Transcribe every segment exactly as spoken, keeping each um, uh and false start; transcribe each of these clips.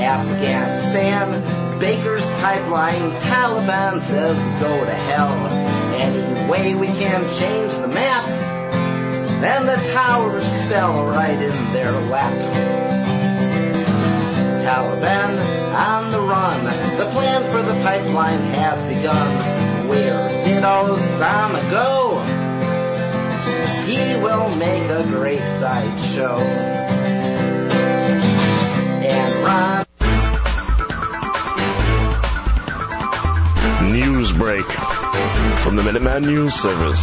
Afghanistan, Baker's Pipeline, Taliban says go to hell. Any way we can change the map, then the towers fell right in their lap. Taliban on the run, the plan for the pipeline has begun. Where did Osama go? He will make a great sideshow. And Ron... News break from the Minuteman News Service.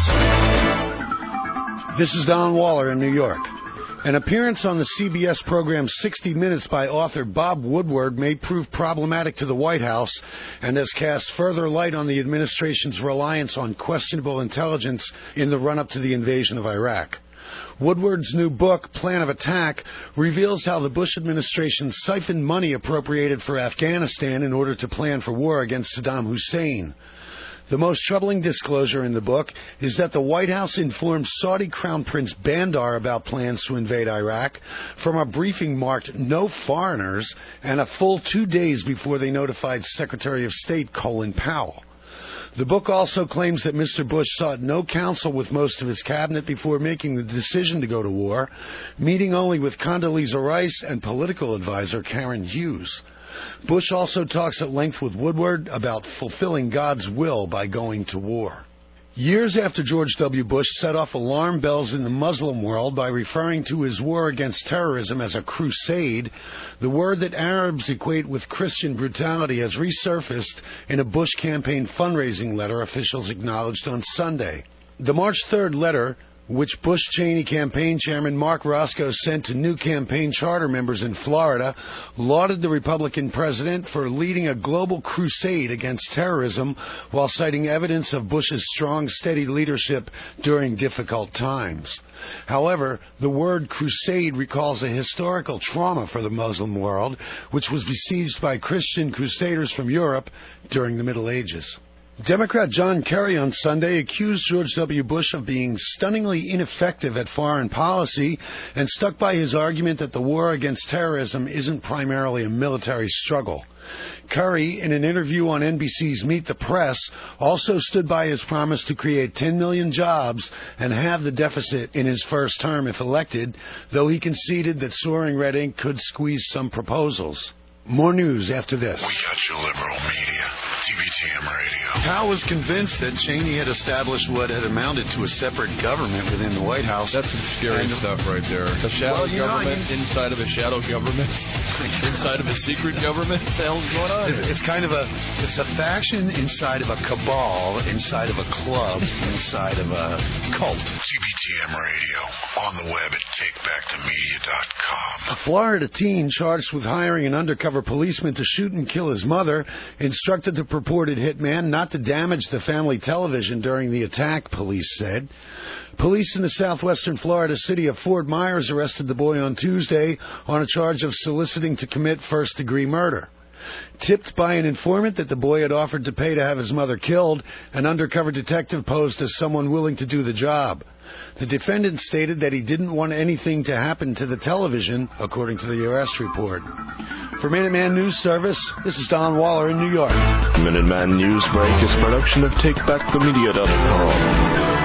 This is Don Waller in New York. An appearance on the C B S program sixty minutes by author Bob Woodward may prove problematic to the White House and has cast further light on the administration's reliance on questionable intelligence in the run-up to the invasion of Iraq. Woodward's new book, Plan of Attack, reveals how the Bush administration siphoned money appropriated for Afghanistan in order to plan for war against Saddam Hussein. The most troubling disclosure in the book is that the White House informed Saudi Crown Prince Bandar about plans to invade Iraq from a briefing marked "No Foreigners" and a full two days before they notified Secretary of State Colin Powell. The book also claims that Mister Bush sought no counsel with most of his cabinet before making the decision to go to war, meeting only with Condoleezza Rice and political advisor Karen Hughes. Bush also talks at length with Woodward about fulfilling God's will by going to war. Years after George W. Bush set off alarm bells in the Muslim world by referring to his war against terrorism as a crusade, the word that Arabs equate with Christian brutality has resurfaced in a Bush campaign fundraising letter officials acknowledged on Sunday. The March third letter, which Bush-Cheney campaign chairman Mark Roscoe sent to new campaign charter members in Florida, lauded the Republican president for leading a global crusade against terrorism while citing evidence of Bush's strong, steady leadership during difficult times. However, the word crusade recalls a historical trauma for the Muslim world, which was besieged by Christian crusaders from Europe during the Middle Ages. Democrat John Kerry on Sunday accused George W. Bush of being stunningly ineffective at foreign policy and stuck by his argument that the war against terrorism isn't primarily a military struggle. Kerry, in an interview on N B C's Meet the Press, also stood by his promise to create ten million jobs and halve the deficit in his first term if elected, though he conceded that soaring red ink could squeeze some proposals. More news after this. We got you, liberal media. T V T M Radio. Powell was convinced that Cheney had established what had amounted to a separate government within the White House. That's some scary and stuff right there. The shadow well, government know, I mean, inside of a shadow government, inside of a secret government. What the hell's going on? It's, it's kind of a, it's a faction inside of a cabal, inside of a club, inside of a cult. T V T M Radio on the web at take back the media dot com. A Florida teen charged with hiring an undercover policeman to shoot and kill his mother instructed the purported hitman not to damage the family television during the attack, police said. Police in the southwestern Florida city of Fort Myers arrested the boy on Tuesday on a charge of soliciting to commit first-degree murder. Tipped by an informant that the boy had offered to pay to have his mother killed, an undercover detective posed as someone willing to do the job. The defendant stated that he didn't want anything to happen to the television, according to the arrest report. For Minuteman News Service, this is Don Waller in New York. Minuteman News Break is a production of take back the media dot com.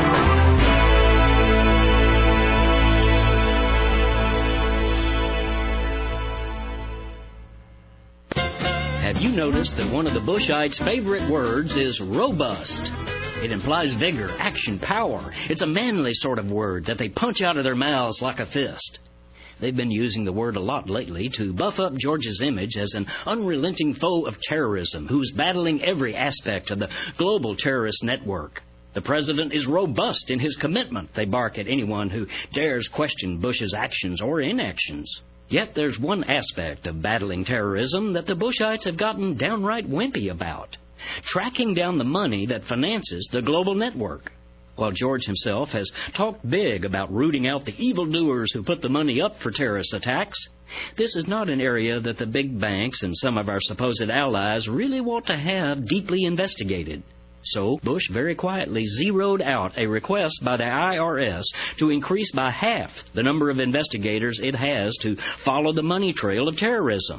Have you noticed that one of the Bushites' favorite words is robust? It implies vigor, action, power. It's a manly sort of word that they punch out of their mouths like a fist. They've been using the word a lot lately to buff up George's image as an unrelenting foe of terrorism who's battling every aspect of the global terrorist network. The president is robust in his commitment, they bark at anyone who dares question Bush's actions or inactions. Yet there's one aspect of battling terrorism that the Bushites have gotten downright wimpy about: tracking down the money that finances the global network. While George himself has talked big about rooting out the evildoers who put the money up for terrorist attacks, this is not an area that the big banks and some of our supposed allies really want to have deeply investigated. So Bush very quietly zeroed out a request by the I R S to increase by half the number of investigators it has to follow the money trail of terrorism.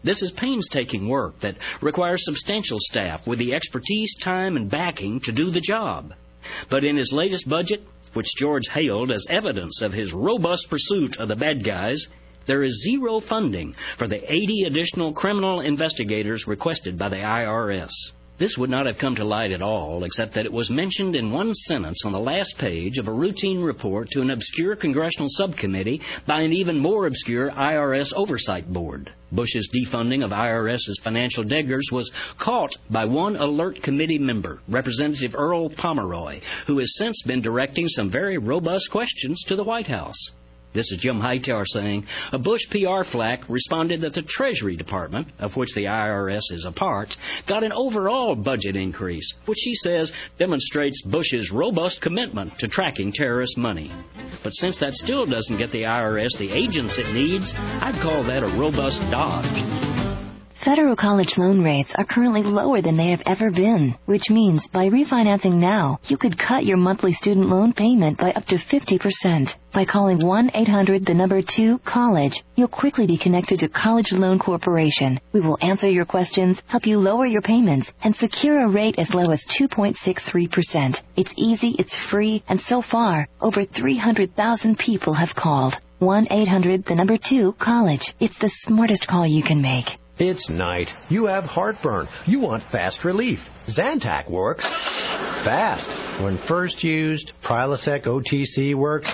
This is painstaking work that requires substantial staff with the expertise, time, and backing to do the job. But in his latest budget, which George hailed as evidence of his robust pursuit of the bad guys, there is zero funding for the eighty additional criminal investigators requested by the I R S. This would not have come to light at all, except that it was mentioned in one sentence on the last page of a routine report to an obscure congressional subcommittee by an even more obscure I R S oversight board. Bush's defunding of IRS's financial diggers was caught by one alert committee member, Representative Earl Pomeroy, who has since been directing some very robust questions to the White House. This is Jim Hightower saying, a Bush P R flack responded that the Treasury Department, of which the I R S is a part, got an overall budget increase, which she says demonstrates Bush's robust commitment to tracking terrorist money. But since that still doesn't get the I R S the agents it needs, I'd call that a robust dodge. Federal college loan rates are currently lower than they have ever been, which means by refinancing now, you could cut your monthly student loan payment by up to fifty percent. By calling one eight hundred the number two college, you'll quickly be connected to College Loan Corporation. We will answer your questions, help you lower your payments, and secure a rate as low as two point six three percent. It's easy, it's free, and so far, over three hundred thousand people have called. one eight hundred the number two college. It's the smartest call you can make. It's night. You have heartburn. You want fast relief. Zantac works fast. When first used, Prilosec O T C works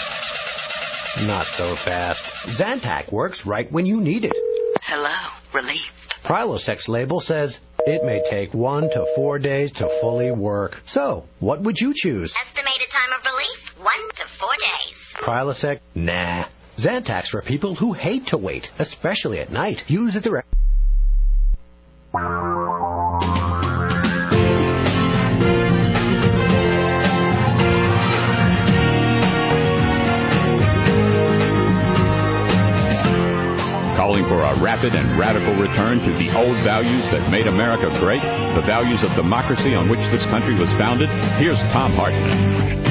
not so fast. Zantac works right when you need it. Hello, relief. Prilosec's label says it may take one to four days to fully work. So, what would you choose? Estimated time of relief, one to four days. Prilosec? Nah. Zantac's for people who hate to wait, especially at night. Use a direct... Calling for a rapid and radical return to the old values that made America great, the values of democracy on which this country was founded. Here's Thom Hartmann.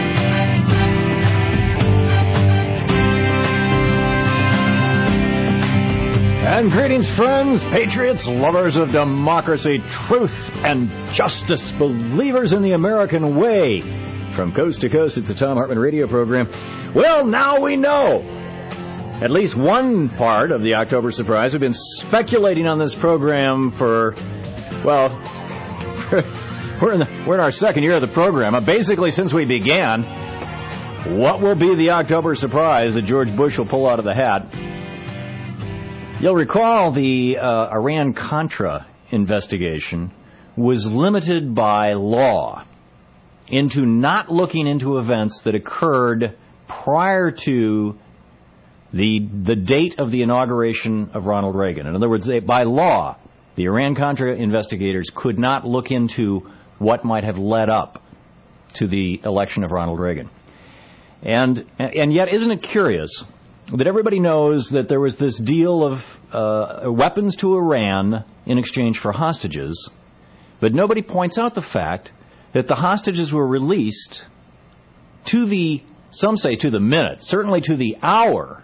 And greetings, friends, patriots, lovers of democracy, truth, and justice, believers in the American way. From coast to coast, it's the Thom Hartmann radio program. Well, now we know. At least one part of the October surprise. We've been speculating on this program for, well, we're in, the, we're in our second year of the program. Uh, basically, since we began, what will be the October surprise that George Bush will pull out of the hat? You'll recall the uh, Iran-Contra investigation was limited by law into not looking into events that occurred prior to the the date of the inauguration of Ronald Reagan. In other words, they, by law, the Iran-Contra investigators could not look into what might have led up to the election of Ronald Reagan. And and yet, isn't it curious that everybody knows that there was this deal of uh, weapons to Iran in exchange for hostages, but nobody points out the fact that the hostages were released to the, some say to the minute, certainly to the hour,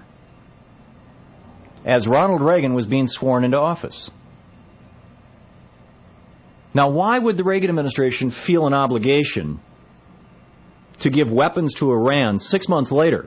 as Ronald Reagan was being sworn into office. Now, why would the Reagan administration feel an obligation to give weapons to Iran six months later,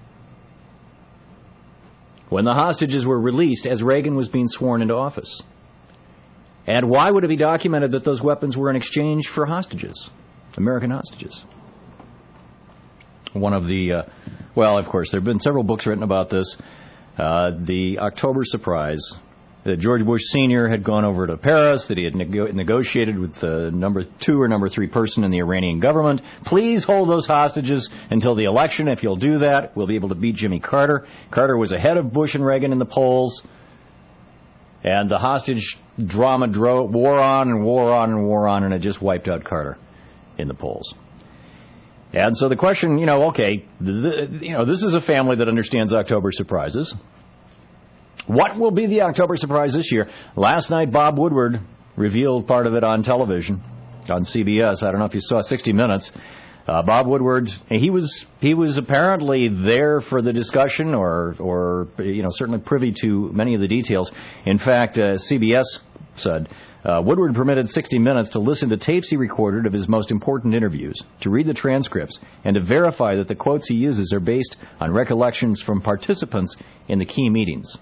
when the hostages were released as Reagan was being sworn into office? And why would it be documented that those weapons were in exchange for hostages, American hostages? One of the, uh, well, of course, there have been several books written about this. Uh, the October surprise, that George Bush Senior had gone over to Paris, that he had nego- negotiated with the number two or number three person in the Iranian government. Please hold those hostages until the election. If you'll do that, we'll be able to beat Jimmy Carter. Carter was ahead of Bush and Reagan in the polls. And the hostage drama dro- wore on and wore on and wore on, and it just wiped out Carter in the polls. And so the question, you know, okay, th- you know, this is a family that understands October surprises. What will be the October surprise this year? Last night, Bob Woodward revealed part of it on television, on C B S. I don't know if you saw sixty minutes. Uh, Bob Woodward, he was he was apparently there for the discussion, or or you know certainly privy to many of the details. In fact, uh, C B S said uh, Woodward permitted sixty minutes to listen to tapes he recorded of his most important interviews, to read the transcripts, and to verify that the quotes he uses are based on recollections from participants in the key meetings.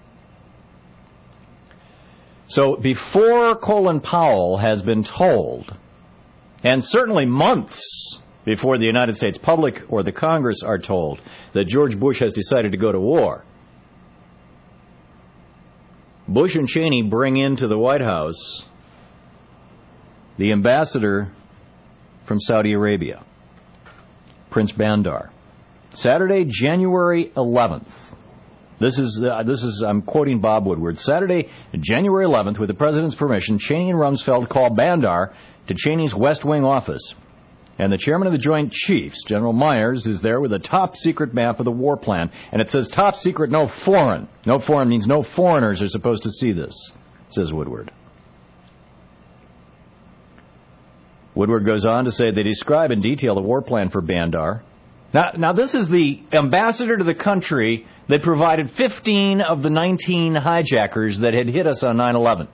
So before Colin Powell has been told, and certainly months before the United States public or the Congress are told that George Bush has decided to go to war, Bush and Cheney bring into the White House the ambassador from Saudi Arabia, Prince Bandar. Saturday, January eleventh. This is, uh, this is, I'm quoting Bob Woodward. Saturday, January eleventh, with the President's permission, Cheney and Rumsfeld called Bandar to Cheney's West Wing office. And the chairman of the Joint Chiefs, General Myers, is there with a top-secret map of the war plan. And it says top secret, no foreign. No foreign means no foreigners are supposed to see this, says Woodward. Woodward goes on to say they describe in detail the war plan for Bandar. Now, now this is the ambassador to the country that provided fifteen of the nineteen hijackers that had hit us on nine eleven.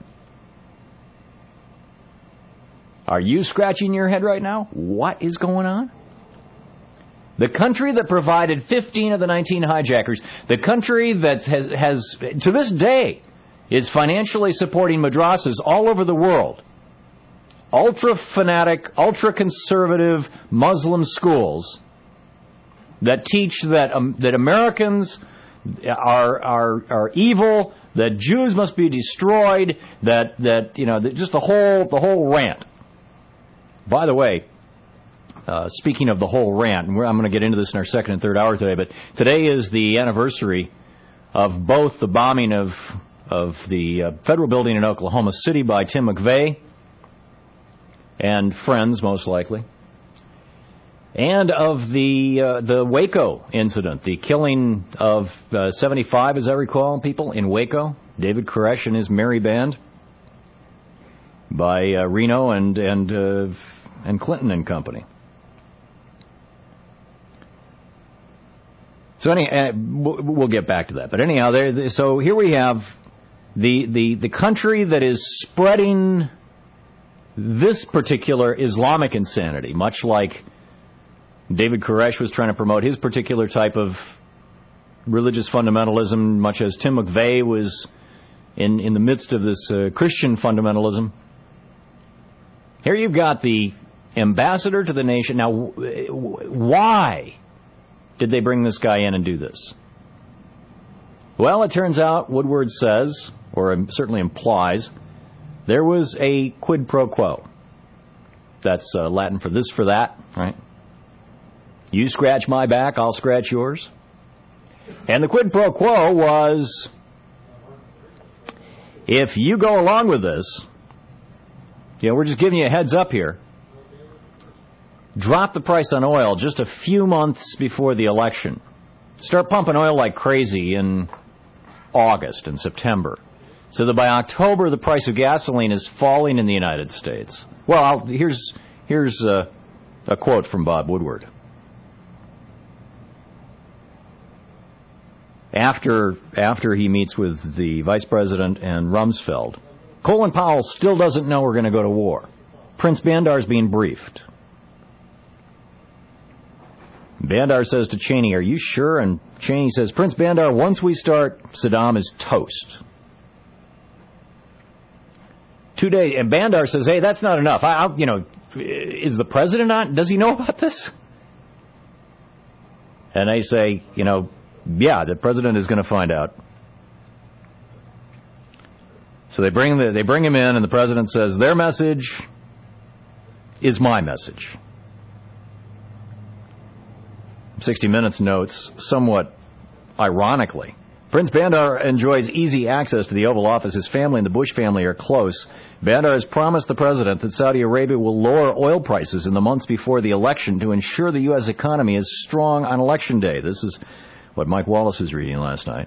Are you scratching your head right now? What is going on? The country that provided fifteen of the nineteen hijackers, the country that has, has to this day, is financially supporting madrasas all over the world. Ultra-fanatic, ultra-conservative Muslim schools that teach that um, that Americans are are are evil, that Jews must be destroyed, that that you know that just the whole the whole rant. By the way, uh, speaking of the whole rant, and we're, I'm going to get into this in our second and third hour today, but today is the anniversary of both the bombing of of the uh, federal building in Oklahoma City by Tim McVeigh and friends, most likely, and of the uh, the Waco incident, the killing of uh, seventy-five, as I recall, people in Waco, David Koresh and his merry band, by uh, Reno and and uh, and Clinton and company. So any, uh, we'll get back to that. But anyhow, there. So here we have the the the country that is spreading this particular Islamic insanity, much like David Koresh was trying to promote his particular type of religious fundamentalism, much as Tim McVeigh was in in the midst of this uh, Christian fundamentalism. Here you've got the ambassador to the nation. Now, why did they bring this guy in and do this? Well, it turns out, Woodward says, or certainly implies, there was a quid pro quo. That's uh, Latin for this, for that, right? You scratch my back, I'll scratch yours. And the quid pro quo was, if you go along with this, you know, we're just giving you a heads up here. Drop the price on oil just a few months before the election. Start pumping oil like crazy in August and September, so that by October the price of gasoline is falling in the United States. Well, I'll, here's here's a, a quote from Bob Woodward. After after he meets with the Vice President and Rumsfeld, Colin Powell still doesn't know we're going to go to war. Prince Bandar's being briefed. Bandar says to Cheney, are you sure? And Cheney says, Prince Bandar, once we start, Saddam is toast. Two days, and Bandar says, hey, that's not enough. I, I'll, you know, is the president on? Does he know about this? And they say, you know, yeah, the president is going to find out. So they bring the, they bring him in, and the president says, their message is my message. sixty minutes notes, somewhat ironically, Prince Bandar enjoys easy access to the Oval Office. His family and the Bush family are close. Bandar has promised the president that Saudi Arabia will lower oil prices in the months before the election to ensure the U S economy is strong on Election Day. This is what Mike Wallace was reading last night.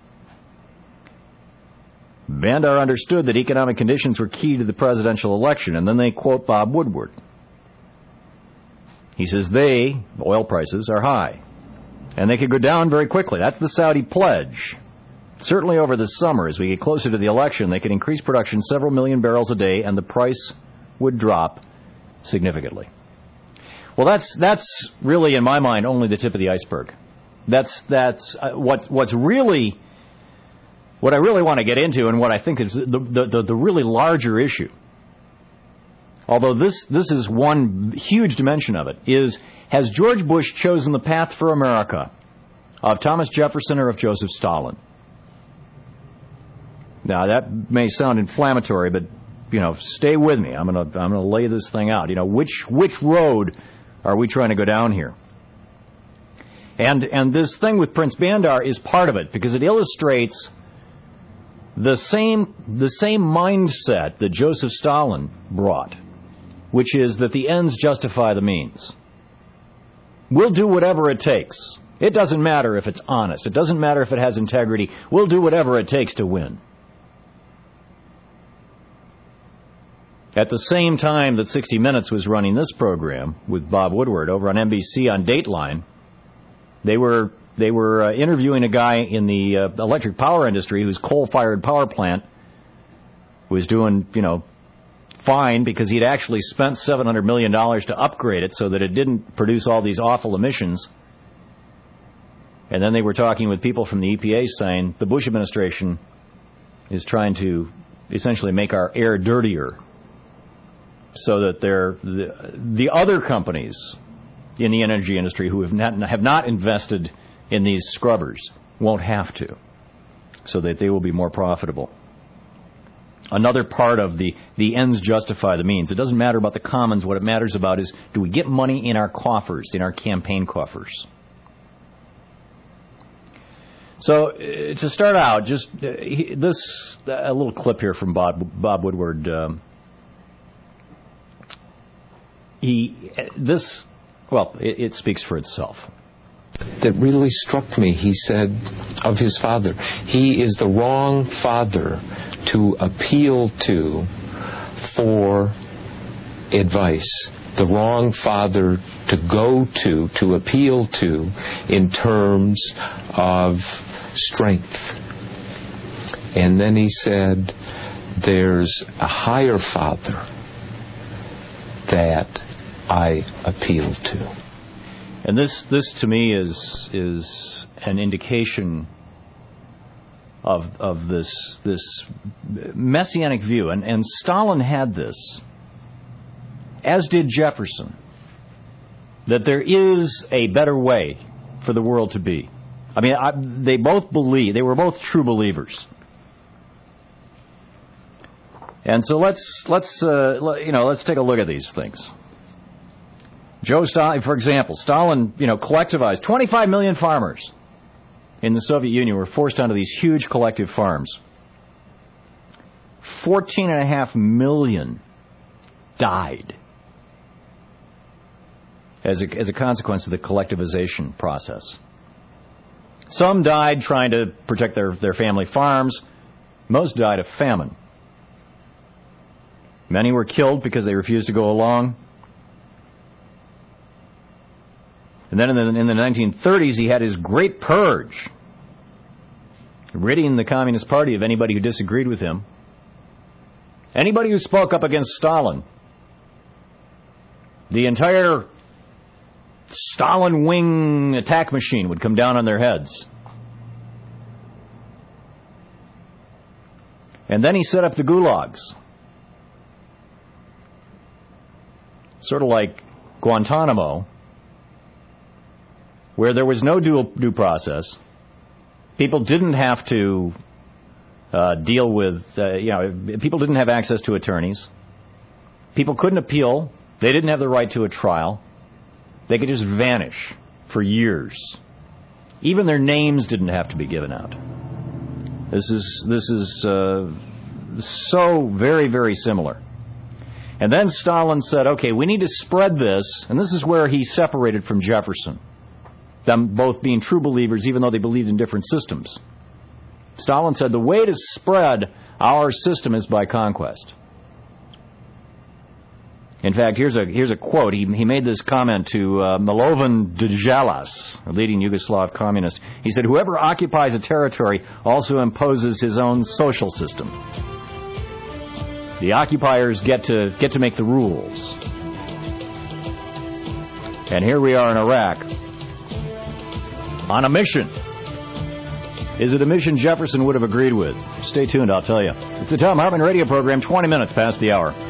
Bandar understood that economic conditions were key to the presidential election, and then they quote Bob Woodward. He says they, oil prices, are high. And they could go down very quickly. That's the Saudi pledge. Certainly over the summer, as we get closer to the election, they could increase production several million barrels a day, and the price would drop significantly. Well, that's that's really, in my mind, only the tip of the iceberg. That's that's uh, what what's really what I really want to get into, and what I think is the the, the, the really larger issue. Although this this is one huge dimension of it, is has George Bush chosen the path for America of Thomas Jefferson or of Joseph Stalin? Now that may sound inflammatory, but you know, stay with me. I'm gonna I'm gonna lay this thing out. You know, which which road are we trying to go down here? And and this thing with Prince Bandar is part of it, because it illustrates the same the same mindset that Joseph Stalin brought, which is that the ends justify the means. We'll do whatever it takes. It doesn't matter if it's honest. It doesn't matter if it has integrity. We'll do whatever it takes to win. At the same time that sixty minutes was running this program with Bob Woodward over on N B C on Dateline, they were they were uh, interviewing a guy in the uh, electric power industry whose coal-fired power plant was doing, you know, fine because he'd actually spent seven hundred million dollars to upgrade it so that it didn't produce all these awful emissions. And then they were talking with people from the E P A saying the Bush administration is trying to essentially make our air dirtier so that they're, the, the other companies in the energy industry who have not, have not invested in these scrubbers won't have to, so that they will be more profitable. Another part of the, the ends justify the means. It doesn't matter about the commons. What it matters about is, do we get money in our coffers, in our campaign coffers? So, uh, to start out, just uh, he, this, uh, a little clip here from Bob, Bob Woodward. Um, he, uh, this, well, it, it speaks for itself. That really struck me, he said of his father, he is the wrong father to appeal to for advice, the wrong father to go to, to appeal to in terms of strength. And then he said, there's a higher father that I appeal to. And this, this to me is is an indication of of this this messianic view, and and Stalin had this, as did Jefferson, that there is a better way for the world to be. I mean, I, they both believe, they were both true believers. And so let's let's uh, you know let's take a look at these things. Joe Stalin, for example, Stalin, you know, collectivized twenty-five million farmers in the Soviet Union were forced onto these huge collective farms. Fourteen and a half million died as a, as a consequence of the collectivization process. Some died trying to protect their, their family farms. Most died of famine. Many were killed because they refused to go along. And then in the, in the nineteen thirties, he had his Great Purge, ridding the Communist Party of anybody who disagreed with him. Anybody who spoke up against Stalin, the entire Stalin wing attack machine would come down on their heads. And then he set up the gulags. Sort of like Guantanamo, where there was no due, due process. People didn't have to uh, deal with, uh, you know, people didn't have access to attorneys. People couldn't appeal. They didn't have the right to a trial. They could just vanish for years. Even their names didn't have to be given out. This is this is uh, so very, very similar. And then Stalin said, okay, we need to spread this, and this is where he separated from Jefferson, them both being true believers even though they believed in different systems. Stalin said the way to spread our system is by conquest. In fact, here's a here's a quote. He he made this comment to uh, Milovan Djalas, a leading Yugoslav communist. He said, "Whoever occupies a territory also imposes his own social system. The occupiers get to get to make the rules." And here we are in Iraq on a mission. Is it a mission Jefferson would have agreed with? Stay tuned, I'll tell you. It's the Thom Hartmann radio program, twenty minutes past the hour.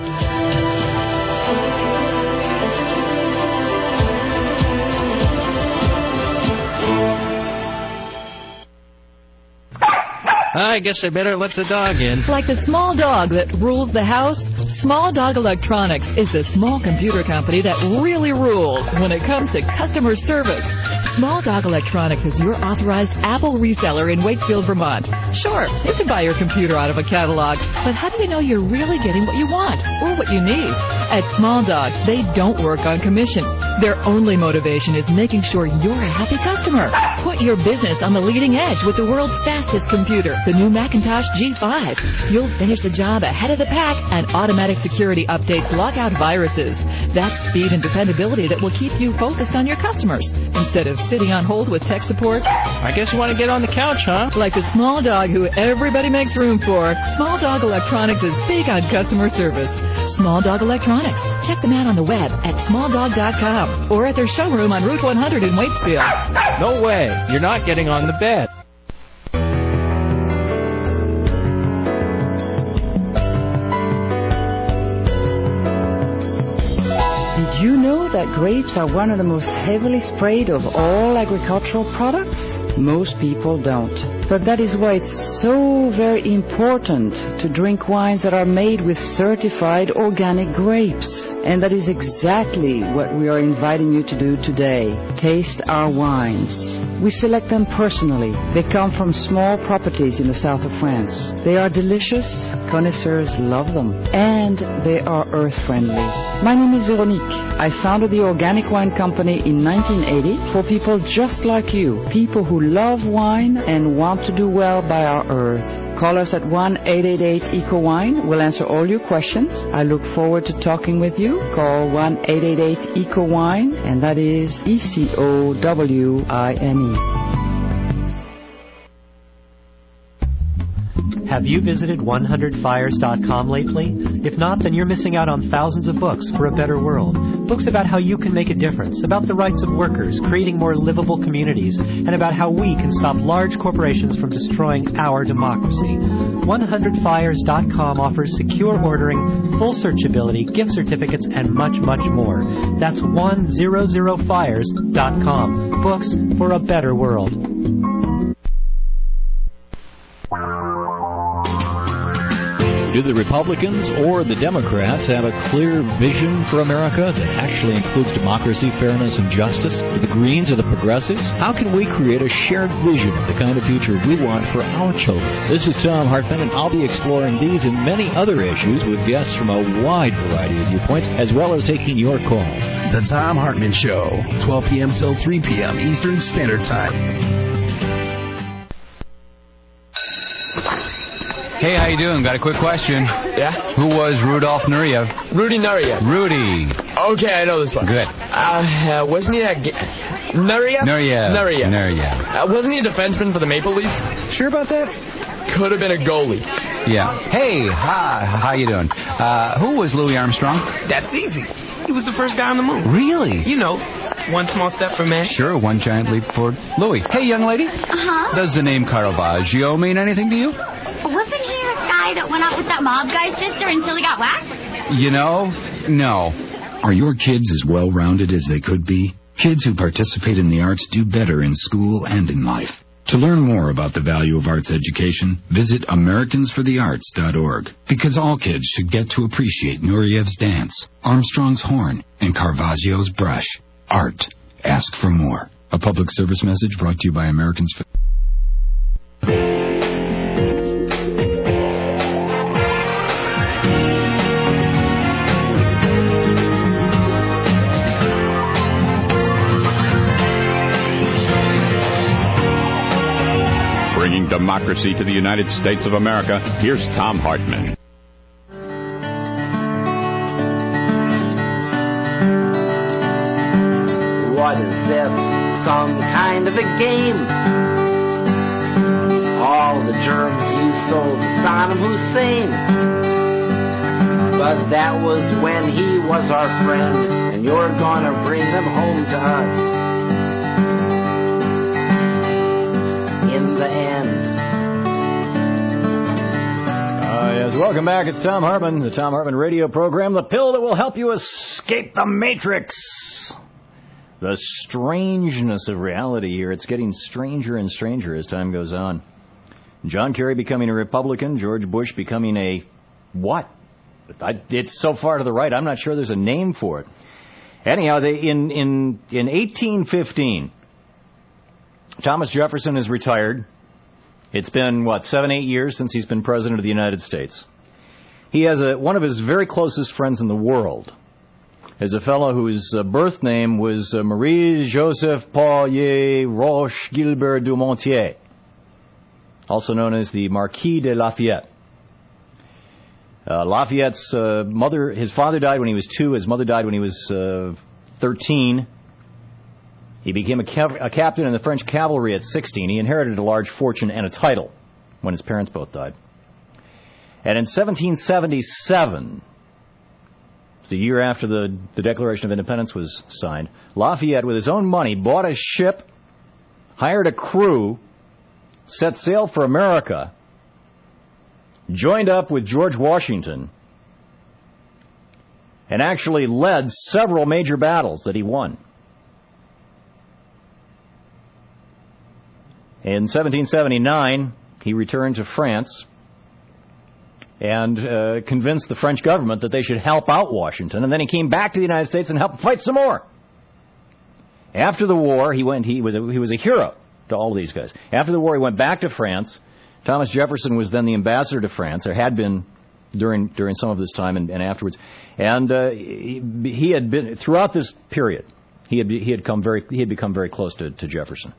I guess I better let the dog in. Like the small dog that rules the house, Small Dog Electronics is the small computer company that really rules when it comes to customer service. Small Dog Electronics is your authorized Apple reseller in Wakefield, Vermont. Sure, you can buy your computer out of a catalog, but how do you know you're really getting what you want or what you need? At Small Dog, they don't work on commission. Their only motivation is making sure you're a happy customer. Put your business on the leading edge with the world's fastest computer, the new Macintosh G five. You'll finish the job ahead of the pack, and automatic security updates lock out viruses. That's speed and dependability that will keep you focused on your customers instead of sitting on hold with tech support. I guess you want to get on the couch, huh? Like the small dog who everybody makes room for, Small Dog Electronics is big on customer service. Small Dog Electronics. Check them out on the web at small dog dot com or at their showroom on Route one hundred in Waitsfield. No way. You're not getting on the bed. Did you know that grapes are one of the most heavily sprayed of all agricultural products? Most people don't. But that is why it's so very important to drink wines that are made with certified organic grapes. And that is exactly what we are inviting you to do today. Taste our wines. We select them personally. They come from small properties in the south of France. They are delicious. Connoisseurs love them. And they are earth-friendly. My name is Veronique. I founded the Organic Wine Company in nineteen eighty for people just like you, people who love wine and want to do well by our earth. Call us at one eight eight eight E C O WINE. We'll answer all your questions. I look forward to talking with you. Call one eight eight eight E C O WINE, and that is E C O W I N E. Have you visited one hundred fires dot com lately? If not, then you're missing out on thousands of books for a better world. Books about how you can make a difference, about the rights of workers, creating more livable communities, and about how we can stop large corporations from destroying our democracy. one hundred fires dot com offers secure ordering, full searchability, gift certificates, and much, much more. That's one hundred fires dot com. Books for a better world. Do the Republicans or the Democrats have a clear vision for America that actually includes democracy, fairness, and justice? Do the Greens or the Progressives? How can we create a shared vision of the kind of future we want for our children? This is Thom Hartmann, and I'll be exploring these and many other issues with guests from a wide variety of viewpoints, as well as taking your calls. The Thom Hartmann Show, twelve p.m. till three p.m. Eastern Standard Time. Hey, how you doing? Got a quick question. Yeah? Who was Rudolf Nureyev? Rudy Nureyev. Rudy. Okay, I know this one. Good. Uh, uh wasn't he a... G- Nureyev? Nureyev. Nureyev. Nureyev. Uh, wasn't he a defenseman for the Maple Leafs? Sure about that? Could have been a goalie. Yeah. Hey, hi, how you doing? Uh, who was Louis Armstrong? That's easy. He was the first guy on the moon. Really? You know, one small step for man. Sure, one giant leap forward. Louis. Hey, young lady. Uh-huh. Does the name Caravaggio mean anything to you? Wasn't he a guy that went out with that mob guy's sister until he got whacked? You know, no. Are your kids as well-rounded as they could be? Kids who participate in the arts do better in school and in life. To learn more about the value of arts education, visit Americans for the Arts dot org. Because all kids should get to appreciate Nureyev's dance, Armstrong's horn, and Caravaggio's brush. Art. Ask for more. A public service message brought to you by Americans for... Bringing democracy to the United States of America, here's Thom Hartmann. this some kind of a game? All the germs you sold to Saddam Hussein. But that was when he was our friend, and you're gonna bring them home to us. In the end. Uh, yes, welcome back. It's Tom Hartman, the Tom Hartman radio program, the pill that will help you escape the matrix. The strangeness of reality here. It's getting stranger and stranger as time goes on. John Kerry becoming a Republican, George Bush becoming a what? I, it's so far to the right, I'm not sure there's a name for it. Anyhow, they, in, in, in eighteen fifteen, Thomas Jefferson is retired. It's been, what, seven, eight years since he's been president of the United States. He has a, one of his very closest friends in the world is a fellow whose uh, birth name was uh, Marie-Joseph Paulier Roche Gilbert du Montier, also known as the Marquis de Lafayette. Uh, Lafayette's uh, mother, his father died when he was two, his mother died when he was uh, thirteen. He became a, cav- a captain in the French cavalry at sixteen. He inherited a large fortune and a title when his parents both died. And in seventeen seventy-seven, the year after the, the Declaration of Independence was signed, Lafayette, with his own money, bought a ship, hired a crew, set sail for America, joined up with George Washington, and actually led several major battles that he won. In seventeen seventy-nine, he returned to France and uh, convinced the French government that they should help out Washington, and then he came back to the United States and helped fight some more. After the war, he went. He was a, he was a hero to all of these guys. After the war, he went back to France. Thomas Jefferson was then the ambassador to France, or had been during during some of this time and, and afterwards. And uh, he, he had been throughout this period. He had he had come very he had become very close to, to Jefferson.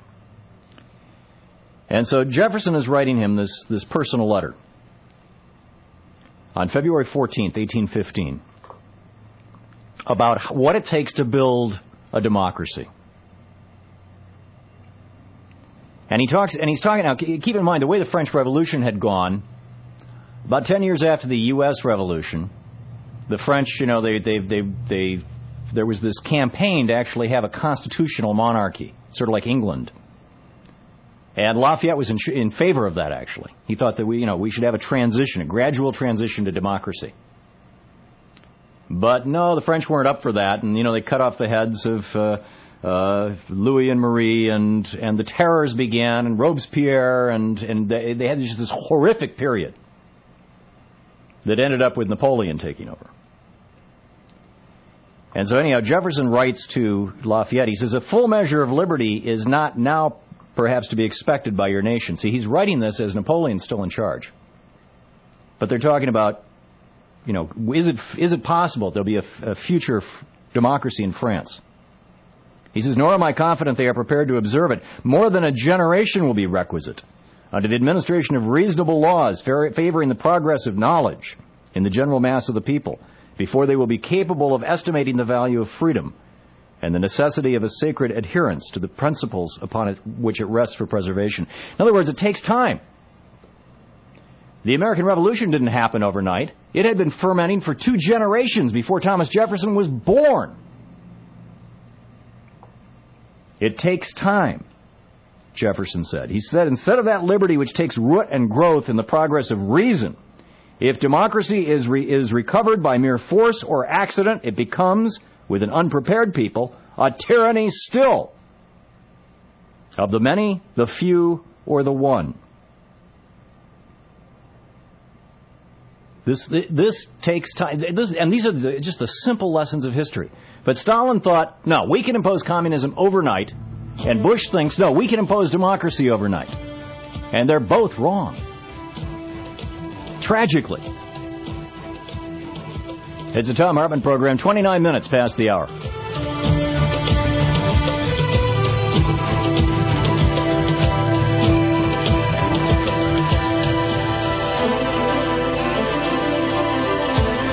And so Jefferson is writing him this this personal letter on February fourteenth, eighteen fifteen, about what it takes to build a democracy. And he talks, and he's talking now. Keep in mind the way the French Revolution had gone. About ten years after the U S Revolution, the French, you know, they, they, they, they, there was this campaign to actually have a constitutional monarchy, sort of like England. And Lafayette was in, in favor of that. Actually, he thought that we, you know, we should have a transition, a gradual transition to democracy. But no, the French weren't up for that, and you know, they cut off the heads of. Uh, Uh, Louis and Marie, and, and the terrors began, and Robespierre, and, and they, they had just this horrific period that ended up with Napoleon taking over. And so anyhow, Jefferson writes to Lafayette, he says, a full measure of liberty is not now perhaps to be expected by your nation. See, he's writing this as Napoleon's still in charge. But they're talking about, you know, is it, is it possible there'll be a, a future f- democracy in France? He says, nor am I confident they are prepared to observe it. More than a generation will be requisite under the administration of reasonable laws favoring the progress of knowledge in the general mass of the people before they will be capable of estimating the value of freedom and the necessity of a sacred adherence to the principles upon it, which it rests for preservation. In other words, it takes time. The American Revolution didn't happen overnight. It had been fermenting for two generations before Thomas Jefferson was born. It takes time, Jefferson said. He said, instead of that liberty which takes root and growth in the progress of reason, if democracy is re- is recovered by mere force or accident, it becomes, with an unprepared people, a tyranny still. Of the many, the few, or the one. This this takes time, this, and these are the, just the simple lessons of history. But Stalin thought, no, we can impose communism overnight, and Bush thinks, no, we can impose democracy overnight. And they're both wrong. Tragically. It's a Tom Hartman program, twenty-nine minutes past the hour.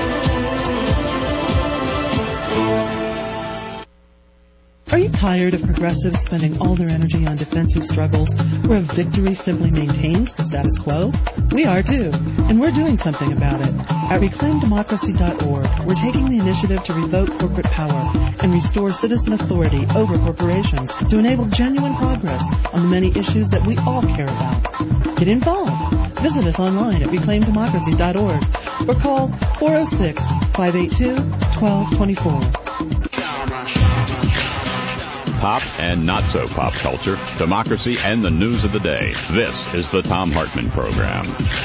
Are you tired of progressives spending all their energy on defensive struggles where victory simply maintains the status quo? We are too, and we're doing something about it. At reclaim democracy dot org, we're taking the initiative to revoke corporate power and restore citizen authority over corporations to enable genuine progress on the many issues that we all care about. Get involved. Visit us online at reclaim democracy dot org or call four oh six, five eight two, one two two four. Pop and not so pop culture, democracy and the news of the day. This is the Thom Hartmann Program.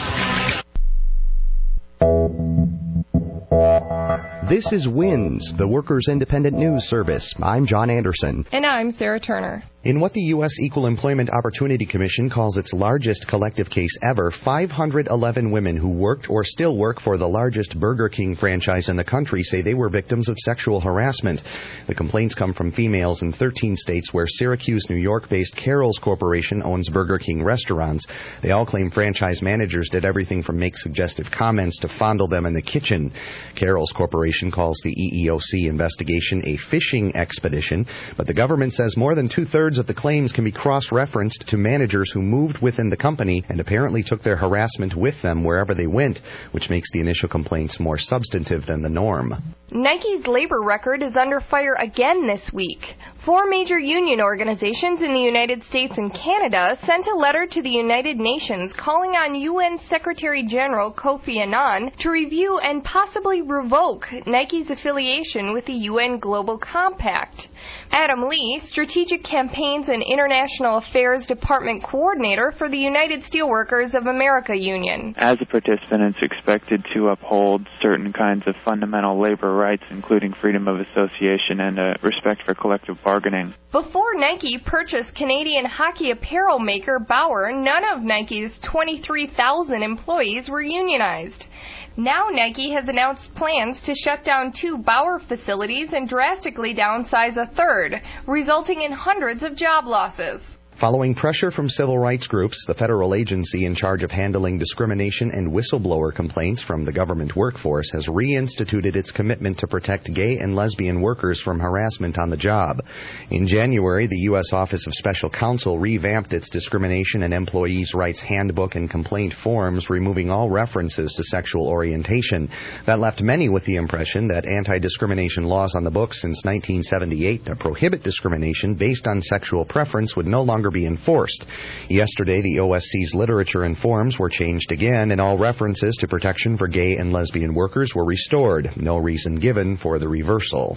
This is WINS, the Workers' Independent News Service. I'm John Anderson. And I'm Sarah Turner. In what the U S Equal Employment Opportunity Commission calls its largest collective case ever, five hundred eleven women who worked or still work for the largest Burger King franchise in the country say they were victims of sexual harassment. The complaints come from females in thirteen states where Syracuse, New York-based Carroll's Corporation owns Burger King restaurants. They all claim franchise managers did everything from make suggestive comments to fondle them in the kitchen. Carroll's Corporation calls the E E O C investigation a fishing expedition, but the government says more than two-thirds of the claims can be cross-referenced to managers who moved within the company and apparently took their harassment with them wherever they went, which makes the initial complaints more substantive than the norm. Nike's labor record is under fire again this week. Four major union organizations in the United States and Canada sent a letter to the United Nations calling on U N Secretary General Kofi Annan to review and possibly revoke Nike's affiliation with the U N Global Compact. Adam Lee, Strategic Campaigns and International Affairs Department Coordinator for the United Steelworkers of America Union. As a participant, it's expected to uphold certain kinds of fundamental labor rights, including freedom of association and uh, respect for collective bargaining. Before Nike purchased Canadian hockey apparel maker Bauer, none of Nike's twenty-three thousand employees were unionized. Now Nike has announced plans to shut down two Bauer facilities and drastically downsize a third, resulting in hundreds of job losses. Following pressure from civil rights groups, the federal agency in charge of handling discrimination and whistleblower complaints from the government workforce has reinstituted its commitment to protect gay and lesbian workers from harassment on the job. In January, the U S Office of Special Counsel revamped its discrimination and employees' rights handbook and complaint forms, removing all references to sexual orientation. That left many with the impression that anti-discrimination laws on the books since nineteen seventy-eight that prohibit discrimination based on sexual preference would no longer be enforced. Yesterday, the O S C's literature and forms were changed again, and all references to protection for gay and lesbian workers were restored. No reason given for the reversal.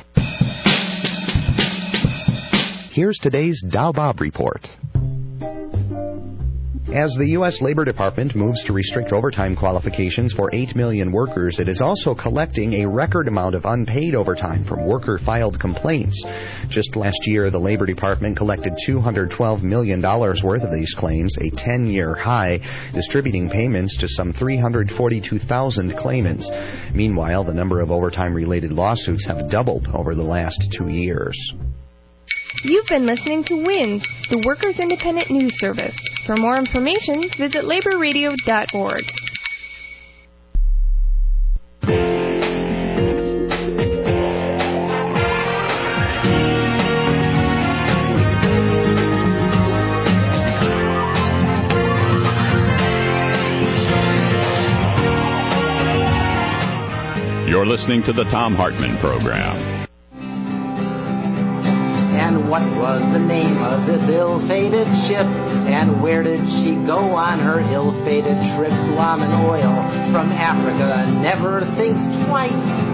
Here's today's Dow Bob Report. As the U S Labor Department moves to restrict overtime qualifications for eight million workers, it is also collecting a record amount of unpaid overtime from worker-filed complaints. Just last year, the Labor Department collected two hundred twelve million dollars worth of these claims, a ten-year high, distributing payments to some three hundred forty-two thousand claimants. Meanwhile, the number of overtime-related lawsuits have doubled over the last two years. You've been listening to WINS, the Workers' Independent News Service. For more information, visit labor radio dot org. You're listening to the Thom Hartmann Program. And what was the name of this ill-fated ship? And where did she go on her ill-fated trip? Blommin' oil from Africa never thinks twice.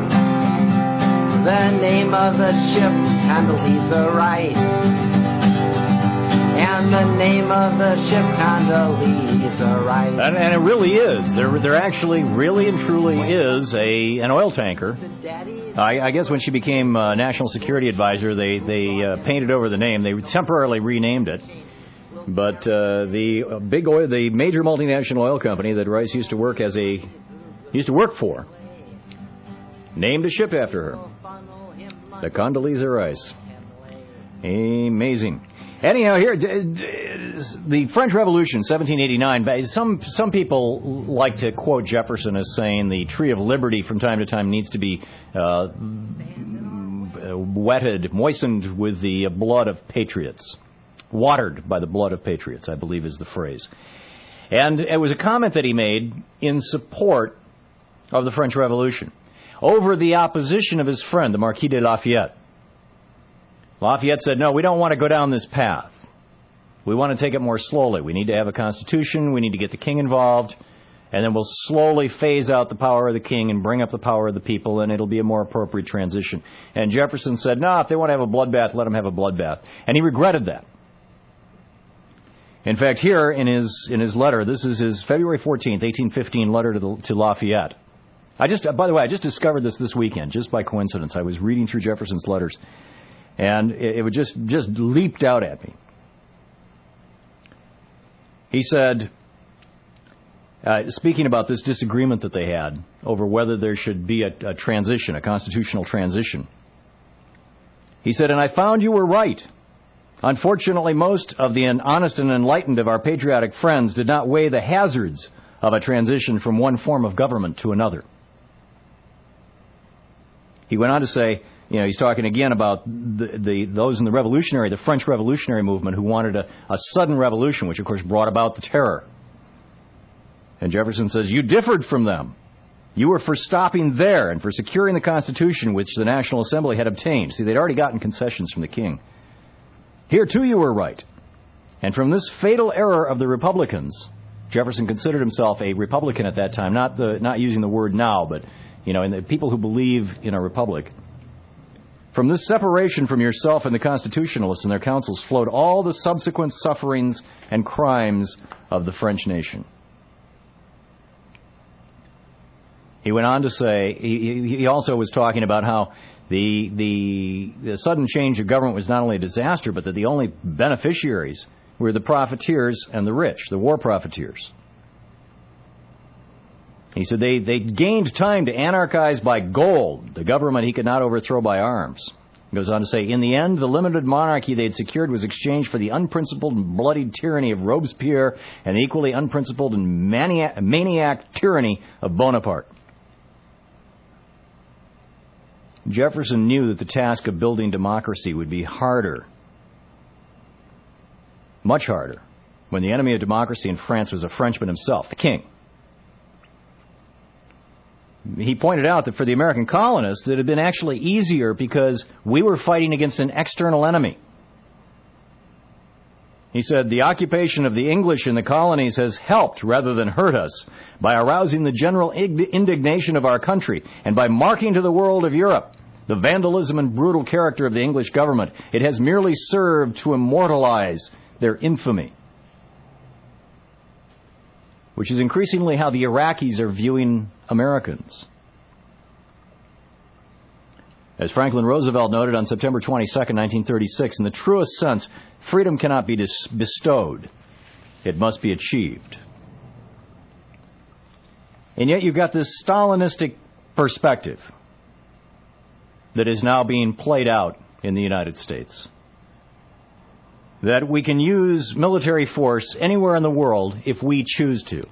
The name of the ship, Condoleezza Rice. And the name of the ship, Condoleezza Rice. And, and it really is. There, there actually, really and truly is a an oil tanker. I, I guess when she became uh, National Security Advisor, they they uh, painted over the name. They temporarily renamed it. But uh, the uh, big oil, the major multinational oil company that Rice used to work as a used to work for, named a ship after her, the Condoleezza Rice. Amazing. Anyhow, here, the French Revolution, seventeen eighty-nine, some some people like to quote Jefferson as saying the Tree of Liberty from time to time needs to be uh, wetted, moistened with the blood of patriots. Watered by the blood of patriots, I believe is the phrase. And it was a comment that he made in support of the French Revolution over the opposition of his friend, the Marquis de Lafayette. Lafayette said, no, we don't want to go down this path. We want to take it more slowly. We need to have a constitution. We need to get the king involved. And then we'll slowly phase out the power of the king and bring up the power of the people, and it'll be a more appropriate transition. And Jefferson said, no, if they want to have a bloodbath, let them have a bloodbath. And he regretted that. In fact, here in his in his letter, this is his February fourteenth, eighteen fifteen letter to, the, to Lafayette. I just, by the way, I just discovered this this weekend, just by coincidence. I was reading through Jefferson's letters, and it, it just just leaped out at me. He said, uh, speaking about this disagreement that they had over whether there should be a, a transition, a constitutional transition, he said, and I found you were right. Unfortunately, most of the honest and enlightened of our patriotic friends did not weigh the hazards of a transition from one form of government to another. He went on to say, you know, he's talking again about the, the those in the revolutionary, the French revolutionary movement who wanted a, a sudden revolution, which of course brought about the terror. And Jefferson says, you differed from them. You were for stopping there and for securing the Constitution which the National Assembly had obtained. See, they'd already gotten concessions from the king. Here, too, you were right. And from this fatal error of the Republicans, Jefferson considered himself a Republican at that time, not the not using the word now, but, you know, in the people who believe in a republic. From this separation from yourself and the Constitutionalists and their councils flowed all the subsequent sufferings and crimes of the French nation. He went on to say, he, he also was talking about how The, the the sudden change of government was not only a disaster, but that the only beneficiaries were the profiteers and the rich, the war profiteers. He said they, they gained time to anarchize by gold the government he could not overthrow by arms. He goes on to say, in the end, the limited monarchy they had secured was exchanged for the unprincipled and bloodied tyranny of Robespierre and the equally unprincipled and maniac, maniac tyranny of Bonaparte. Jefferson knew that the task of building democracy would be harder, much harder, when the enemy of democracy in France was a Frenchman himself, the king. He pointed out that for the American colonists, it had been actually easier because we were fighting against an external enemy. He said, the occupation of the English in the colonies has helped rather than hurt us by arousing the general indignation of our country and by marking to the world of Europe the vandalism and brutal character of the English government. It has merely served to immortalize their infamy, which is increasingly how the Iraqis are viewing Americans. As Franklin Roosevelt noted on September twenty-second, nineteen thirty-six, in the truest sense, freedom cannot be dis- bestowed. It must be achieved. And yet you've got this Stalinistic perspective that is now being played out in the United States. That we can use military force anywhere in the world if we choose to.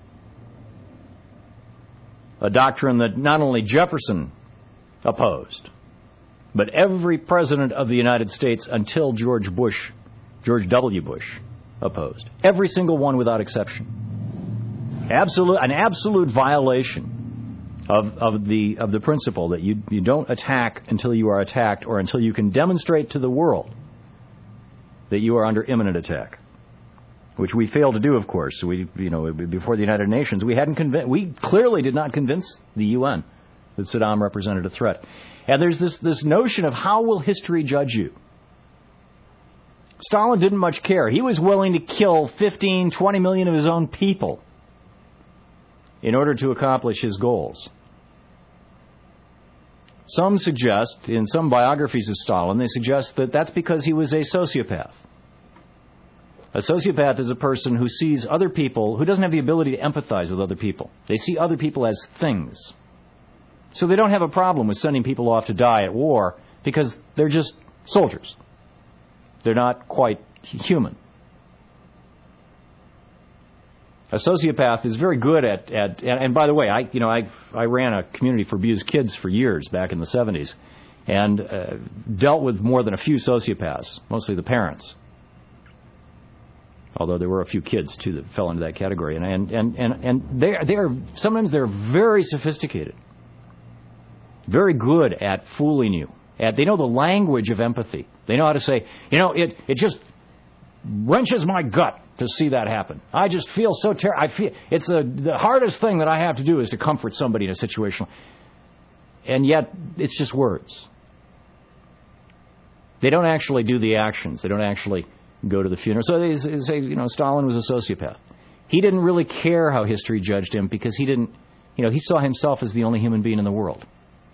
A doctrine that not only Jefferson opposed, but every president of the United States until George Bush, George W. Bush, opposed. Every single one without exception. Absolute, an absolute violation of, of the of the principle that you, you don't attack until you are attacked or until you can demonstrate to the world that you are under imminent attack, which we failed to do, of course. We, you know, before the United Nations, we hadn't convinced, we clearly did not convince the U N that Saddam represented a threat. And there's this, this notion of how will history judge you? Stalin didn't much care. He was willing to kill fifteen, twenty million of his own people in order to accomplish his goals. Some suggest, in some biographies of Stalin, they suggest that that's because he was a sociopath. A sociopath is a person who sees other people, who doesn't have the ability to empathize with other people. They see other people as things. So they don't have a problem with sending people off to die at war because they're just soldiers. They're not quite human. A sociopath is very good at, at and, and by the way, I you know I I ran a community for abused kids for years back in the seventies, and uh, dealt with more than a few sociopaths, mostly the parents. Although there were a few kids, too, that fell into that category. And and, and, and, and they, they are, sometimes they're very sophisticated, very good at fooling you. At, they know the language of empathy. They know how to say, you know, it, it just wrenches my gut to see that happen. I just feel so terrible. I feel it's a, the hardest thing that I have to do is to comfort somebody in a situation. And yet, it's just words. They don't actually do the actions. They don't actually go to the funeral. So they say, you know, Stalin was a sociopath. He didn't really care how history judged him because he didn't, you know, he saw himself as the only human being in the world.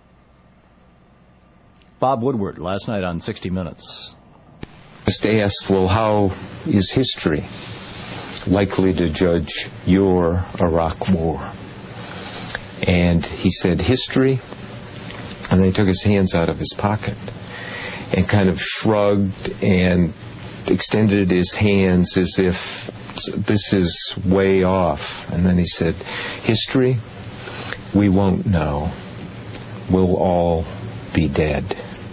Bob Woodward, last night on sixty minutes. Just asked, well, how is history likely to judge your Iraq war? And he said, history? And then he took his hands out of his pocket and kind of shrugged and extended his hands as if this is way off. And then he said, history? We won't know. We'll all be dead.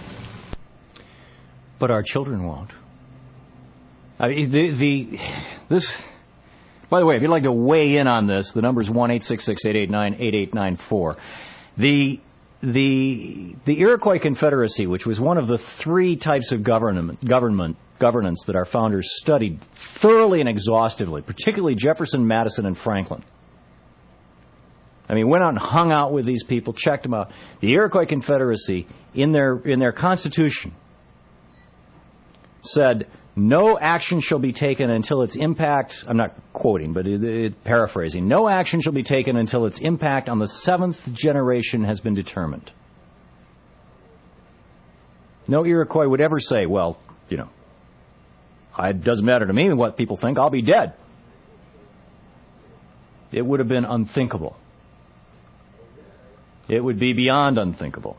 But our children won't. I mean, the, the, this, by the way, if you'd like to weigh in on this, the number is one eight six six, eight eight nine, eight eight nine four. The, the, the Iroquois Confederacy, which was one of the three types of government, government, governance that our founders studied thoroughly and exhaustively, particularly Jefferson, Madison, and Franklin. I mean, went out and hung out with these people, checked them out. The Iroquois Confederacy, in their, in their constitution, said, no action shall be taken until its impact, I'm not quoting, but it, it, paraphrasing, no action shall be taken until its impact on the seventh generation has been determined. No Iroquois would ever say, well, you know, it doesn't matter to me what people think, I'll be dead. It would have been unthinkable. It would be beyond unthinkable.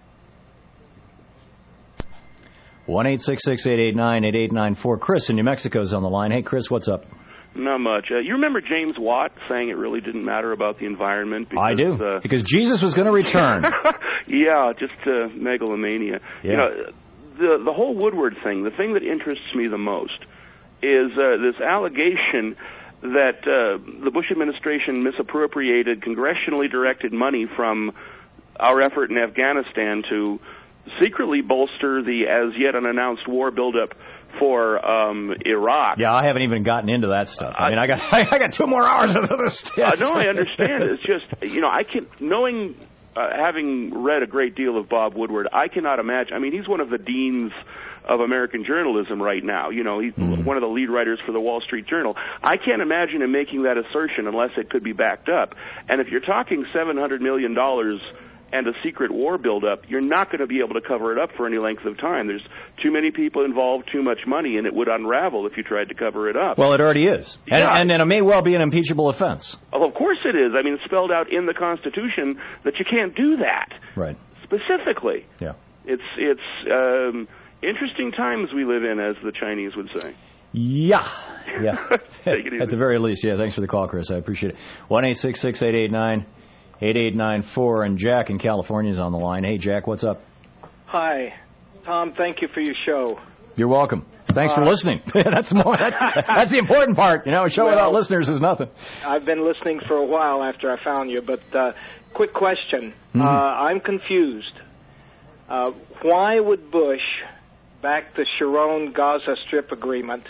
one eight six six, eight eight nine, eight eight nine four. Chris in New Mexico is on the line. Hey, Chris, what's up? Not much. Uh, you remember James Watt saying it really didn't matter about the environment? Because, I do, uh, because Jesus was going to return. Yeah, just uh, megalomania. Yeah. You know, the, the whole Woodward thing, the thing that interests me the most is uh, this allegation that uh, the Bush administration misappropriated congressionally directed money from our effort in Afghanistan to secretly bolster the as yet unannounced war buildup for um, Iraq. Yeah, I haven't even gotten into that stuff. I mean, I got I got two more hours of this. Uh, no, I understand. It's just, you know, I can knowing, uh, having read a great deal of Bob Woodward, I cannot imagine. I mean, he's one of the deans of American journalism right now. You know, he's mm. one of the lead writers for the Wall Street Journal. I can't imagine him making that assertion unless it could be backed up. And if you're talking seven hundred million dollars and a secret war buildup, you're not going to be able to cover it up for any length of time. There's too many people involved, too much money, and it would unravel if you tried to cover it up. Well, it already is. And, yeah. and, and it may well be an impeachable offense. Oh, of course it is. I mean, it's spelled out in the Constitution that you can't do that. Right. Specifically. Yeah. It's, it's um, interesting times we live in, as the Chinese would say. Yeah. Yeah. Take it easy. At the very least, yeah. Thanks for the call, Chris. I appreciate it. one eight six six, eight eight nine, eight eight nine four, and Jack in California is on the line. Hey, Jack, what's up? Hi, Tom. Thank you for your show. You're welcome. Thanks uh, for listening. that's more. That's, that's the important part. You know, a show well, without listeners is nothing. I've been listening for a while after I found you, but uh, quick question. Mm-hmm. Uh, I'm confused. Uh, why would Bush back the Sharon-Gaza Strip agreement,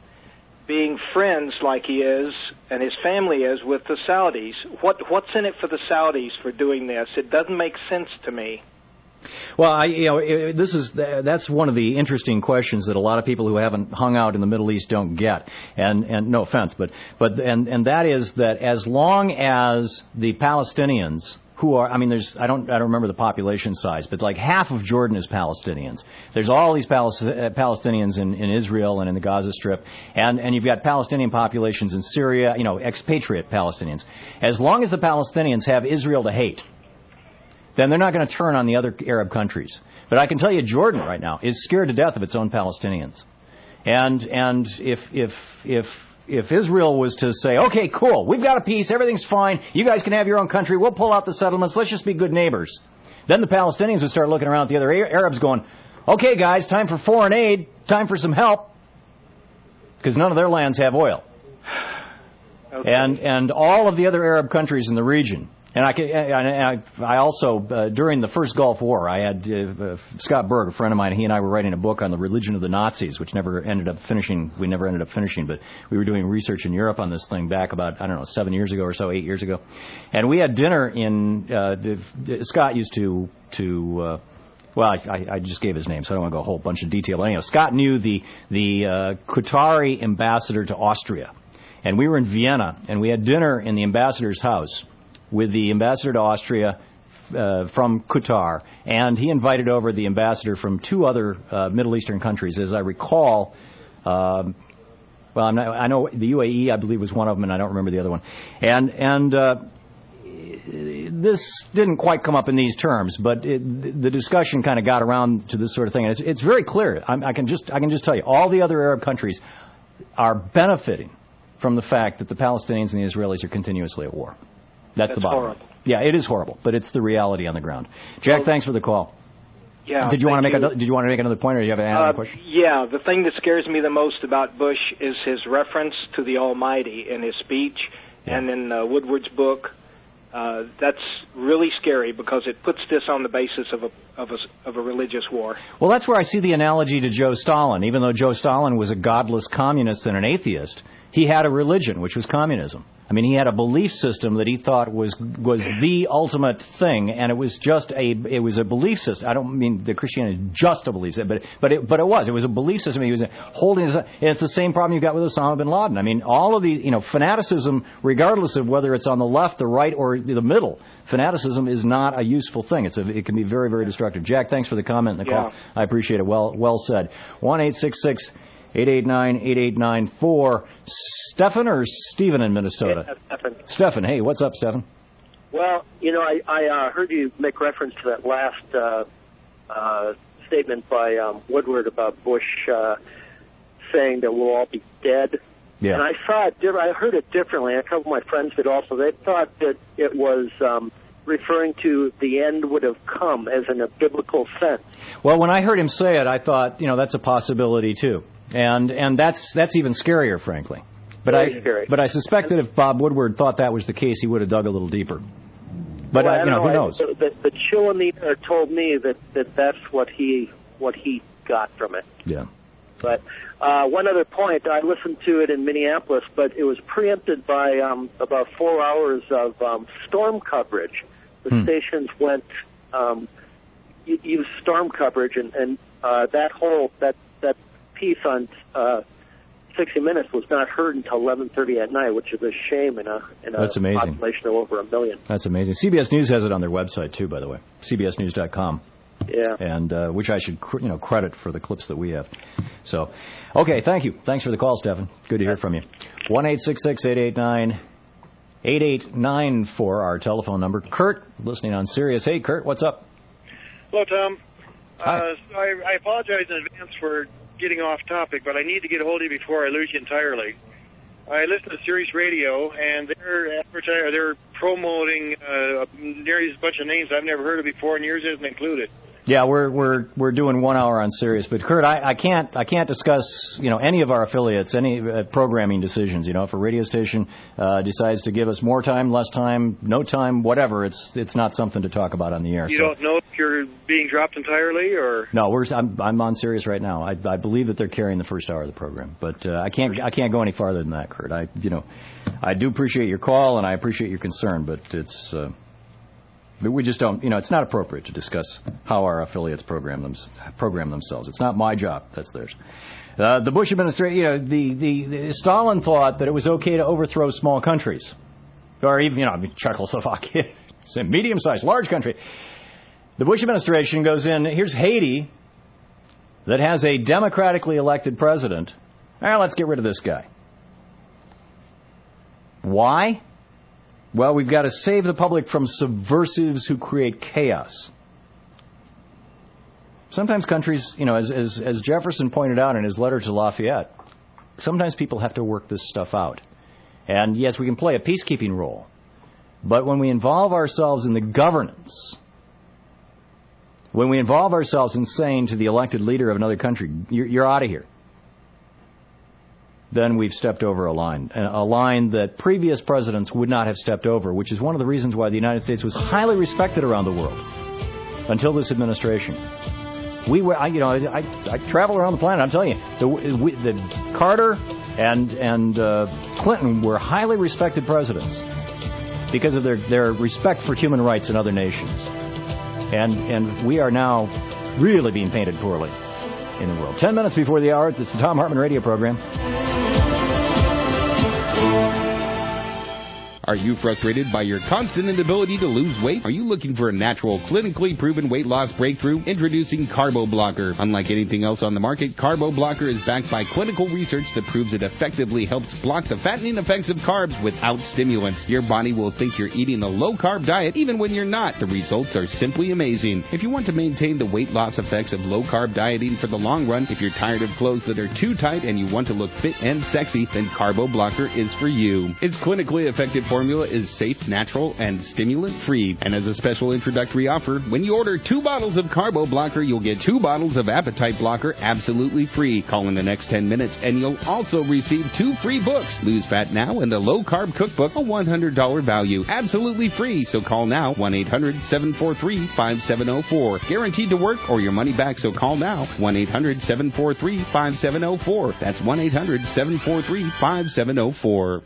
being friends like he is and his family is with the Saudis? What what's in it for the Saudis for doing this? It doesn't make sense to me. Well, I, you know, it, this is that's one of the interesting questions that a lot of people who haven't hung out in the Middle East don't get. And and no offense, but but and and that is that as long as the Palestinians, who are, I mean, there's, I don't, I don't remember the population size, but like half of Jordan is Palestinians. There's all these Palestinians in, in Israel and in the Gaza Strip, and, and you've got Palestinian populations in Syria, you know, expatriate Palestinians. As long as the Palestinians have Israel to hate, then they're not going to turn on the other Arab countries. But I can tell you Jordan right now is scared to death of its own Palestinians. And, and if, if, if, If Israel was to say, okay, cool, we've got a peace, everything's fine, you guys can have your own country, we'll pull out the settlements, let's just be good neighbors, Then the Palestinians would start looking around at the other Arabs going, okay, guys, time for foreign aid, time for some help, because none of their lands have oil. Okay. And and all of the other Arab countries in the region. And I, and I, I also, uh, during the first Gulf War, I had uh, uh, Scott Berg, a friend of mine, he and I were writing a book on the religion of the Nazis, which never ended up finishing. We never ended up finishing, but we were doing research in Europe on this thing back about, I don't know, seven years ago or so, eight years ago. And we had dinner in, uh, the, Scott used to, to uh, well, I, I just gave his name, so I don't want to go a whole bunch of detail. But anyhow, Scott knew the, the uh, Qatari ambassador to Austria. And we were in Vienna, and we had dinner in the ambassador's house with the ambassador to Austria uh, from Qatar, and he invited over the ambassador from two other uh, Middle Eastern countries. As I recall, um, well, I'm not, I know the U A E, I believe, was one of them, and I don't remember the other one. And and uh, this didn't quite come up in these terms, but it, the discussion kind of got around to this sort of thing. And it's, it's very clear. I, I can just I can just tell you, all the other Arab countries are benefiting from the fact that the Palestinians and the Israelis are continuously at war. That's, That's the bottom line. Yeah, it is horrible, but it's the reality on the ground. Jack, well, thanks for the call. Yeah. Did you want to make you. a, Did you want to make another point, or do you have another uh, question? Yeah, the thing that scares me the most about Bush is his reference to the Almighty in his speech yeah. and in uh, Woodward's book. Uh, that's really scary because it puts this on the basis of a, of a of a religious war. Well, that's where I see the analogy to Joe Stalin. Even though Joe Stalin was a godless communist and an atheist, he had a religion, which was communism. I mean, he had a belief system that he thought was was the ultimate thing, and it was just a it was a belief system. I don't mean that Christianity is just a belief system, but but it but it was it was a belief system. He was holding. His, and it's the same problem you got with Osama bin Laden. I mean, all of these, you know, fanaticism, regardless of whether it's on the left, the right, or the middle, fanaticism is not a useful thing. It's a, it can be very very destructive. Jack, thanks for the comment and the call. Yeah. I appreciate it. Well well said. One eight six six. eight eight nine, eight eight nine four. Stefan or Stephen in Minnesota? Yeah, Stefan. Stefan, hey, what's up, Stefan? Well, you know, I, I uh, heard you make reference to that last uh, uh, statement by um, Woodward about Bush uh, saying that we'll all be dead. Yeah. And I saw it, I heard it differently. A couple of my friends did also. They thought that it was um, referring to the end would have come as in a biblical sense. Well, when I heard him say it, I thought, you know, that's a possibility, too. And and that's that's even scarier, frankly. But Very I scary. but I suspect that if Bob Woodward thought that was the case, he would have dug a little deeper. But well, uh, you know, know, who knows? I, the, the chill in the air told me that, that that's what he what he got from it. Yeah. But uh, one other point, I listened to it in Minneapolis, but it was preempted by um, about four hours of um, storm coverage. The hmm. stations went um, used storm coverage, and, and uh, that whole that that. piece on uh, sixty minutes was not heard until eleven thirty at night, which is a shame in a in a That's amazing. population of over a million. That's amazing. C B S News has it on their website too, by the way, C B S news dot com. Yeah. And uh, which I should you know credit for the clips that we have. So, okay, thank you. Thanks for the call, Stephan. Good to hear from you. One eight six six eight eight nine eight eight nine four, our telephone number. Kurt, listening on Sirius. Hey, Kurt, what's up? Hello, Tom. Hi. Uh, so I, I apologize in advance for getting off topic, but I need to get a hold of you before I lose you entirely. I listen to Sirius Radio, and they're advertising, they're promoting uh, nearly a bunch of names I've never heard of before, and yours isn't included. Yeah, we're we're we're doing one hour on Sirius, but Kurt, I, I can't I can't discuss you know any of our affiliates, any uh, programming decisions. You know, if a radio station uh, decides to give us more time, less time, no time, whatever, it's it's not something to talk about on the air. You so. don't know if you're being dropped entirely, or no? We're I'm I'm on Sirius right now. I I believe that they're carrying the first hour of the program, but uh, I can't I can't go any farther than that, Kurt. I you know I do appreciate your call and I appreciate your concern, but it's. Uh, But we just don't, you know, it's not appropriate to discuss how our affiliates program, them, program themselves. It's not my job. That's theirs. Uh, the Bush administration, you know, the, the, the Stalin thought that it was okay to overthrow small countries. Or even, you know, I mean, Czechoslovakia. It's a medium-sized, large country. The Bush administration goes in, here's Haiti that has a democratically elected president. All right, let's get rid of this guy. Why? Well, we've got to save the public from subversives who create chaos. Sometimes countries, you know, as, as, as Jefferson pointed out in his letter to Lafayette, sometimes people have to work this stuff out. And yes, we can play a peacekeeping role. But when we involve ourselves in the governance When we involve ourselves in saying to the elected leader of another country, you're, you're out of here, then we've stepped over a line, a line that previous presidents would not have stepped over, which is one of the reasons why the United States was highly respected around the world until this administration. We were, I, you know, I, I travel around the planet. I'm telling you, the, we, the Carter and and uh, Clinton were highly respected presidents because of their, their respect for human rights in other nations, and and we are now really being painted poorly in the world. Ten minutes before the hour, this is the Thom Hartmann radio program. Are you frustrated by your constant inability to lose weight? Are you looking for a natural, clinically proven weight loss breakthrough? Introducing Carbo Blocker. Unlike anything else on the market, Carbo Blocker is backed by clinical research that proves it effectively helps block the fattening effects of carbs without stimulants. Your body will think you're eating a low-carb diet even when you're not. The results are simply amazing. If you want to maintain the weight loss effects of low-carb dieting for the long run, if you're tired of clothes that are too tight and you want to look fit and sexy, then Carbo Blocker is for you. Its clinically effective formula is safe, natural, and stimulant-free. And as a special introductory offer, when you order two bottles of Carbo Blocker, you'll get two bottles of Appetite Blocker absolutely free. Call in the next ten minutes, and you'll also receive two free books, Lose Fat Now and the Low Carb Cookbook, a one hundred dollars value. Absolutely free, so call now, one eight hundred seven four three five seven zero four. Guaranteed to work or your money back, so call now, one eight hundred seven four three five seven zero four. That's one eight hundred seven four three five seven zero four.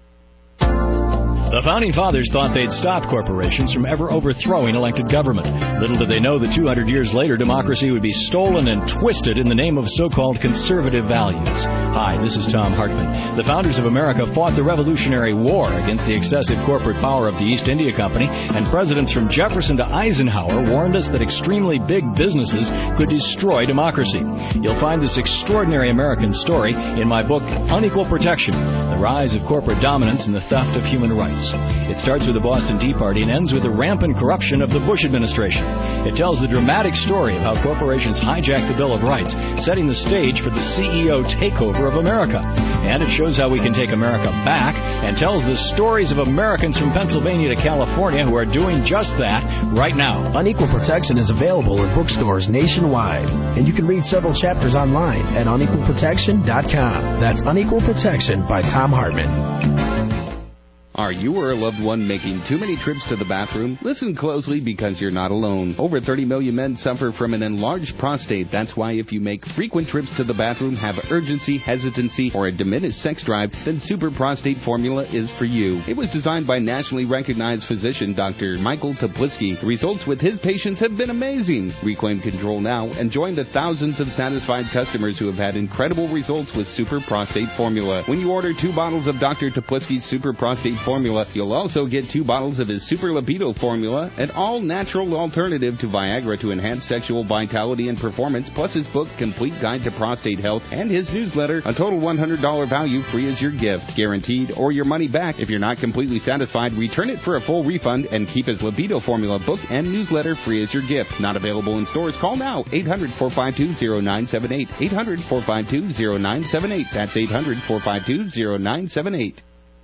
The Founding Fathers thought they'd stop corporations from ever overthrowing elected government. Little did they know that two hundred years later, democracy would be stolen and twisted in the name of so-called conservative values. Hi, this is Thom Hartmann. The founders of America fought the Revolutionary War against the excessive corporate power of the East India Company, and presidents from Jefferson to Eisenhower warned us that extremely big businesses could destroy democracy. You'll find this extraordinary American story in my book, Unequal Protection, The Rise of Corporate Dominance and the Theft of Human Rights. It starts with the Boston Tea Party and ends with the rampant corruption of the Bush administration. It tells the dramatic story of how corporations hijacked the Bill of Rights, setting the stage for the C E O takeover of America. And it shows how we can take America back and tells the stories of Americans from Pennsylvania to California who are doing just that right now. Unequal Protection is available in bookstores nationwide, and you can read several chapters online at unequal protection dot com. That's Unequal Protection by Thom Hartmann. Are you or a loved one making too many trips to the bathroom? Listen closely because you're not alone. Over thirty million men suffer from an enlarged prostate. That's why if you make frequent trips to the bathroom, have urgency, hesitancy, or a diminished sex drive, then Super Prostate Formula is for you. It was designed by nationally recognized physician Doctor Michael Toplitzky. The results with his patients have been amazing. Reclaim control now and join the thousands of satisfied customers who have had incredible results with Super Prostate Formula. When you order two bottles of Doctor Toplitzky's Super Prostate Formula, you'll also get two bottles of his Super Libido Formula, an all-natural alternative to Viagra to enhance sexual vitality and performance, plus his book, Complete Guide to Prostate Health, and his newsletter, a total one hundred dollars value free as your gift. Guaranteed or your money back. If you're not completely satisfied, return it for a full refund and keep his Libido Formula book and newsletter free as your gift. Not available in stores? Call now, eight hundred four five two zero nine seven eight, eight hundred four five two zero nine seven eight. That's eight hundred four five two zero nine seven eight.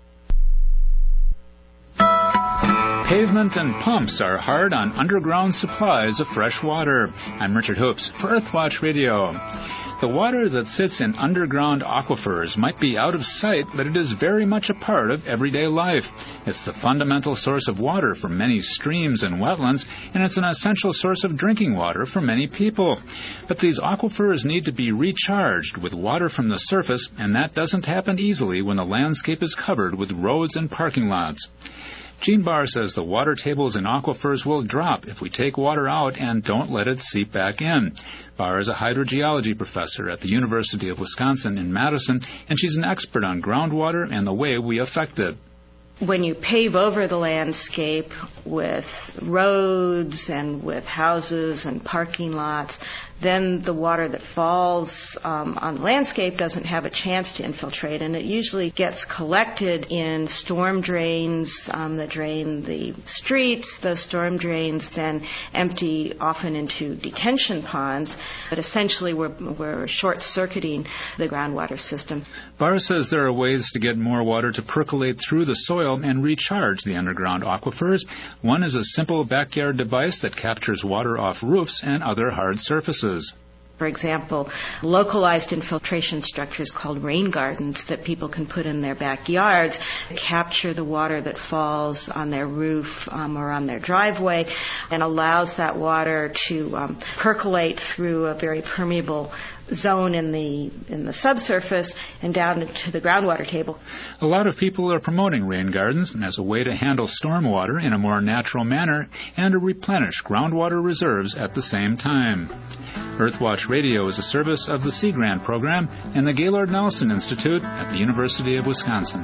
Pavement and pumps are hard on underground supplies of fresh water. I'm Richard Hoops for Earthwatch Radio. The water that sits in underground aquifers might be out of sight, but it is very much a part of everyday life. It's the fundamental source of water for many streams and wetlands, and it's an essential source of drinking water for many people. But these aquifers need to be recharged with water from the surface, and that doesn't happen easily when the landscape is covered with roads and parking lots. Gene Barr says the water tables in aquifers will drop if we take water out and don't let it seep back in. Barr is a hydrogeology professor at the University of Wisconsin in Madison, and she's an expert on groundwater and the way we affect it. When you pave over the landscape with roads and with houses and parking lots, then the water that falls um, on the landscape doesn't have a chance to infiltrate, and it usually gets collected in storm drains um, that drain the streets. Those storm drains then empty often into detention ponds, but essentially we're, we're short-circuiting the groundwater system. Barr says there are ways to get more water to percolate through the soil and recharge the underground aquifers, One is a simple backyard device that captures water off roofs and other hard surfaces. For example, localized infiltration structures called rain gardens that people can put in their backyards capture the water that falls on their roof um, or on their driveway and allows that water to um, percolate through a very permeable zone in the in the subsurface and down to the groundwater table. A lot of people are promoting rain gardens as a way to handle stormwater in a more natural manner and to replenish groundwater reserves at the same time. Earthwatch Radio is a service of the Sea Grant program and the Gaylord Nelson Institute at the University of Wisconsin.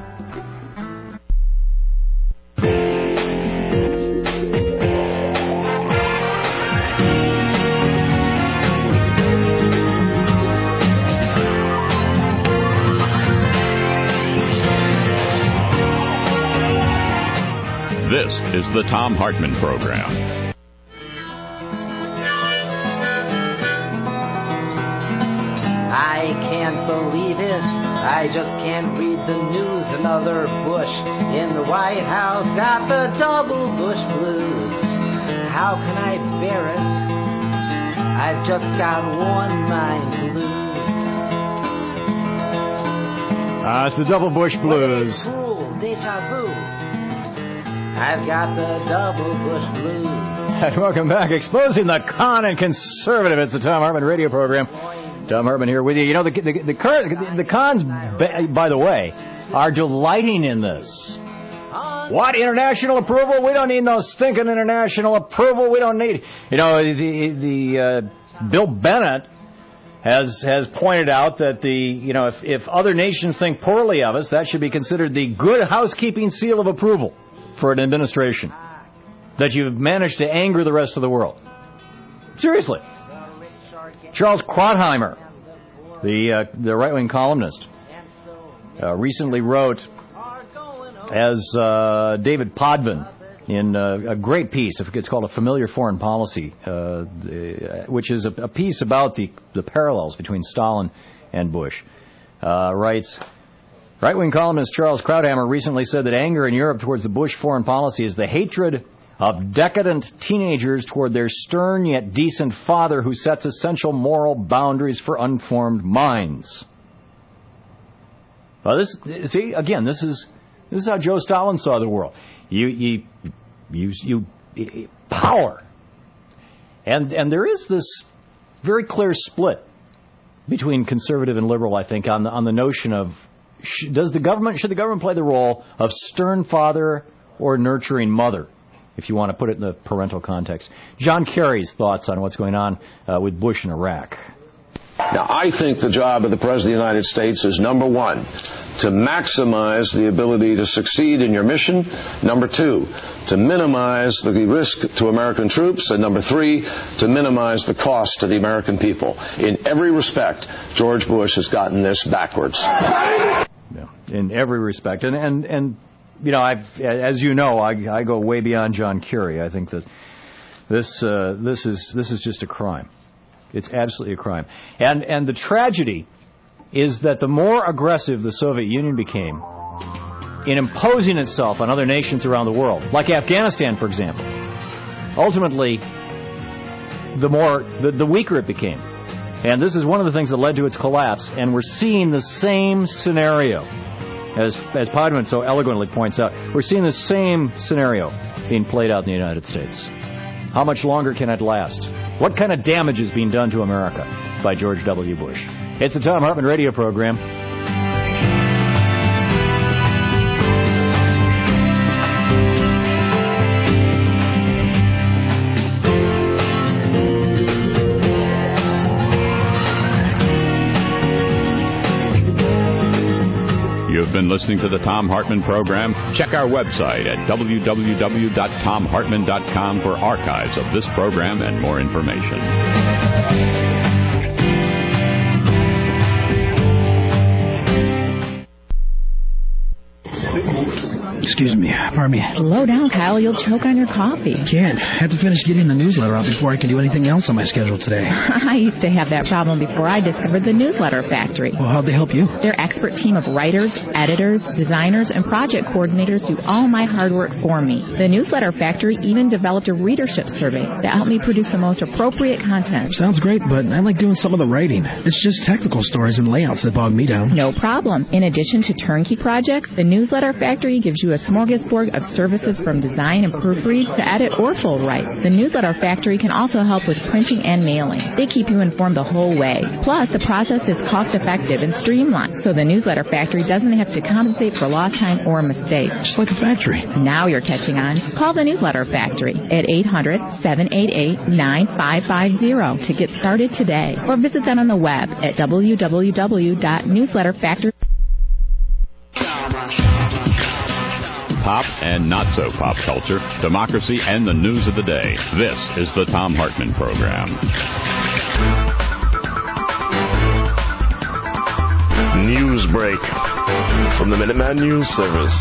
This is the Thom Hartmann Program. I can't believe it. I just can't read the news. Another Bush in the White House got the double Bush blues. How can I bear it? I've just got one mind to lose. Ah, uh, it's the double Bush blues. Cruel deja vu. I've got the double Bush blues. And welcome back. Exposing the con and conservative. It's the Thom Hartmann radio program. Thom Hartmann here with you. You know, the the, the, current, the cons, by the way, are delighting in this. What? International approval? We don't need no stinking international approval. We don't need... You know, the, the uh, Bill Bennett has has pointed out that the, you know, if, if other nations think poorly of us, that should be considered the good housekeeping seal of approval for an administration, that you've managed to anger the rest of the world. Seriously. Charles Krauthammer, the uh, the right-wing columnist, uh, recently wrote, as uh, David Podvin, in uh, a great piece, it's called A Familiar Foreign Policy, uh, the, which is a, a piece about the, the parallels between Stalin and Bush, uh, writes... Right-wing columnist Charles Krauthammer recently said that anger in Europe towards the Bush foreign policy is the hatred of decadent teenagers toward their stern yet decent father who sets essential moral boundaries for unformed minds. Well, this, see, again, this is this is how Joe Stalin saw the world. You, you, you, you, you power, and and there is this very clear split between conservative and liberal, I think, on the on the notion of Does the government, should the government play the role of stern father or nurturing mother, if you want to put it in the parental context? John Kerry's thoughts on what's going on uh, with Bush in Iraq. Now, I think the job of the President of the United States is, number one, to maximize the ability to succeed in your mission. Number two, to minimize the risk to American troops. And number three, to minimize the cost to the American people. In every respect, George Bush has gotten this backwards. Yeah, in every respect. And, and, and you know, I've, as you know, I, I go way beyond John Kerry. I think that this, uh, this is, this is just a crime. It's absolutely a crime. And and the tragedy is that the more aggressive the Soviet Union became in imposing itself on other nations around the world, like Afghanistan, for example, ultimately, the more the, the weaker it became. And this is one of the things that led to its collapse. And we're seeing the same scenario, as as Podman so eloquently points out. We're seeing the same scenario being played out in the United States. How much longer can it last? What kind of damage is being done to America by George W. Bush? It's the Thom Hartmann radio program. You've been listening to the Thom Hartmann program. Check our website at w w w dot thom hartmann dot com for archives of this program and more information. excuse me. Pardon me. Slow down, Kyle. You'll choke on your coffee. Can't. Have to finish getting the newsletter out before I can do anything else on my schedule today. I used to have that problem before I discovered the Newsletter Factory. Well, how'd they help you? Their expert team of writers, editors, designers, and project coordinators do all my hard work for me. The Newsletter Factory even developed a readership survey that helped me produce the most appropriate content. Sounds great, but I like doing some of the writing. It's just technical stories and layouts that bog me down. No problem. In addition to turnkey projects, the Newsletter Factory gives you a smorgasbord of services from design and proofread to edit or full write. The Newsletter Factory can also help with printing and mailing. They keep you informed the whole way. Plus, the process is cost-effective and streamlined, so the Newsletter Factory doesn't have to compensate for lost time or mistakes. Just like a factory. Now you're catching on. Call the Newsletter Factory at eight hundred, seven eight eight, nine five five zero to get started today, or visit them on the web at w w w dot newsletter factory dot com. Pop and not so pop culture, democracy, and the news of the day. This is the Thom Hartmann Program. News break from the Minuteman News Service.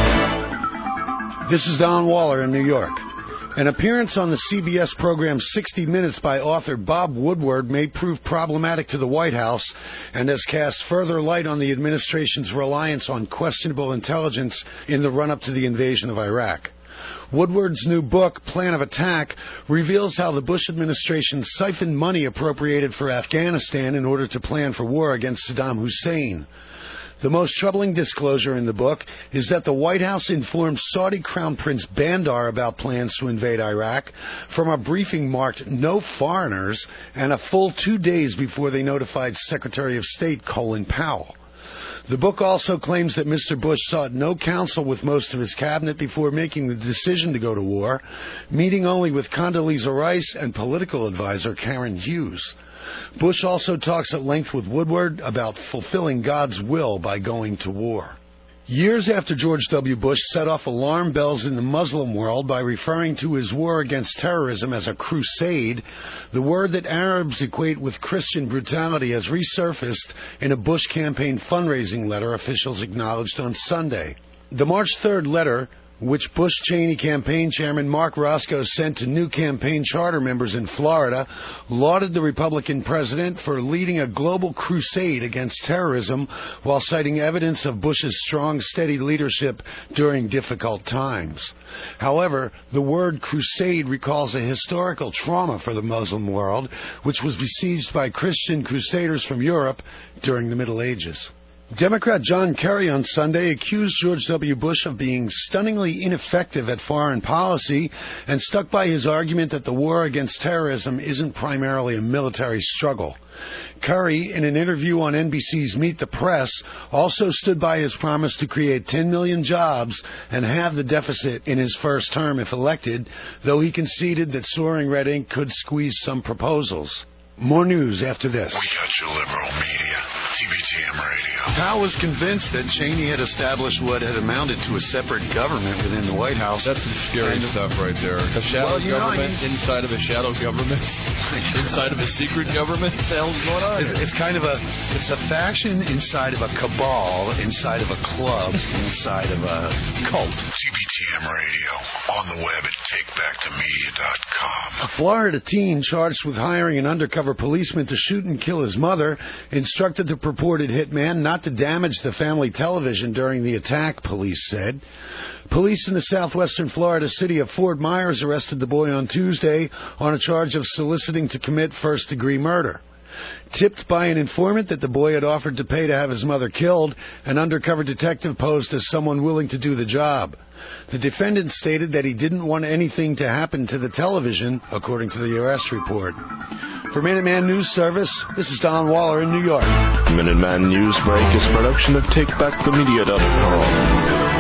This is Don Waller in New York. An appearance on the C B S program sixty minutes by author Bob Woodward may prove problematic to the White House and has cast further light on the administration's reliance on questionable intelligence in the run-up to the invasion of Iraq. Woodward's new book, Plan of Attack, reveals how the Bush administration siphoned money appropriated for Afghanistan in order to plan for war against Saddam Hussein. The most troubling disclosure in the book is that the White House informed Saudi Crown Prince Bandar about plans to invade Iraq from a briefing marked "No Foreigners" and a full two days before they notified Secretary of State Colin Powell. The book also claims that Mister Bush sought no counsel with most of his cabinet before making the decision to go to war, meeting only with Condoleezza Rice and political advisor Karen Hughes. Bush also talks at length with Woodward about fulfilling God's will by going to war. Years after George W. Bush set off alarm bells in the Muslim world by referring to his war against terrorism as a crusade, the word that Arabs equate with Christian brutality has resurfaced in a Bush campaign fundraising letter officials acknowledged on Sunday. The March third letter, which Bush-Cheney campaign chairman Mark Roscoe sent to new campaign charter members in Florida, lauded the Republican president for leading a global crusade against terrorism while citing evidence of Bush's strong, steady leadership during difficult times. However, the word crusade recalls a historical trauma for the Muslim world, which was besieged by Christian crusaders from Europe during the Middle Ages. Democrat John Kerry on Sunday accused George W. Bush of being stunningly ineffective at foreign policy and stuck by his argument that the war against terrorism isn't primarily a military struggle. Kerry, in an interview on N B C's Meet the Press, also stood by his promise to create ten million jobs and halve the deficit in his first term if elected, though he conceded that soaring red ink could squeeze some proposals. More news after this. We got your liberal media. T B T M Radio. Powell was convinced that Cheney had established what had amounted to a separate government within the White House. That's some scary and, stuff right there. A shadow well, government know, I mean, inside of a shadow government, inside of a secret government. What the hell's going on? It's, it's kind of a it's a faction inside of a cabal, inside of a club, inside of a cult. T B T M Radio on the web at take back to media dot com. A Florida teen charged with hiring an undercover policeman to shoot and kill his mother instructed the purported hitman not to damage the family television during the attack, police said. Police in the southwestern Florida city of Fort Myers arrested the boy on Tuesday on a charge of soliciting to commit first-degree murder. Tipped by an informant that the boy had offered to pay to have his mother killed, an undercover detective posed as someone willing to do the job. The defendant stated that he didn't want anything to happen to the television, according to the arrest report. For Minuteman News Service, this is Don Waller in New York. Minuteman News Break is a production of take back the media dot com.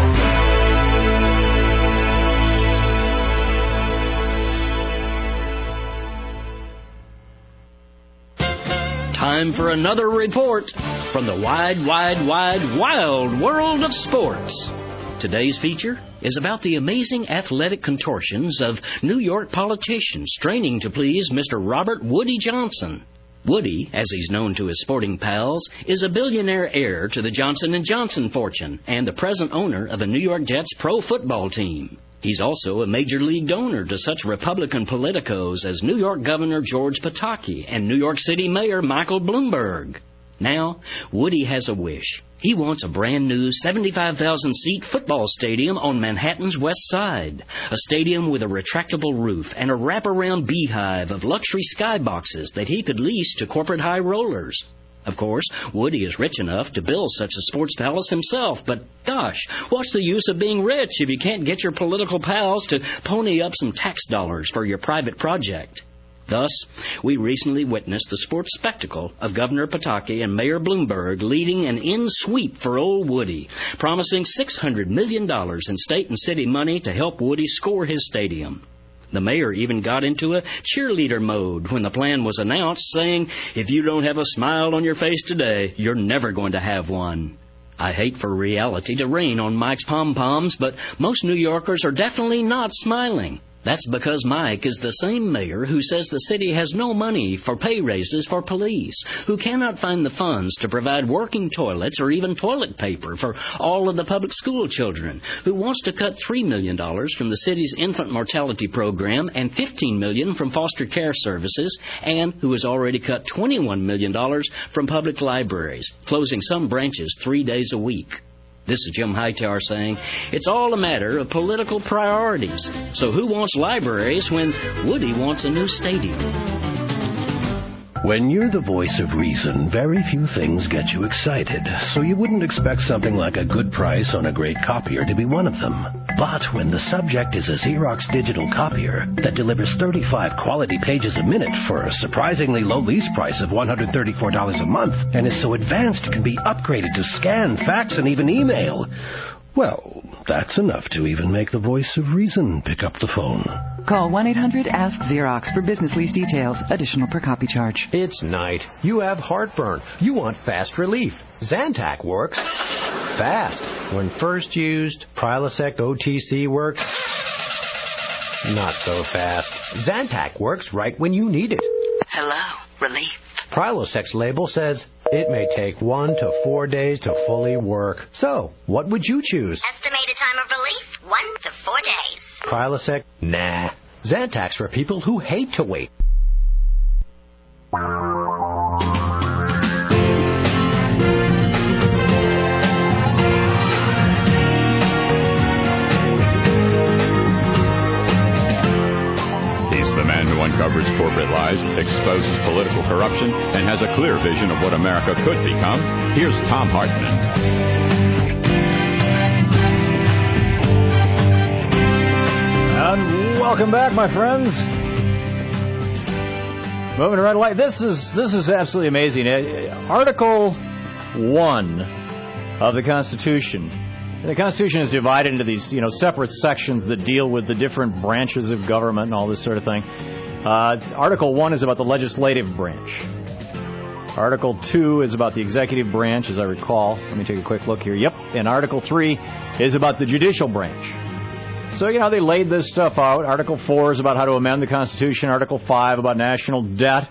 Time for another report from the wide, wide, wide, wild world of sports. Today's feature is about the amazing athletic contortions of New York politicians straining to please Mister Robert Woody Johnson. Woody, as he's known to his sporting pals, is a billionaire heir to the Johnson and Johnson fortune and the present owner of the New York Jets pro football team. He's also a major league donor to such Republican politicos as New York Governor George Pataki and New York City Mayor Michael Bloomberg. Now, Woody has a wish. He wants a brand new seventy-five thousand seat football stadium on Manhattan's west side. A stadium with a retractable roof and a wraparound beehive of luxury skyboxes that he could lease to corporate high rollers. Of course, Woody is rich enough to build such a sports palace himself, but gosh, what's the use of being rich if you can't get your political pals to pony up some tax dollars for your private project? Thus, we recently witnessed the sports spectacle of Governor Pataki and Mayor Bloomberg leading an in-sweep for old Woody, promising six hundred million dollars in state and city money to help Woody score his stadium. The mayor even got into a cheerleader mode when the plan was announced, saying, "If you don't have a smile on your face today, you're never going to have one." I hate for reality to rain on Mike's pom-poms, but most New Yorkers are definitely not smiling. That's because Mike is the same mayor who says the city has no money for pay raises for police, who cannot find the funds to provide working toilets or even toilet paper for all of the public school children, who wants to cut three million dollars from the city's infant mortality program and fifteen million dollars from foster care services, and who has already cut twenty-one million dollars from public libraries, closing some branches three days a week. This is Jim Hightower saying, it's all a matter of political priorities. So who wants libraries when Woody wants a new stadium? When you're the voice of reason, very few things get you excited, so you wouldn't expect something like a good price on a great copier to be one of them. But when the subject is a Xerox digital copier that delivers thirty-five quality pages a minute for a surprisingly low lease price of one hundred thirty-four dollars a month, and is so advanced it can be upgraded to scan, fax, and even email, well, that's enough to even make the voice of reason pick up the phone. Call one eight hundred ask Xerox for business lease details. Additional per copy charge. It's night. You have heartburn. You want fast relief. Zantac works fast. When first used, Prilosec O T C works not so fast. Zantac works right when you need it. Hello, relief. Prilosec's label says it may take one to four days to fully work. So, what would you choose? Estimated time of relief, one to four days. Prilosec? Nah. Zantac's for people who hate to wait. He's the man who uncovers corporate lies, exposes political corruption, and has a clear vision of what America could become. Here's Thom Hartmann. And welcome back, my friends. Moving right along. This is this is absolutely amazing. Article one of the Constitution. The Constitution is divided into these, you know, separate sections that deal with the different branches of government and all this sort of thing. Uh, Article one is about the legislative branch. Article two is about the executive branch, as I recall. Let me take a quick look here. Yep. And Article three is about the judicial branch. So, you know, they laid this stuff out. Article four is about how to amend the Constitution. Article five about national debt,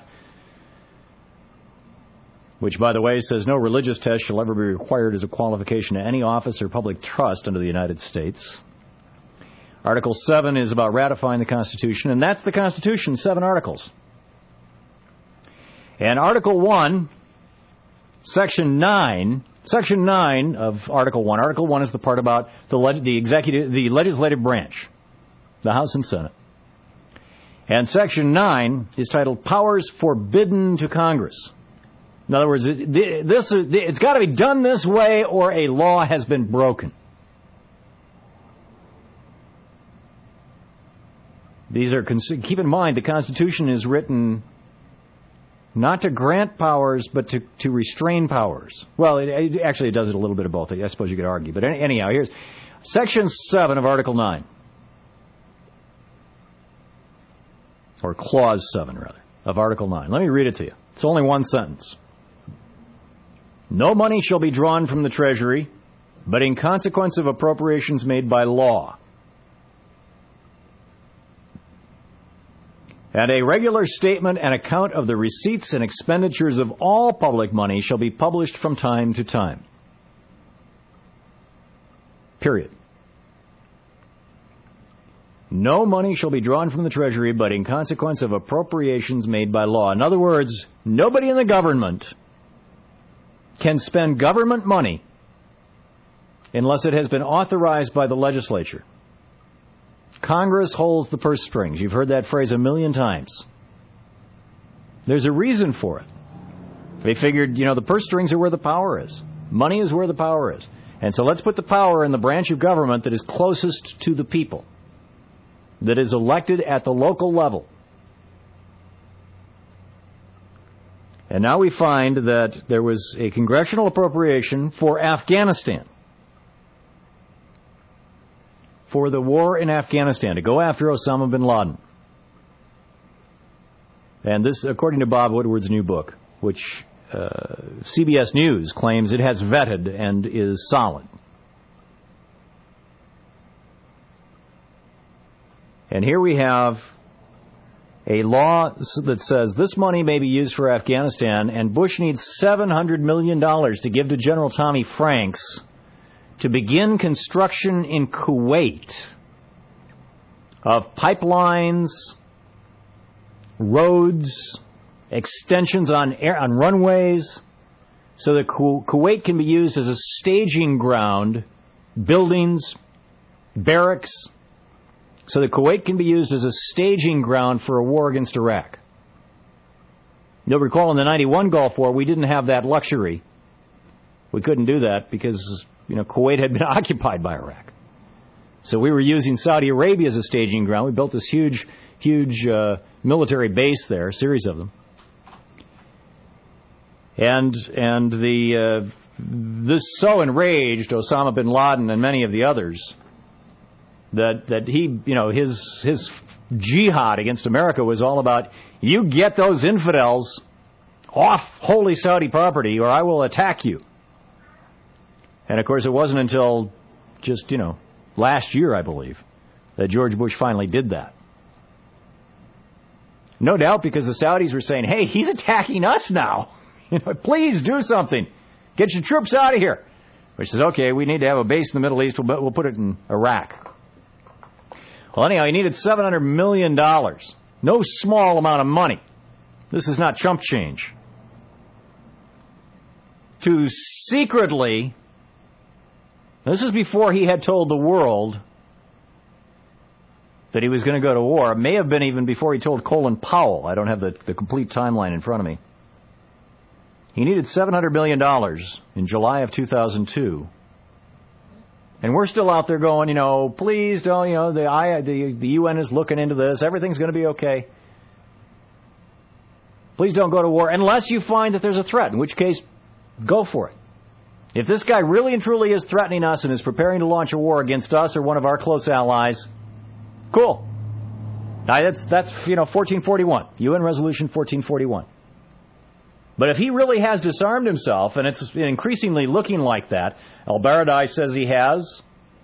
which, by the way, says no religious test shall ever be required as a qualification to any office or public trust under the United States. Article seven is about ratifying the Constitution, and that's the Constitution, seven articles. And Article one, Section nine... Section nine of Article one. Article one is the part about the, leg- the executive, the legislative branch, the House and Senate. And Section nine is titled Powers Forbidden to Congress. In other words, it, this is, it's got to be done this way or a law has been broken. These are, keep in mind, the Constitution is written not to grant powers, but to, to restrain powers. Well, it, it, actually, it does it a little bit of both. I suppose you could argue. But any, anyhow, here's Section seven of Article nine. Or Clause seven, rather, of Article nine. Let me read it to you. It's only one sentence. No money shall be drawn from the Treasury, but in consequence of appropriations made by law. And a regular statement and account of the receipts and expenditures of all public money shall be published from time to time. Period. No money shall be drawn from the Treasury but in consequence of appropriations made by law. In other words, nobody in the government can spend government money unless it has been authorized by the legislature. Congress holds the purse strings. You've heard that phrase a million times. There's a reason for it. They figured, you know, the purse strings are where the power is. Money is where the power is. And so let's put the power in the branch of government that is closest to the people, that is elected at the local level. And now we find that there was a congressional appropriation for Afghanistan, for the war in Afghanistan, to go after Osama bin Laden. And this, according to Bob Woodward's new book, which uh, C B S News claims it has vetted and is solid. And here we have a law that says this money may be used for Afghanistan, and Bush needs seven hundred million dollars to give to General Tommy Franks to begin construction in Kuwait of pipelines, roads, extensions on air, on runways, so that Ku- Kuwait can be used as a staging ground, buildings, barracks, so that Kuwait can be used as a staging ground for a war against Iraq. You'll recall in the ninety-one Gulf War, we didn't have that luxury. We couldn't do that because, you know, Kuwait had been occupied by Iraq. So we were using Saudi Arabia as a staging ground. We built this huge, huge uh, military base there, a series of them. And and the uh, this so enraged Osama bin Laden and many of the others that that he, you know, his his jihad against America was all about, you get those infidels off holy Saudi property or I will attack you. And of course it wasn't until just, you know, last year, I believe, that George Bush finally did that. No doubt because the Saudis were saying, hey, he's attacking us now. You know, please do something. Get your troops out of here. Which says, okay, we need to have a base in the Middle East. We'll, we'll put it in Iraq. Well, anyhow, he needed seven hundred million dollars. No small amount of money. This is not chump change. To secretly, this is before he had told the world that he was going to go to war. It may have been even before he told Colin Powell. I don't have the, the complete timeline in front of me. He needed seven hundred million dollars in July of two thousand two. And we're still out there going, you know, please don't, you know, the, I, the, the U N is looking into this. Everything's going to be okay. Please don't go to war unless you find that there's a threat, in which case, go for it. If this guy really and truly is threatening us and is preparing to launch a war against us or one of our close allies, cool. Now, that's, that's you know, fourteen forty-one, U N Resolution fourteen forty-one. But if he really has disarmed himself, and it's increasingly looking like that, Al-Baradei says he has.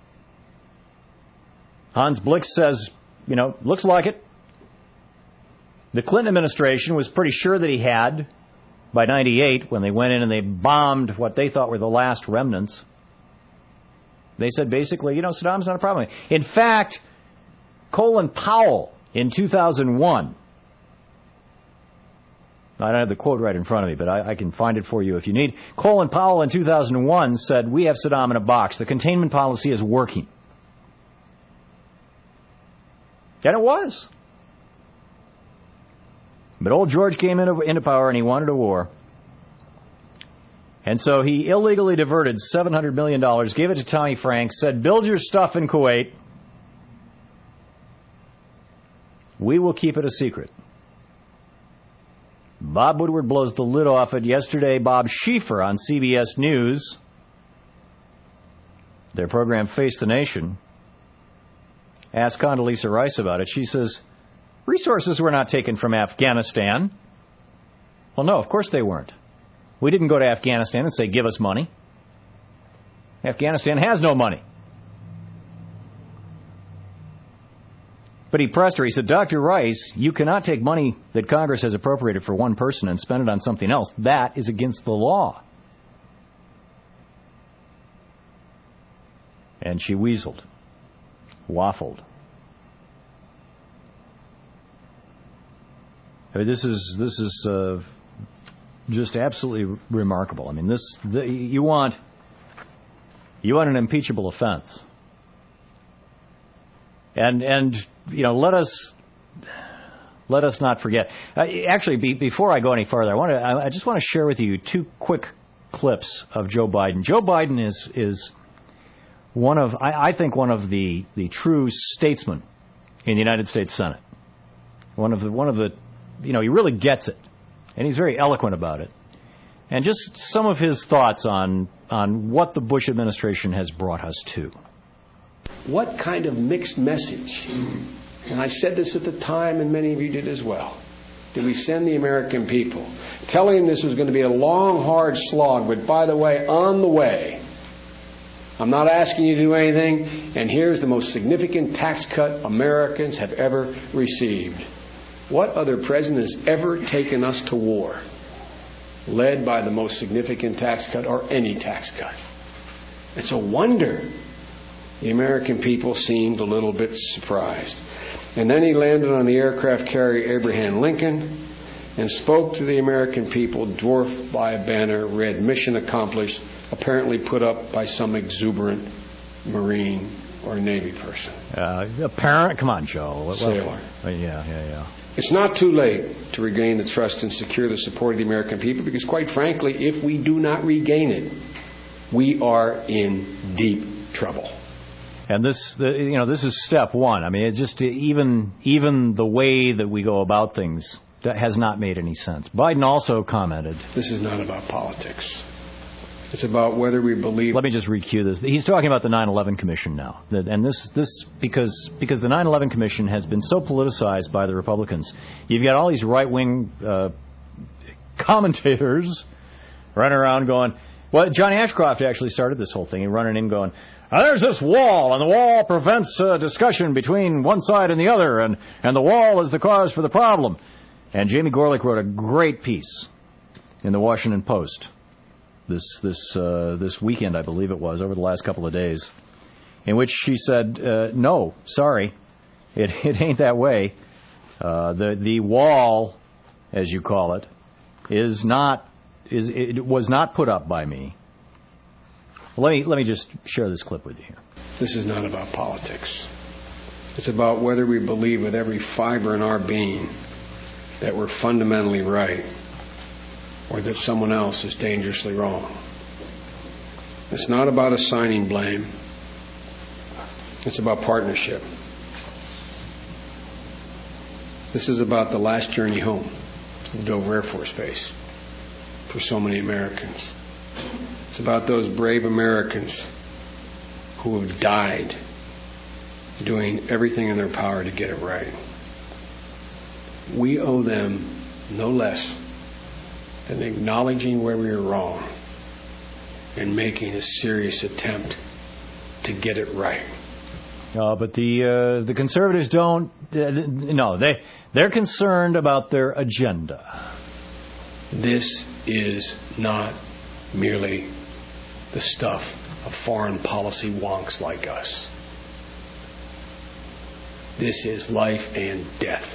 Hans Blix says, you know, looks like it. The Clinton administration was pretty sure that he had by ninety-eight when they went in and they bombed what they thought were the last remnants. They said basically, you know, Saddam's not a problem. In fact, Colin Powell in two thousand one, I don't have the quote right in front of me, but I, I can find it for you if you need. Colin Powell in two thousand one said, we have Saddam in a box. The containment policy is working. And it was. But old George came into, into power and he wanted a war. And so he illegally diverted seven hundred million dollars, gave it to Tommy Franks, said, build your stuff in Kuwait. We will keep it a secret. Bob Woodward blows the lid off it. Yesterday, Bob Schieffer on C B S News, their program Face the Nation, asked Condoleezza Rice about it. She says, resources were not taken from Afghanistan. Well, no, of course they weren't. We didn't go to Afghanistan and say, give us money. Afghanistan has no money. But he pressed her. He said, Doctor Rice, you cannot take money that Congress has appropriated for one person and spend it on something else. That is against the law. And she weaseled, waffled. I mean, this is this is uh, just absolutely remarkable. I mean, this the, you want you want an impeachable offense, and and you know let us let us not forget. Uh, actually, be, before I go any farther, I want to I, I just want to share with you two quick clips of Joe Biden. Joe Biden is is one of I, I think one of the the true statesmen in the United States Senate. One of the one of the You know, he really gets it, and he's very eloquent about it. And just some of his thoughts on on what the Bush administration has brought us to. What kind of mixed message, and I said this at the time, and many of you did as well, did we send the American people? Telling them this was going to be a long, hard slog, but by the way, on the way, I'm not asking you to do anything, and here's the most significant tax cut Americans have ever received. What other president has ever taken us to war led by the most significant tax cut or any tax cut? It's a wonder the American people seemed a little bit surprised. And then he landed on the aircraft carrier Abraham Lincoln and spoke to the American people, dwarfed by a banner read, "Mission accomplished," apparently put up by some exuberant Marine or Navy person. Uh, apparent? Come on, Joe. Sailor. Well, yeah, yeah, yeah. It's not too late to regain the trust and secure the support of the American people, because quite frankly, if we do not regain it, we are in deep trouble. And this, the, you know, this is step one. I mean, it just even even the way that we go about things that has not made any sense. Biden also commented, "This is not about politics. It's about whether we believe..." Let me just re-cue this. He's talking about the nine eleven Commission now. And this, this because because the nine eleven Commission has been so politicized by the Republicans. You've got all these right-wing uh, commentators running around going, well, John Ashcroft actually started this whole thing. He running in going, oh, there's this wall, and the wall prevents uh, discussion between one side and the other, and, and the wall is the cause for the problem. And Jamie Gorelick wrote a great piece in the Washington Post this this uh, this weekend, I believe it was, over the last couple of days, in which she said, uh, no, sorry, it it ain't that way. Uh, the the wall, as you call it, is not is it was not put up by me. Let me let me just share this clip with you here. This is not about politics. It's about whether we believe with every fiber in our being that we're fundamentally right, or that someone else is dangerously wrong. It's not about assigning blame. It's about partnership. This is about the last journey home to the Dover Air Force Base for so many Americans. It's about those brave Americans who have died doing everything in their power to get it right. We owe them no less than acknowledging where we were wrong and making a serious attempt to get it right. Uh, but the uh, the conservatives don't. Uh, no, they they're concerned about their agenda. This is not merely the stuff of foreign policy wonks like us. This is life and death.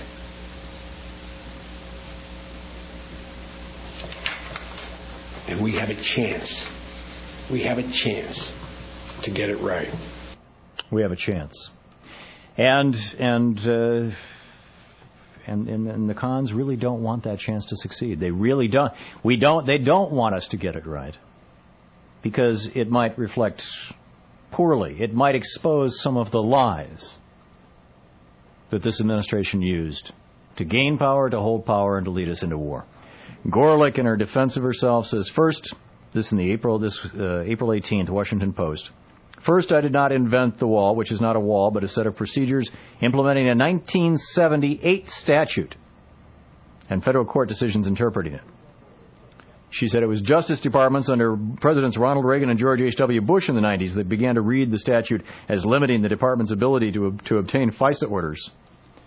And we have a chance. We have a chance to get it right. We have a chance. And and uh, and, and and the cons really don't want that chance to succeed. They really don't. We don't. They don't want us to get it right, because it might reflect poorly. It might expose some of the lies that this administration used to gain power, to hold power, and to lead us into war. Gorelick, in her defense of herself, says, first, this in the April, this uh, April eighteenth, Washington Post. First, I did not invent the wall, which is not a wall, but a set of procedures implementing a nineteen seventy-eight statute and federal court decisions interpreting it. She said it was Justice Departments under Presidents Ronald Reagan and George H W. Bush in the nineties that began to read the statute as limiting the department's ability to to obtain FISA orders.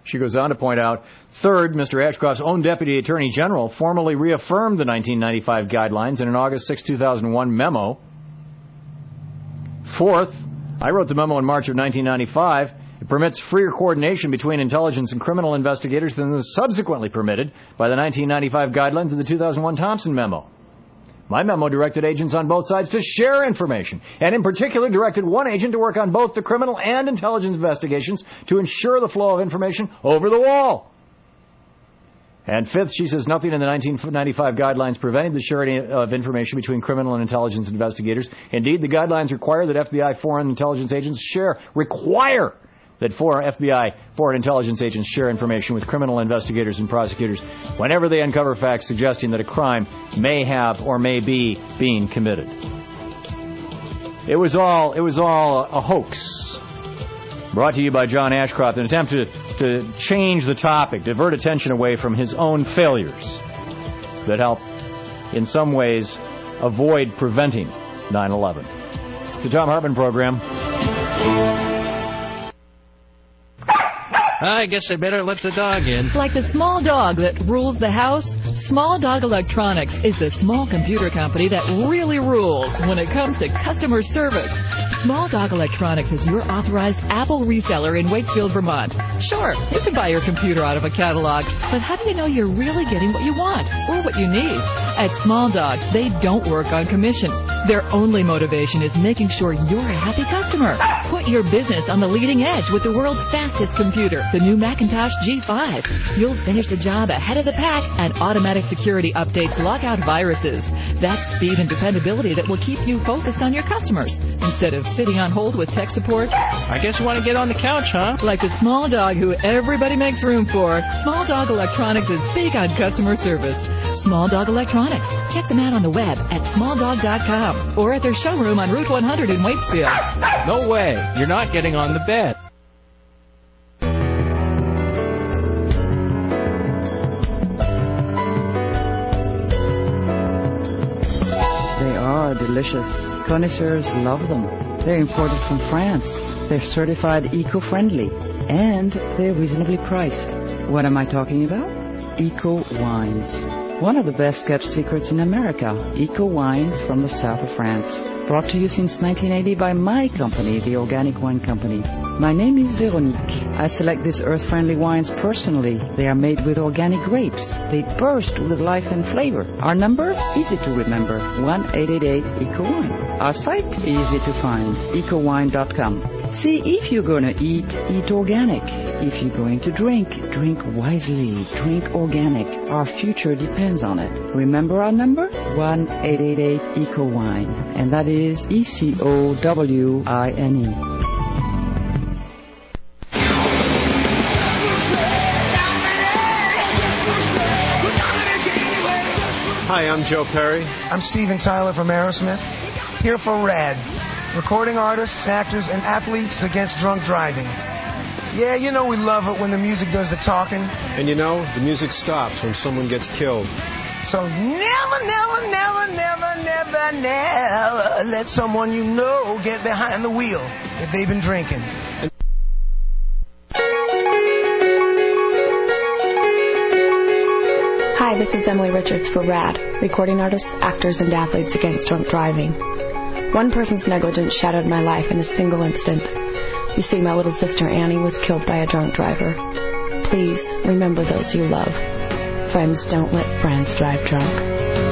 She goes on to point out, third, Mister Ashcroft's own Deputy Attorney General formally reaffirmed the nineteen ninety-five guidelines in an August sixth, two thousand one memo. Fourth, I wrote the memo in March of nineteen ninety-five. It permits freer coordination between intelligence and criminal investigators than was subsequently permitted by the nineteen ninety-five guidelines in the two thousand one Thompson memo. My memo directed agents on both sides to share information, and in particular directed one agent to work on both the criminal and intelligence investigations to ensure the flow of information over the wall. And fifth, she says nothing in the nineteen ninety-five guidelines prevented the sharing of information between criminal and intelligence investigators. Indeed, the guidelines require that F B I foreign intelligence agents share, require that foreign F B I foreign intelligence agents share information with criminal investigators and prosecutors whenever they uncover facts suggesting that a crime may have or may be being committed. It was all it was all a hoax. Brought to you by John Ashcroft, an attempt to, to change the topic, divert attention away from his own failures that help, in some ways, avoid preventing nine eleven. It's a Tom Hartman program. I guess I better let the dog in. Like the small dog that rules the house, Small Dog Electronics is the small computer company that really rules when it comes to customer service. Small Dog Electronics is your authorized Apple reseller in Waitsfield, Vermont. Sure, you can buy your computer out of a catalog, but how do you know you're really getting what you want or what you need? At Small Dog, they don't work on commission. Their only motivation is making sure you're a happy customer. Put your business on the leading edge with the world's fastest computer, the new Macintosh G five. You'll finish the job ahead of the pack, and automatic security updates lock out viruses. That's speed and dependability that will keep you focused on your customers instead of sitting on hold with tech support. I guess you want to get on the couch, huh? Like the small dog who everybody makes room for, Small Dog Electronics is big on customer service. Small Dog Electronics. Check them out on the web at small dog dot com or at their showroom on Route one hundred in Waitsfield. No way. You're not getting on the bed. They are delicious. Connoisseurs love them. They're imported from France. They're certified eco-friendly. And they're reasonably priced. What am I talking about? Eco Wines. One of the best kept secrets in America. Eco Wines from the south of France. Brought to you since nineteen eighty by my company, the Organic Wine Company. My name is Veronique. I select these earth-friendly wines personally. They are made with organic grapes. They burst with life and flavor. Our number? Easy to remember. one eight eight eight eco wine. Our site? Easy to find. eco wine dot com. See, if you're going to eat, eat organic. If you're going to drink, drink wisely. Drink organic. Our future depends on it. Remember our number? one eight eight eight eco wine. And that is E C O W I N E. Hi, I'm Joe Perry. I'm Steven Tyler from Aerosmith. Here for RAD. Recording artists, actors, and athletes against drunk driving. Yeah, you know we love it when the music does the talking. And you know, the music stops when someone gets killed. So never, never, never, never, never, never let someone you know get behind the wheel if they've been drinking. And Hi, this is Emily Richards for RAD, recording artists, actors, and athletes against drunk driving. One person's negligence shattered my life in a single instant. You see, my little sister Annie was killed by a drunk driver. Please, remember those you love. Friends don't let friends drive drunk.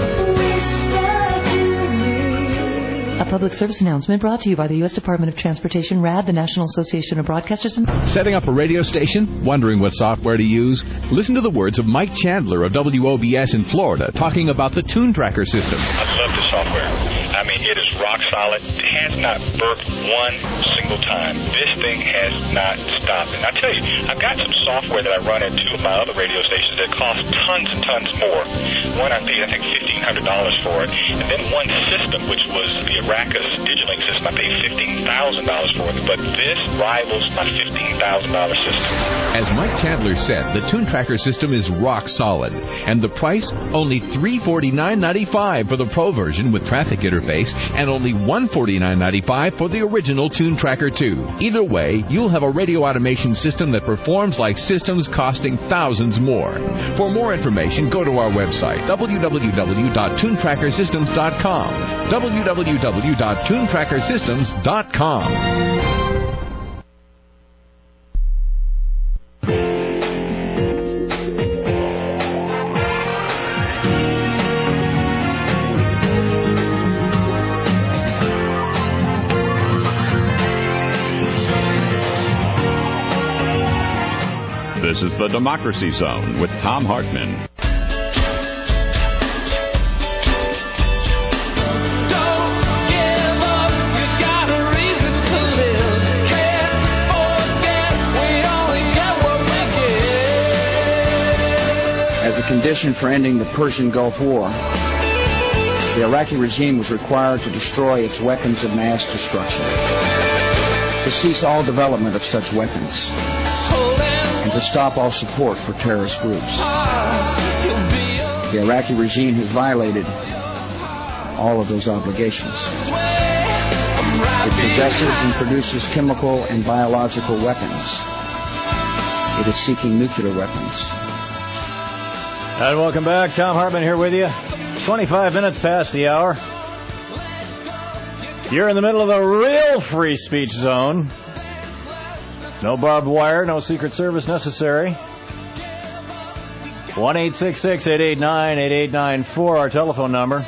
A public service announcement brought to you by the U S Department of Transportation, RAD, the National Association of Broadcasters. And Setting up a radio station? Wondering what software to use? Listen to the words of Mike Chandler of W O B S in Florida talking about the Tune Tracker system. I love the software. I mean, it is rock solid. It has not burped one single time. This thing has not stopped. And I tell you, I've got some software that I run at two of my other radio stations that cost tons and tons more. One I paid, I think, fifteen hundred dollars for it. And then one system, which was the Aracus Digilink system, I paid fifteen thousand dollars for it, but this rivals my fifteen thousand dollars system. As Mike Chandler said, the Tune Tracker system is rock solid, and the price only three hundred forty-nine dollars and ninety-five cents for the Pro version with traffic interface, and only one hundred forty-nine dollars and ninety-five cents for the original Tune Tracker two. Either way, you'll have a radio automation system that performs like systems costing thousands more. For more information, go to our website, w w w dot tune tracker systems dot com. w w w dot tune tracker systems dot com. This is the Democracy Zone with Thom Hartmann. As a condition for ending the Persian Gulf War, the Iraqi regime was required to destroy its weapons of mass destruction, to cease all development of such weapons, and to stop all support for terrorist groups. The Iraqi regime has violated all of those obligations. It possesses and produces chemical and biological weapons. It is seeking nuclear weapons. And welcome back. Thom Hartmann here with you. twenty-five minutes past the hour. You're in the middle of the real free speech zone. No barbed wire, no Secret Service necessary. one eight six six, eight eight nine, eight eight nine four, our telephone number.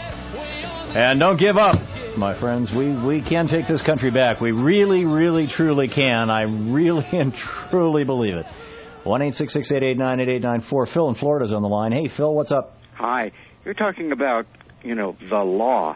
And don't give up, my friends. We, we can take this country back. We really, really, truly can. I really and truly believe it. one eight six six, eight eight nine, eight eight nine four. Phil in Florida's on the line. Hey, Phil, what's up? Hi. You're talking about, you know, the law.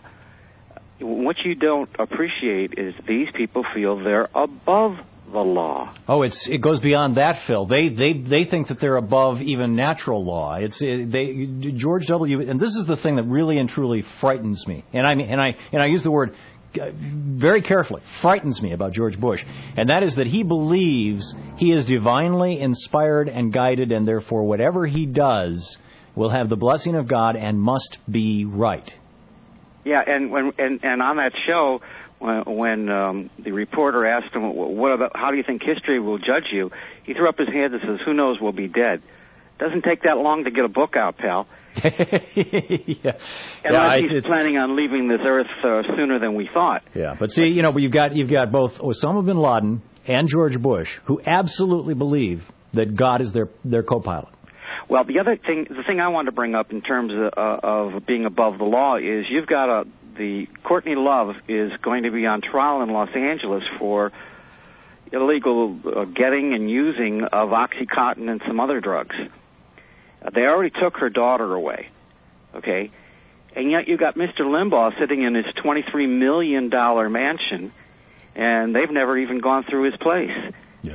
What you don't appreciate is these people feel they're above the law. Oh, it's it goes beyond that, Phil. They they they think that they're above even natural law. It's they George W. And this is the thing that really and truly frightens me. And I mean, and I and I use the word very carefully. Frightens me about George Bush, and that is that he believes he is divinely inspired and guided, and therefore whatever he does will have the blessing of God and must be right. Yeah, and when and, and on that show, when, when um, the reporter asked him, "What about? How do you think history will judge you?" He threw up his hand and says, "Who knows? We'll be dead." Doesn't take that long to get a book out, pal. yeah. And yeah, he's it's, planning on leaving this earth uh, sooner than we thought. Yeah, but see, you know, you've got you've got both Osama bin Laden and George Bush, who absolutely believe that God is their their co-pilot. Well, the other thing, the thing I wanted to bring up in terms of, uh, of being above the law is you've got a the Courtney Love is going to be on trial in Los Angeles for illegal uh, getting and using of OxyContin and some other drugs. Uh, they already took her daughter away, okay? And yet you got Mister Limbaugh sitting in his twenty-three million dollars mansion, and they've never even gone through his place. Yeah.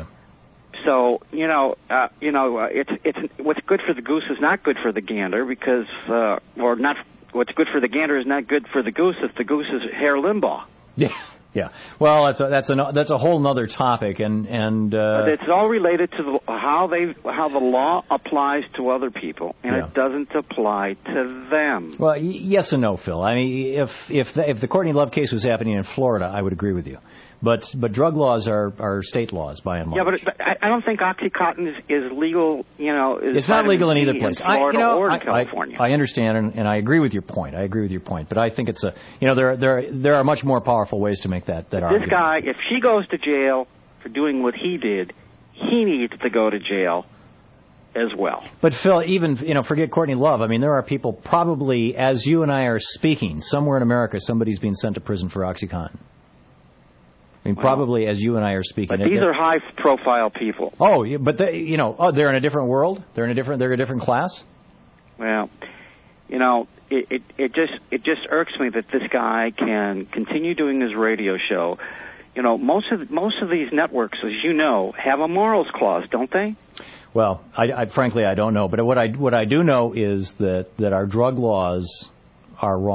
So you know, uh, you know, uh, it's it's what's good for the goose is not good for the gander because, uh, or not what's good for the gander is not good for the goose if the goose is Herr Limbaugh. Yeah. Yeah, well, that's a, that's a that's a whole nother topic, and and uh, but it's all related to the, how they how the law applies to other people, and yeah. it doesn't apply to them. Well, y- yes and no, Phil. I mean, if if the, if the Courtney Love case was happening in Florida, I would agree with you. But but drug laws are, are state laws by and large. Yeah, but, it, but I don't think OxyContin is, is legal. You know, is it's not legal in either place. In Florida I, you know, or in I, California. I, I understand, and, and I agree with your point. I agree with your point. But I think it's a you know there there there are much more powerful ways to make that that this argument. This guy, if she goes to jail for doing what he did, he needs to go to jail as well. But Phil, even you know, forget Courtney Love. I mean, there are people probably, as you and I are speaking, somewhere in America, somebody's being sent to prison for OxyContin. I mean, well, probably as you and I are speaking. But these are high-profile people. Oh, yeah, but they, you know, oh, they're in a different world. They're in a different. They're a different class. Well, you know, it, it it just it just irks me that this guy can continue doing his radio show. You know, most of most of these networks, as you know, have a morals clause, don't they? Well, I, I frankly I don't know, but what I what I do know is that that our drug laws are wrong.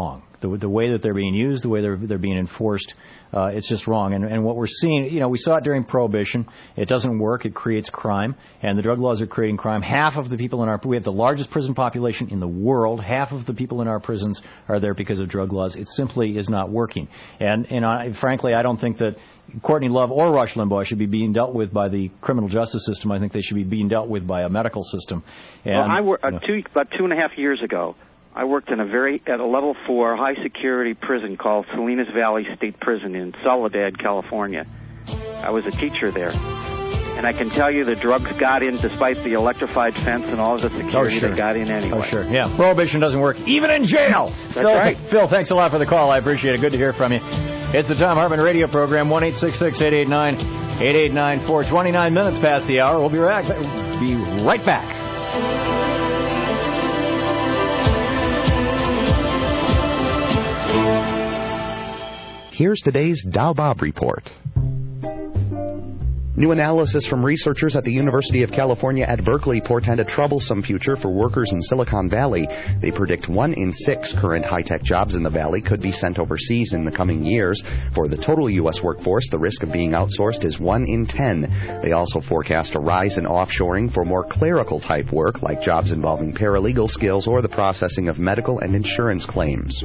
The, the way that they're being used, the way they're, they're being enforced, uh, it's just wrong. And, and what we're seeing, you know, we saw it during Prohibition. It doesn't work. It creates crime. And the drug laws are creating crime. Half of the people in our, we have the largest prison population in the world. Half of the people in our prisons are there because of drug laws. It simply is not working. And, and I, frankly, I don't think that Courtney Love or Rush Limbaugh should be being dealt with by the criminal justice system. I think they should be being dealt with by a medical system. And, well, I wor- uh, you know, two, about two and a half years ago, I worked in a very at a level four high security prison called Salinas Valley State Prison in Soledad, California. I was a teacher there. And I can tell you the drugs got in despite the electrified fence and all of the security. Oh, sure. They got in anyway. Oh, sure. Yeah. Prohibition doesn't work, even in jail. That's Phil, right. Phil, thanks a lot for the call. I appreciate it. Good to hear from you. It's the Thom Hartmann Radio Program, one eight six six, eight eight nine, eight eight nine four. twenty-nine minutes past the hour. We'll be right, be right back. Here's today's Dow Bob Report. New analysis from researchers at the University of California at Berkeley portend a troublesome future for workers in Silicon Valley. They predict one in six current high-tech jobs in the valley could be sent overseas in the coming years. For the total U S workforce, the risk of being outsourced is one in ten. They also forecast a rise in offshoring for more clerical-type work, like jobs involving paralegal skills or the processing of medical and insurance claims.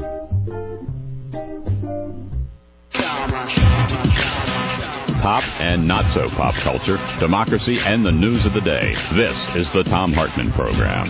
Pop and not so pop culture, democracy, and the news of the day. This is the Thom Hartmann Program.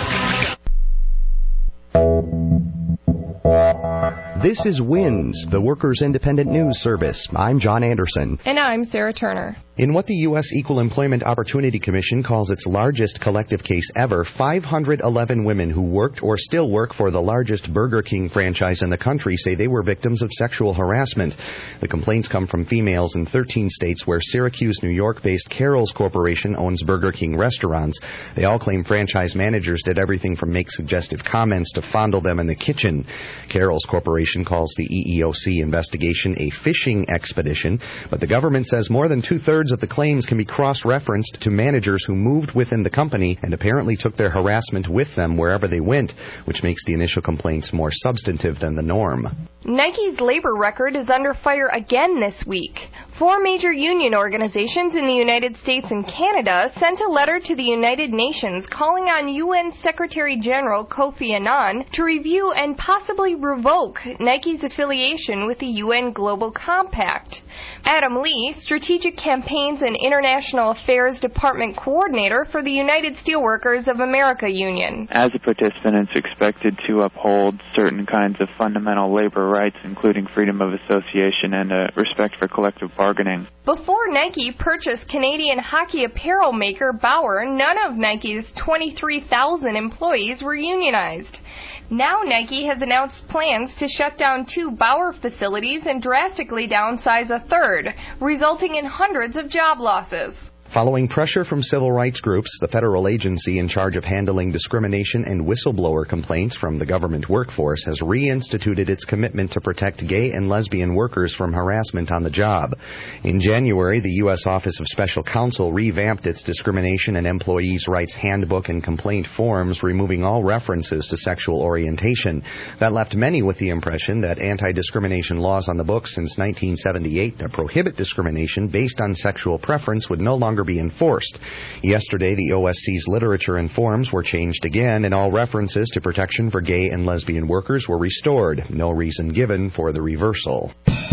This is WINS, the Workers' Independent News Service. I'm John Anderson. And I'm Sarah Turner. In what the U S Equal Employment Opportunity Commission calls its largest collective case ever, five hundred eleven women who worked or still work for the largest Burger King franchise in the country say they were victims of sexual harassment. The complaints come from females in thirteen states where Syracuse, New York-based Carroll's Corporation owns Burger King restaurants. They all claim franchise managers did everything from make suggestive comments to fondle them in the kitchen. Carroll's Corporation calls the E E O C investigation a fishing expedition, but the government says more than two-thirds of the claims can be cross-referenced to managers who moved within the company and apparently took their harassment with them wherever they went, which makes the initial complaints more substantive than the norm. Nike's labor record is under fire again this week. Four major union organizations in the United States and Canada sent a letter to the United Nations calling on U N Secretary General Kofi Annan to review and possibly revoke Nike's affiliation with the U N Global Compact. Adam Lee, Strategic Campaigns and International Affairs Department Coordinator for the United Steelworkers of America Union. As a participant, it's expected to uphold certain kinds of fundamental labor rights, including freedom of association and uh, respect for collective bargaining. Before Nike purchased Canadian hockey apparel maker Bauer, none of Nike's twenty-three thousand employees were unionized. Now Nike has announced plans to shut down two Bauer facilities and drastically downsize a third, resulting in hundreds of job losses. Following pressure from civil rights groups, the federal agency in charge of handling discrimination and whistleblower complaints from the government workforce has reinstituted its commitment to protect gay and lesbian workers from harassment on the job. In January, the U S Office of Special Counsel revamped its Discrimination and Employees' Rights Handbook and complaint forms, removing all references to sexual orientation. That left many with the impression that anti-discrimination laws on the books since nineteen seventy-eight that prohibit discrimination based on sexual preference would no longer be enforced. Yesterday, the O S C's literature and forms were changed again, and all references to protection for gay and lesbian workers were restored. No reason given for the reversal.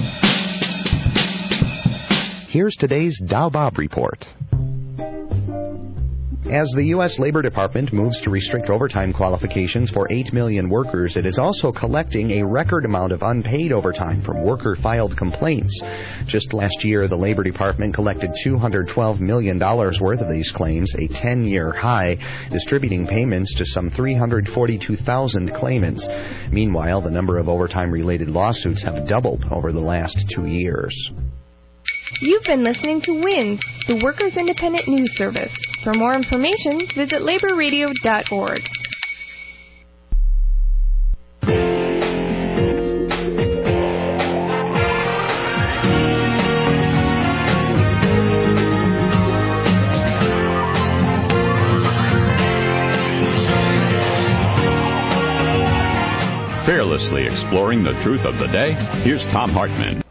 Here's today's Dow Bob Report. As the U S Labor Department moves to restrict overtime qualifications for eight million workers, it is also collecting a record amount of unpaid overtime from worker-filed complaints. Just last year, the Labor Department collected two hundred twelve million dollars worth of these claims, a ten-year high, distributing payments to some three hundred forty-two thousand claimants. Meanwhile, the number of overtime-related lawsuits have doubled over the last two years. You've been listening to WINS, the Workers' Independent News Service. For more information, visit labor radio dot org. Fearless endlessly exploring the truth of the day, here's Thom Hartmann.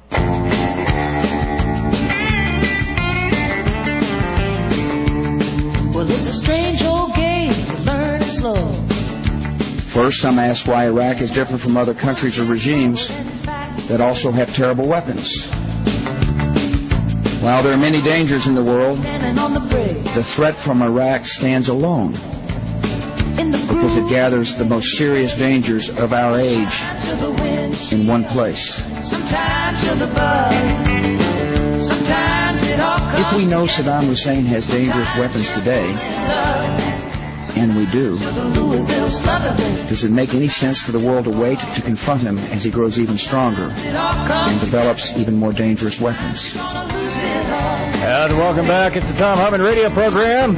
Well, it's a strange old game, you learn it slow. First, I'm asked why Iraq is different from other countries or regimes that also have terrible weapons. While there are many dangers in the world, the threat from Iraq stands alone because it gathers the most serious dangers of our age in one place. If we know Saddam Hussein has dangerous weapons today, and we do, does it make any sense for the world to wait to confront him as he grows even stronger and develops even more dangerous weapons? And welcome back. It's the Thom Hartmann radio program.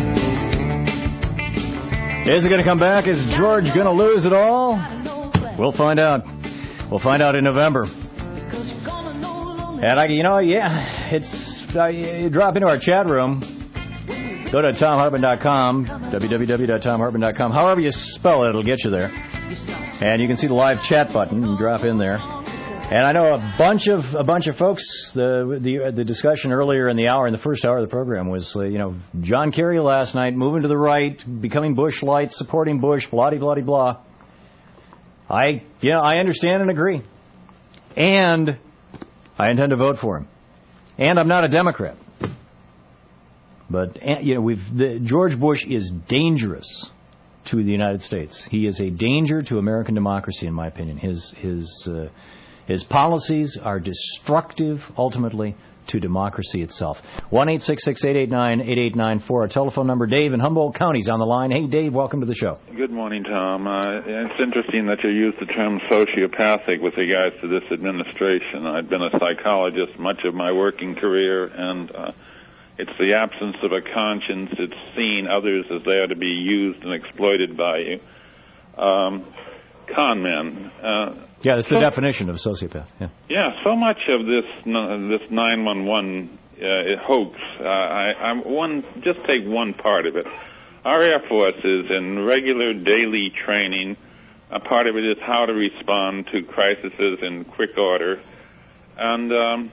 Is it going to come back? Is George going to lose it all? We'll find out. We'll find out in November. And, I, you know, yeah, it's, uh, you drop into our chat room. Go to Thom Hartmann dot com, w w w dot Thom Hartmann dot com. However you spell it, it'll get you there. And you can see the live chat button. You drop in there. And I know a bunch of a bunch of folks. The the the discussion earlier in the hour, in the first hour of the program, was uh, you know John Kerry last night moving to the right, becoming Bush light, supporting Bush, blah blah blah blah. I you know I understand and agree, and I intend to vote for him. And I'm not a Democrat. But you know, we've the, George Bush is dangerous to the United States. He is a danger to American democracy, in my opinion. His his uh, his policies are destructive, ultimately, to democracy itself. One eight six six eight eight nine eight eight nine four. Our telephone number. Dave in Humboldt County's on the line. Hey, Dave, welcome to the show. Good morning, Tom. Uh, it's interesting that you use the term sociopathic with regards to this administration. I've been a psychologist much of my working career, and uh, it's the absence of a conscience. It's seeing others as they are to be used and exploited by you. Um, con men. Uh, yeah, that's the so, definition of sociopath. Yeah. Yeah, so much of this this nine one one uh, hoax. Uh, I, I one just take one part of it. Our Air Force is in regular daily training. A part of it is how to respond to crises in quick order, and um,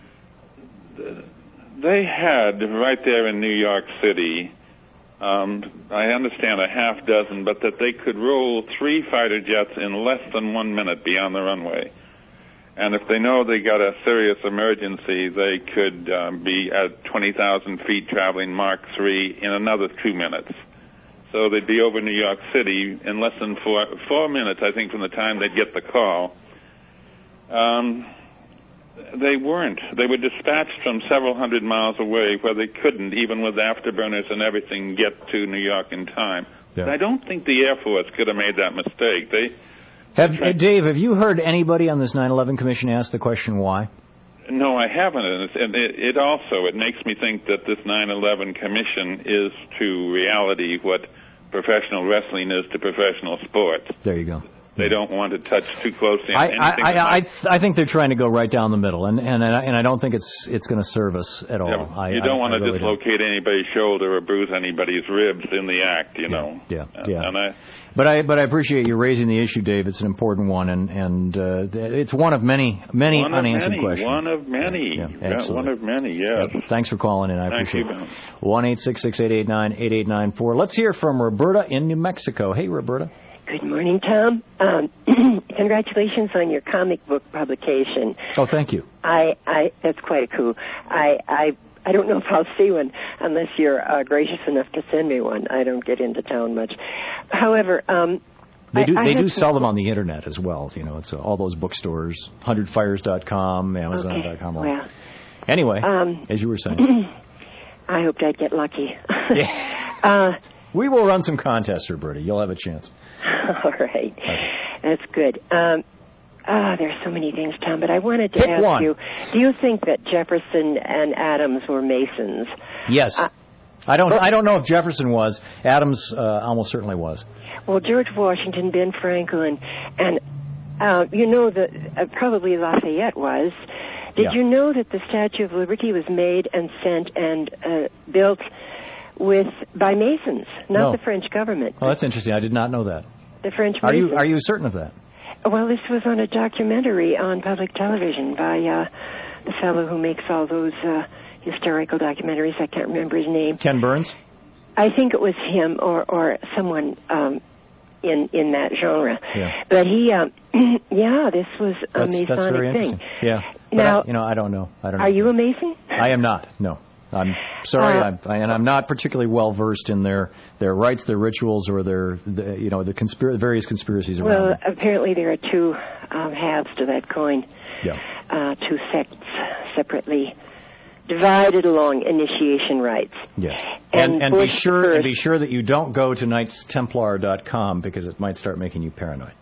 they had right there in New York City, um, I understand a half dozen, but that they could roll three fighter jets in less than one minute beyond the runway. And if they know they got a serious emergency, they could um, be at twenty thousand feet traveling Mach three in another two minutes. So they'd be over New York City in less than four, four minutes, I think, from the time they'd get the call. Um... They weren't. They were dispatched from several hundred miles away where they couldn't, even with afterburners and everything, get to New York in time. Yeah. I don't think the Air Force could have made that mistake. They have, uh, Dave, have you heard anybody on this nine eleven Commission ask the question why? No, I haven't. And, it's, and it, it also, it makes me think that this nine eleven Commission is to reality what professional wrestling is to professional sports. There you go. They don't want to touch too closely on I, anything. I, I, I, th- I think they're trying to go right down the middle, and and and I don't think it's it's going to serve us at all. Yeah, I, you don't I, want I to really dislocate don't. anybody's shoulder or bruise anybody's ribs in the act, you know. Yeah, yeah. And I, but I but I appreciate you raising the issue, Dave. It's an important one, and and uh, it's one of many many one unanswered of many, questions. One of many. Yeah, yeah, yeah, one of many. Yes. Yep. Thanks for calling in. I Thank appreciate you, it. One eight six six eight eight nine eight eight nine four. Let's hear from Roberta in New Mexico. Hey, Roberta. Good morning, Tom. Um, congratulations on your comic book publication. Oh, thank you. I, I that's quite a coup. I, I, I don't know if I'll see one unless you're uh, gracious enough to send me one. I don't get into town much. However, um, they do I, I they do some... sell them on the internet as well. You know, it's uh, all those bookstores, hundred fires dot com, amazon dot com. Okay. Well, anyway, um, as you were saying, I hoped I'd get lucky. yeah. uh, we will run some contests, Roberta. You'll have a chance. All right. That's good. Um, ah, there's so many things, Tom, but I wanted to Pick ask one. you, do you think that Jefferson and Adams were Masons? Yes. Uh, I don't I don't know if Jefferson was. Adams uh, almost certainly was. Well, George Washington, Ben Franklin, and uh, you know that uh, probably Lafayette was. Did yeah. you know that the Statue of Liberty was made and sent and uh, built with by Masons, not no. the French government? Oh, that's interesting. I did not know that. The French Are Masons. you are you certain of that? Well, this was on a documentary on public television by uh, the fellow who makes all those uh, historical documentaries. I can't remember his name. Ken Burns? I think it was him or, or someone um, in in that genre. Yeah. But he, um, yeah, this was a That's, that's Masonic very thing. interesting. Yeah. But Now, I, you know, I don't know. I don't know. Are you a Mason? I am not. No. I'm sorry, Uh, I'm, I, and I'm not particularly well versed in their, their rites, their rituals, or their the, you know the conspira- various conspiracies around. Well, them. apparently there are two um, halves to that coin. Yeah. Uh, two sects separately divided along initiation rites. Yeah. And, And, and be Bush sure first, and be sure that you don't go to knights templar dot com because it might start making you paranoid.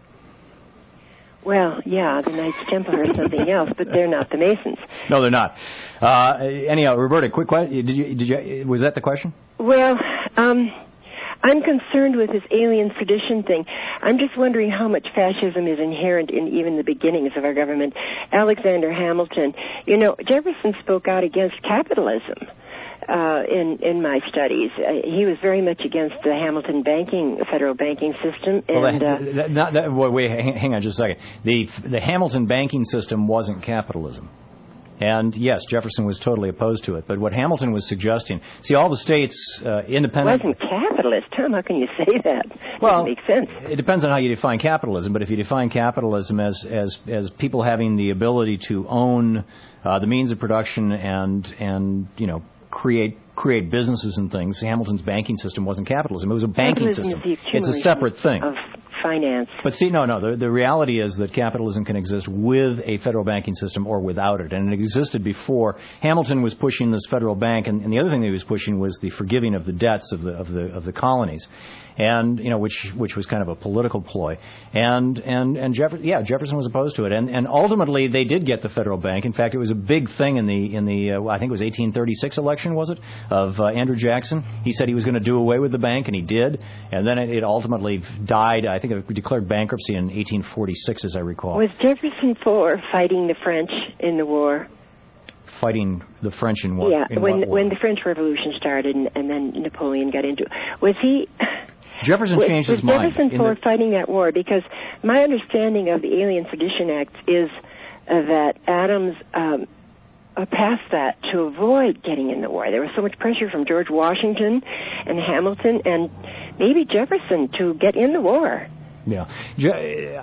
Well, yeah, the Knights Templar is something else, but they're not the Masons. No, they're not. Uh, anyhow, Roberta, quick question. Did you did you was that the question? Well, um, I'm concerned with this alien sedition thing. I'm just wondering how much fascism is inherent in even the beginnings of our government. Alexander Hamilton, you know, Jefferson spoke out against capitalism. Uh, in in my studies, uh, he was very much against the Hamilton banking, federal banking system, and well, that, uh, that, not, that, wait, wait, hang, hang on just a second. The the Hamilton banking system wasn't capitalism, and yes, Jefferson was totally opposed to it. But what Hamilton was suggesting, see, all the states, uh, independent. wasn't capitalist. Tom, how can you say that? Well, doesn't make sense. It depends on how you define capitalism. But if you define capitalism as as as people having the ability to own uh, the means of production and and you know. create create businesses and things. Hamilton's banking system wasn't capitalism. It was a banking capitalism system. Is the It's a separate thing. Of finance. But see, no, no. The, the reality is that capitalism can exist with a federal banking system or without it. And it existed before. Hamilton was pushing this federal bank, and, and the other thing that he was pushing was the forgiving of the debts of the of the of the colonies. And you know, which which was kind of a political ploy, and and and Jeff- yeah, Jefferson was opposed to it, and and ultimately they did get the federal bank. In fact, it was a big thing in the in the uh, I think it was eighteen thirty-six election, was it, of uh, Andrew Jackson? He said he was going to do away with the bank, and he did, and then it, it ultimately died. I think it declared bankruptcy in eighteen forty-six, as I recall. Was Jefferson for fighting the French in the war? Fighting the French in what? Yeah, in when what war? when the French Revolution started, and, and then Napoleon got into it. Was he? Jefferson changed was his mind. Jefferson in for the, fighting that war? Because my understanding of the Alien Sedition Act is uh, that Adams um, uh, passed that to avoid getting in the war. There was so much pressure from George Washington and Hamilton and maybe Jefferson to get in the war. Yeah. Je-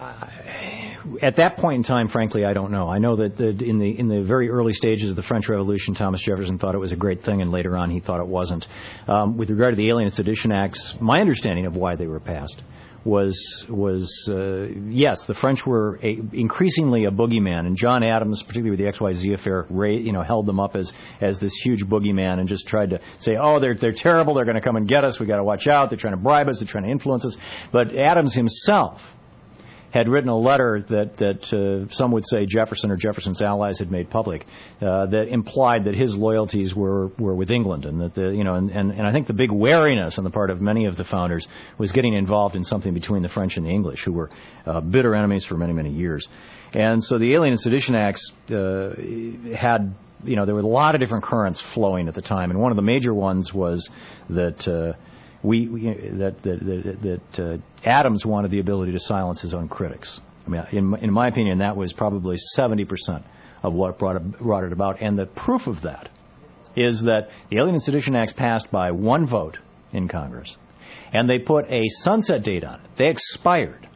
At that point in time, frankly, I don't know. I know that the, in the in the very early stages of the French Revolution, Thomas Jefferson thought it was a great thing, and later on he thought it wasn't. Um, with regard to the Alien Sedition Acts, my understanding of why they were passed was was uh, yes, the French were a, increasingly a boogeyman, and John Adams, particularly with the X Y Z affair, ra- you know, held them up as as this huge boogeyman and just tried to say, oh, they're they're terrible, they're going to come and get us, we got to watch out, they're trying to bribe us, they're trying to influence us. But Adams himself had written a letter that that uh, some would say Jefferson or Jefferson's allies had made public uh, that implied that his loyalties were, were with England, and that the you know and, and, and I think the big wariness on the part of many of the founders was getting involved in something between the French and the English, who were uh, bitter enemies for many many years. And so the Alien and Sedition Acts uh, had you know there were a lot of different currents flowing at the time, and one of the major ones was that. Uh, We, we that that that, that uh, Adams wanted the ability to silence his own critics. I mean, in in my opinion, that was probably seventy percent of what brought it, brought it about. And the proof of that is that the Alien and Sedition Acts passed by one vote in Congress, and they put a sunset date on it. They expired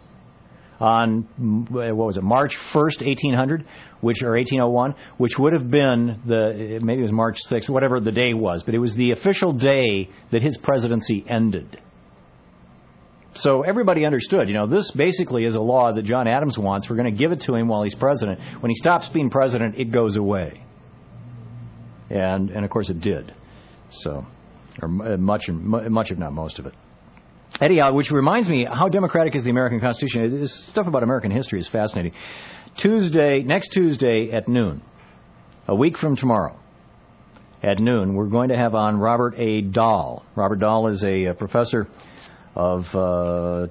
on what was it, March first, eighteen hundred, which or eighteen oh one, which would have been the maybe it was March sixth, whatever the day was, but it was the official day that his presidency ended. So everybody understood, you know, this basically is a law that John Adams wants. We're going to give it to him while he's president. When he stops being president, it goes away. And and of course it did. So, or much much if not most of it. Anyhow, which reminds me, how democratic is the American Constitution? This stuff about American history is fascinating. Tuesday, next Tuesday at noon, a week from tomorrow, at noon, we're going to have on Robert A. Dahl. Robert Dahl is a, a professor of, uh,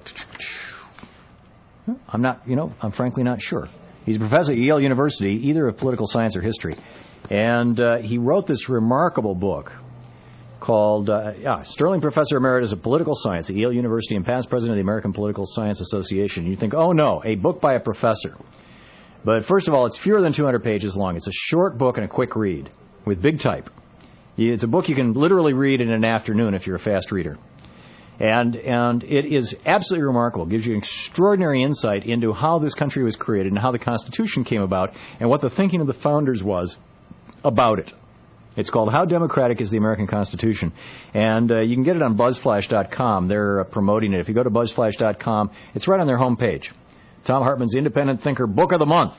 I'm not, you know, I'm frankly not sure. He's a professor at Yale University, either of political science or history. And uh, he wrote this remarkable book called uh, yeah, Sterling Professor Emeritus of Political Science at Yale University and past president of the American Political Science Association. You think, oh no, a book by a professor. But first of all, it's fewer than two hundred pages long. It's a short book and a quick read with big type. It's a book you can literally read in an afternoon if you're a fast reader. And and it is absolutely remarkable. It gives you extraordinary insight into how this country was created and how the Constitution came about and what the thinking of the founders was about it. It's called How Democratic is the American Constitution. And uh, you can get it on buzzflash dot com. They're uh, promoting it. If you go to buzzflash dot com, it's right on their homepage. Thom Hartmann's Independent Thinker Book of the Month.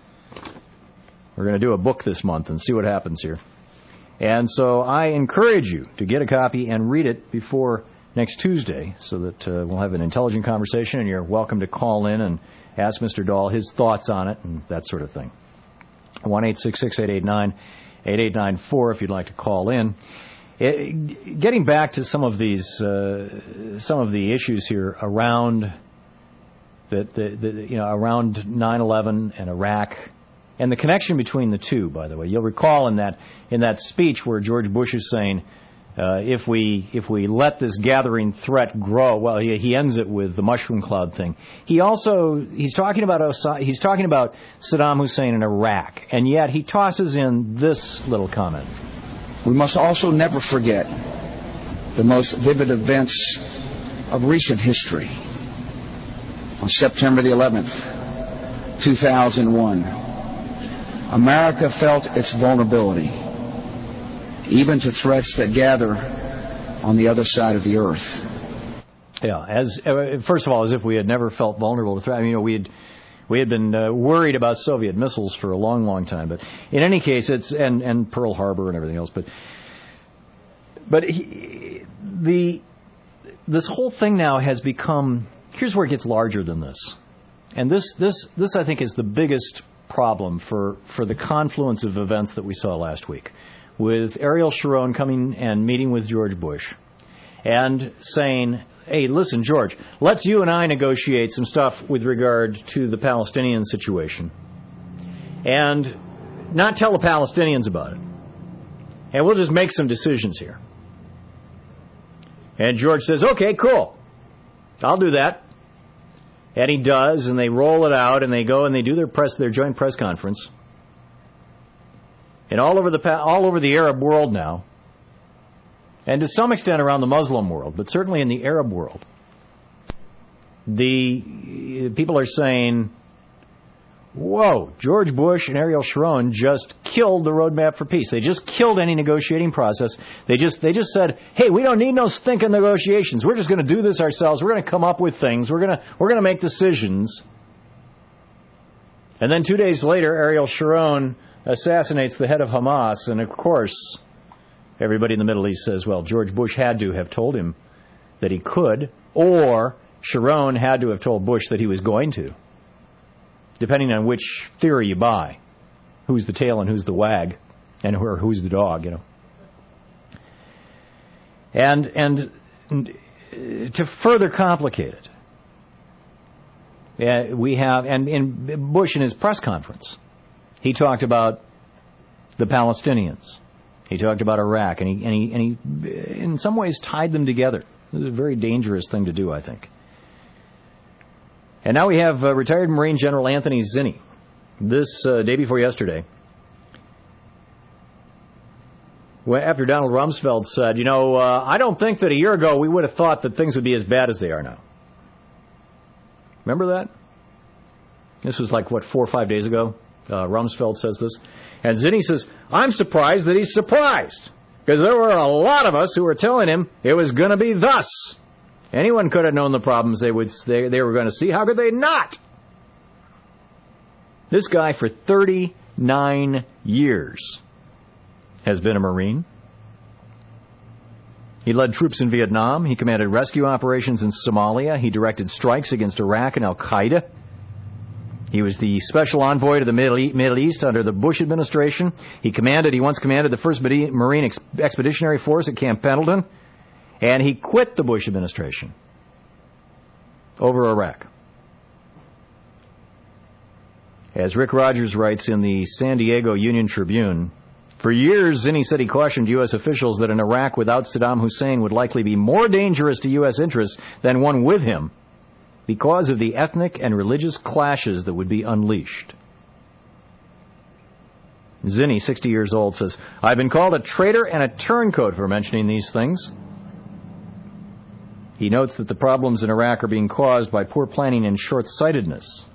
We're going to do a book this month and see what happens here. And so I encourage you to get a copy and read it before next Tuesday so that uh, we'll have an intelligent conversation, and you're welcome to call in and ask Mister Dahl his thoughts on it and that sort of thing. one eight six six, eight eight nine, eight eight nine four if you'd like to call in. It, getting back to some of these, uh, some of the issues here around the, the, the you know around nine eleven and Iraq, and the connection between the two. By the way, you'll recall in that in that speech where George Bush is saying, uh, if we if we let this gathering threat grow, well, he, he ends it with the mushroom cloud thing. He also he's talking about Osa- he's talking about Saddam Hussein in Iraq, and yet he tosses in this little comment. We must also never forget the most vivid events of recent history. On September the eleventh, two thousand one, America felt its vulnerability, even to threats that gather on the other side of the earth. Yeah, as uh, first of all, as if we had never felt vulnerable to threats. I mean, you know, we had we had been uh, worried about Soviet missiles for a long, long time. But in any case, it's and, and Pearl Harbor and everything else. But but he, the this whole thing now has become. Here's where it gets larger than this, and this this this I think is the biggest problem for for the confluence of events that we saw last week, with Ariel Sharon coming and meeting with George Bush, and saying, hey, listen, George, let's you and I negotiate some stuff with regard to the Palestinian situation, and not tell the Palestinians about it, and we'll just make some decisions here. And George says, okay, cool, I'll do that. And he does, and they roll it out, and they go and they do their press, their joint press conference. And all over the all over the Arab world now, and to some extent around the Muslim world, but certainly in the Arab world, the people are saying, whoa, George Bush and Ariel Sharon just killed the roadmap for peace. They just killed any negotiating process. They just they just said, hey, we don't need no stinking negotiations. We're just going to do this ourselves. We're going to come up with things. We're going to we're going to make decisions. And then two days later, Ariel Sharon assassinates the head of Hamas, and of course, everybody in the Middle East says, well, George Bush had to have told him that he could, or Sharon had to have told Bush that he was going to. Depending on which theory you buy, who's the tail and who's the wag, and who, who's the dog, you know. And and, and to further complicate it, uh, we have, and in Bush in his press conference, he talked about the Palestinians. He talked about Iraq, and he and he and he in some ways tied them together. It was a very dangerous thing to do, I think. And now we have uh, retired Marine General Anthony Zinni, this uh, day before yesterday, when, after Donald Rumsfeld said, you know, uh, I don't think that a year ago we would have thought that things would be as bad as they are now. Remember that? This was like, what, four or five days ago? Uh, Rumsfeld says this. And Zinni says, I'm surprised that he's surprised, because there were a lot of us who were telling him it was going to be thus. Anyone could have known the problems they would they, they were going to see. How could they not? This guy for thirty-nine years has been a Marine. He led troops in Vietnam. He commanded rescue operations in Somalia. He directed strikes against Iraq and Al-Qaeda. He was the special envoy to the Middle East under the Bush administration. He commanded, he once commanded the first Marine Expeditionary Force at Camp Pendleton. And he quit the Bush administration over Iraq. As Rick Rogers writes in the San Diego Union Tribune, For years, Zinni said he cautioned U S officials that an Iraq without Saddam Hussein would likely be more dangerous to U S interests than one with him because of the ethnic and religious clashes that would be unleashed. Zinni, sixty years old, says, I've been called a traitor and a turncoat for mentioning these things. He notes that the problems in Iraq are being caused by poor planning and short-sightedness,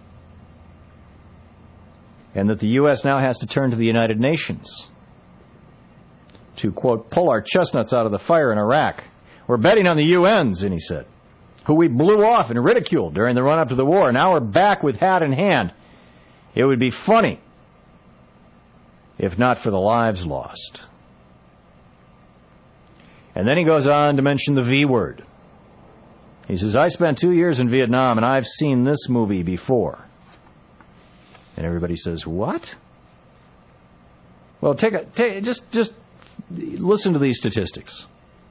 and that the U S now has to turn to the United Nations to, quote, pull our chestnuts out of the fire in Iraq. We're betting on the U N, Zinni said, who we blew off and ridiculed during the run-up to the war. Now we're back with hat in hand. It would be funny if not for the lives lost. And then he goes on to mention the V word. He says, I spent two years in Vietnam, and I've seen this movie before. And everybody says, what? Well, take a take, just just listen to these statistics.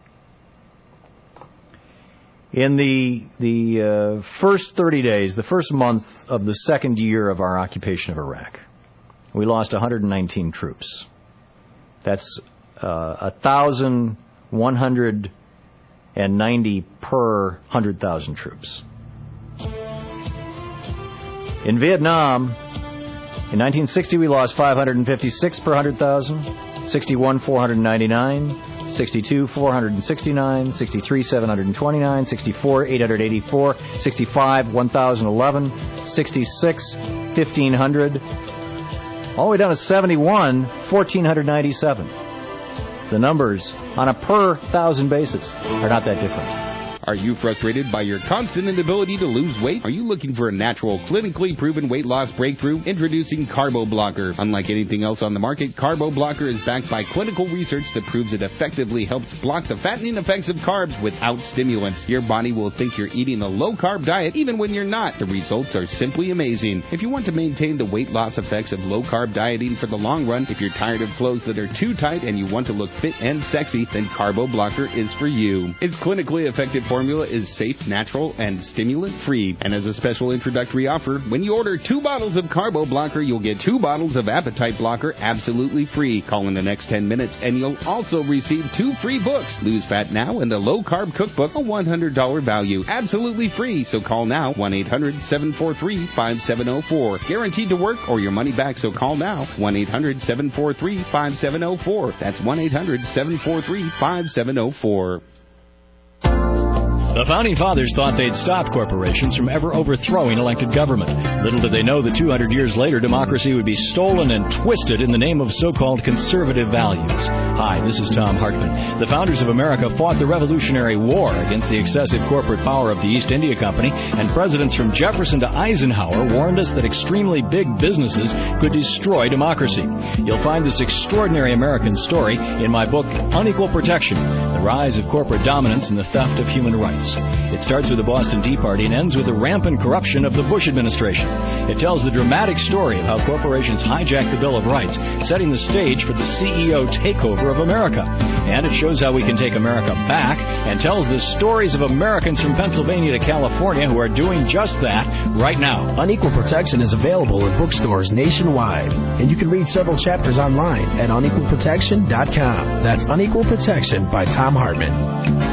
In the the uh, first thirty days, the first month of the second year of our occupation of Iraq, we lost one hundred nineteen troops. That's uh, one thousand one hundred ninety per one hundred thousand troops. In Vietnam, in nineteen sixty, we lost five hundred fifty-six per one hundred thousand, sixty-one, four hundred ninety-nine, sixty-two, four hundred sixty-nine, sixty-three, seven hundred twenty-nine, sixty-four, eight hundred eighty-four, sixty-five, one thousand eleven, sixty-six, fifteen hundred, all the way down to seventy-one, one thousand four hundred ninety-seven. The numbers on a per thousand basis are not that different. Are you frustrated by your constant inability to lose weight? Are you looking for a natural, clinically proven weight loss breakthrough? Introducing Carbo Blocker. Unlike anything else on the market, Carbo Blocker is backed by clinical research that proves it effectively helps block the fattening effects of carbs without stimulants. Your body will think you're eating a low-carb diet even when you're not. The results are simply amazing. If you want to maintain the weight loss effects of low-carb dieting for the long run, if you're tired of clothes that are too tight and you want to look fit and sexy, then Carbo Blocker is for you. Its clinically effective formula is safe, natural, and stimulant-free. And as a special introductory offer, when you order two bottles of Carbo Blocker, you'll get two bottles of Appetite Blocker absolutely free. Call in the next ten minutes, and you'll also receive two free books. Lose Fat Now and the Low Carb Cookbook, a one hundred dollars value. Absolutely free, so call now, one eight hundred, seven four three, five seven zero four. Guaranteed to work or your money back, so call now, one eight hundred, seven four three, five seven zero four. That's one eight hundred, seven four three, five seven zero four. The Founding Fathers thought they'd stop corporations from ever overthrowing elected government. Little did they know that two hundred years later, democracy would be stolen and twisted in the name of so-called conservative values. Hi, this is Tom Hartman. The founders of America fought the Revolutionary War against the excessive corporate power of the East India Company, and presidents from Jefferson to Eisenhower warned us that extremely big businesses could destroy democracy. You'll find this extraordinary American story in my book, Unequal Protection, The Rise of Corporate Dominance and the Theft of Human Rights. It starts with the Boston Tea Party and ends with the rampant corruption of the Bush administration. It tells the dramatic story of how corporations hijacked the Bill of Rights, setting the stage for the C E O takeover of America. And it shows how we can take America back and tells the stories of Americans from Pennsylvania to California who are doing just that right now. Unequal Protection is available in bookstores nationwide, and you can read several chapters online at unequal protection dot com. That's Unequal Protection by Tom Hartman.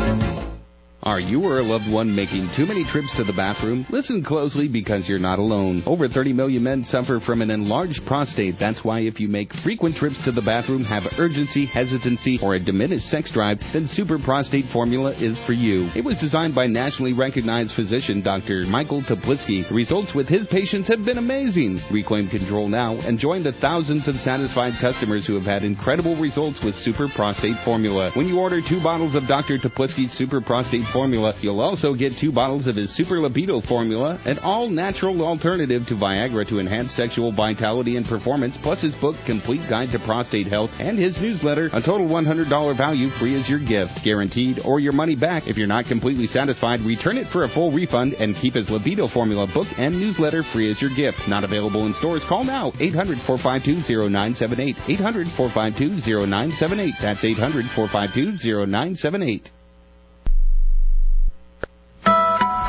Are you or a loved one making too many trips to the bathroom? Listen closely because you're not alone. Over thirty million men suffer from an enlarged prostate. That's why if you make frequent trips to the bathroom, have urgency, hesitancy, or a diminished sex drive, then Super Prostate Formula is for you. It was designed by nationally recognized physician Doctor Michael Toplitzky. The results with his patients have been amazing. Reclaim control now and join the thousands of satisfied customers who have had incredible results with Super Prostate Formula. When you order two bottles of Doctor Toplitzky's Super Prostate Formula, Formula, you'll also get two bottles of his Super Libido Formula, an all-natural alternative to Viagra to enhance sexual vitality and performance, plus his book, Complete Guide to Prostate Health, and his newsletter, a total one hundred dollars value, free as your gift. Guaranteed or your money back. If you're not completely satisfied, return it for a full refund and keep his Libido Formula book and newsletter free as your gift. Not available in stores? Call now, eight hundred, four five two, zero nine seven eight, eight hundred, four five two, zero nine seven eight. That's eight hundred, four five two, zero nine seven eight. We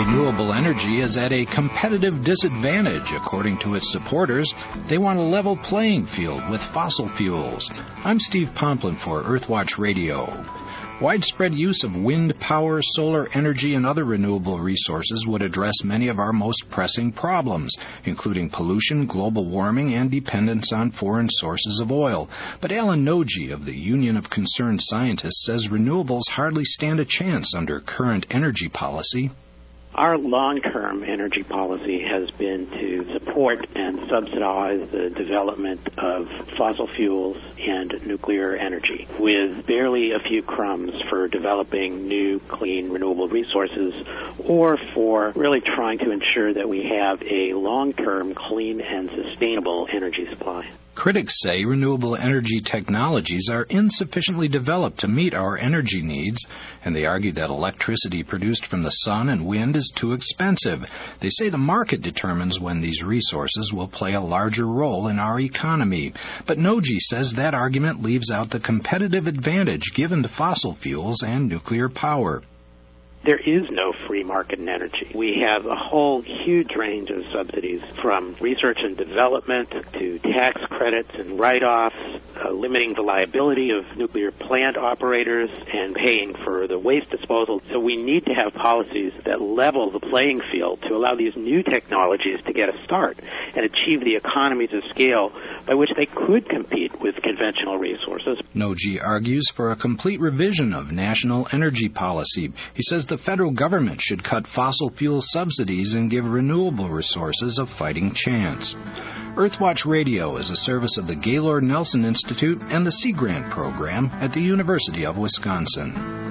renewable energy is at a competitive disadvantage. According to its supporters, they want a level playing field with fossil fuels. I'm Steve Pomplin for Earthwatch Radio. Widespread use of wind power, solar energy, and other renewable resources would address many of our most pressing problems, including pollution, global warming, and dependence on foreign sources of oil. But Alan Noji of the Union of Concerned Scientists says renewables hardly stand a chance under current energy policy. Our long-term energy policy has been to support and subsidize the development of fossil fuels and nuclear energy, with barely a few crumbs for developing new, clean, renewable resources, or for really trying to ensure that we have a long-term, clean, and sustainable energy supply. Critics say renewable energy technologies are insufficiently developed to meet our energy needs, and they argue that electricity produced from the sun and wind is too expensive. They say the market determines when these resources will play a larger role in our economy. But Noji says that argument leaves out the competitive advantage given to fossil fuels and nuclear power. There is no free market in energy. We have a whole huge range of subsidies, from research and development to tax credits and write-offs, uh, limiting the liability of nuclear plant operators and paying for the waste disposal. So we need to have policies that level the playing field to allow these new technologies to get a start and achieve the economies of scale by which they could compete with conventional resources. Noji argues for a complete revision of national energy policy. He says the federal government should cut fossil fuel subsidies and give renewable resources a fighting chance. Earthwatch Radio is a service of the Gaylord Nelson Institute and the Sea Grant Program at the University of Wisconsin.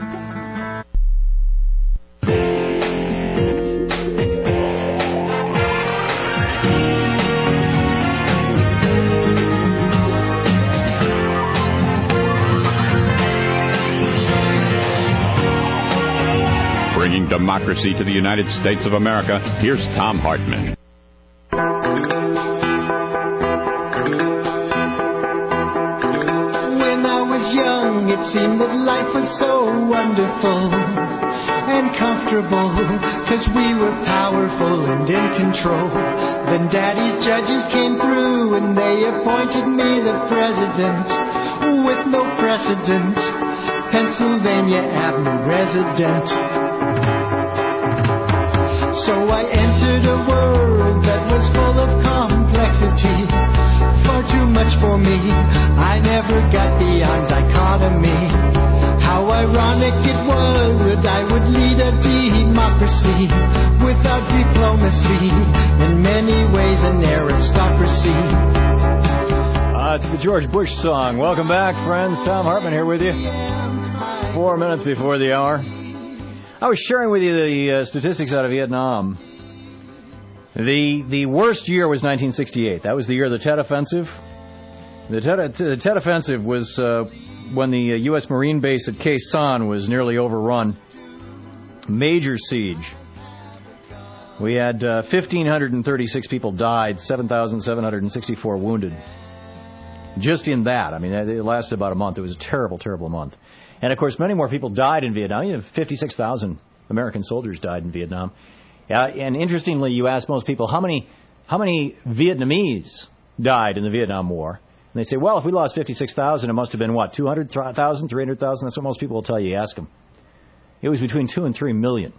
Bringing democracy to the United States of America, here's Thom Hartmann. When I was young, it seemed that life was so wonderful and comfortable, 'cause we were powerful and in control. Then Daddy's judges came through and they appointed me the president with no precedent, Pennsylvania Avenue resident. So I entered a world that was full of complexity, far too much for me. I never got beyond dichotomy. How ironic it was that I would lead a democracy without diplomacy, in many ways an aristocracy. Uh, it's the George Bush song. Welcome back, friends. Thom Hartmann here with you. Four minutes before the hour. I was sharing with you the uh, statistics out of Vietnam. The the worst year was nineteen sixty-eight. That was the year of the Tet Offensive. The Tet, the Tet Offensive was uh, when the uh, U S Marine base at Khe Sanh was nearly overrun. Major siege. We had uh, one thousand five hundred thirty-six people died, seven thousand seven hundred sixty-four wounded. Just in that. I mean, it lasted about a month. It was a terrible, terrible month. And, of course, many more people died in Vietnam. You know, fifty-six thousand American soldiers died in Vietnam. Uh, and interestingly, you ask most people, how many how many Vietnamese died in the Vietnam War? And they say, well, if we lost fifty-six thousand, it must have been, what, two hundred thousand, three hundred thousand? That's what most people will tell you. You ask them. It was between two and three million.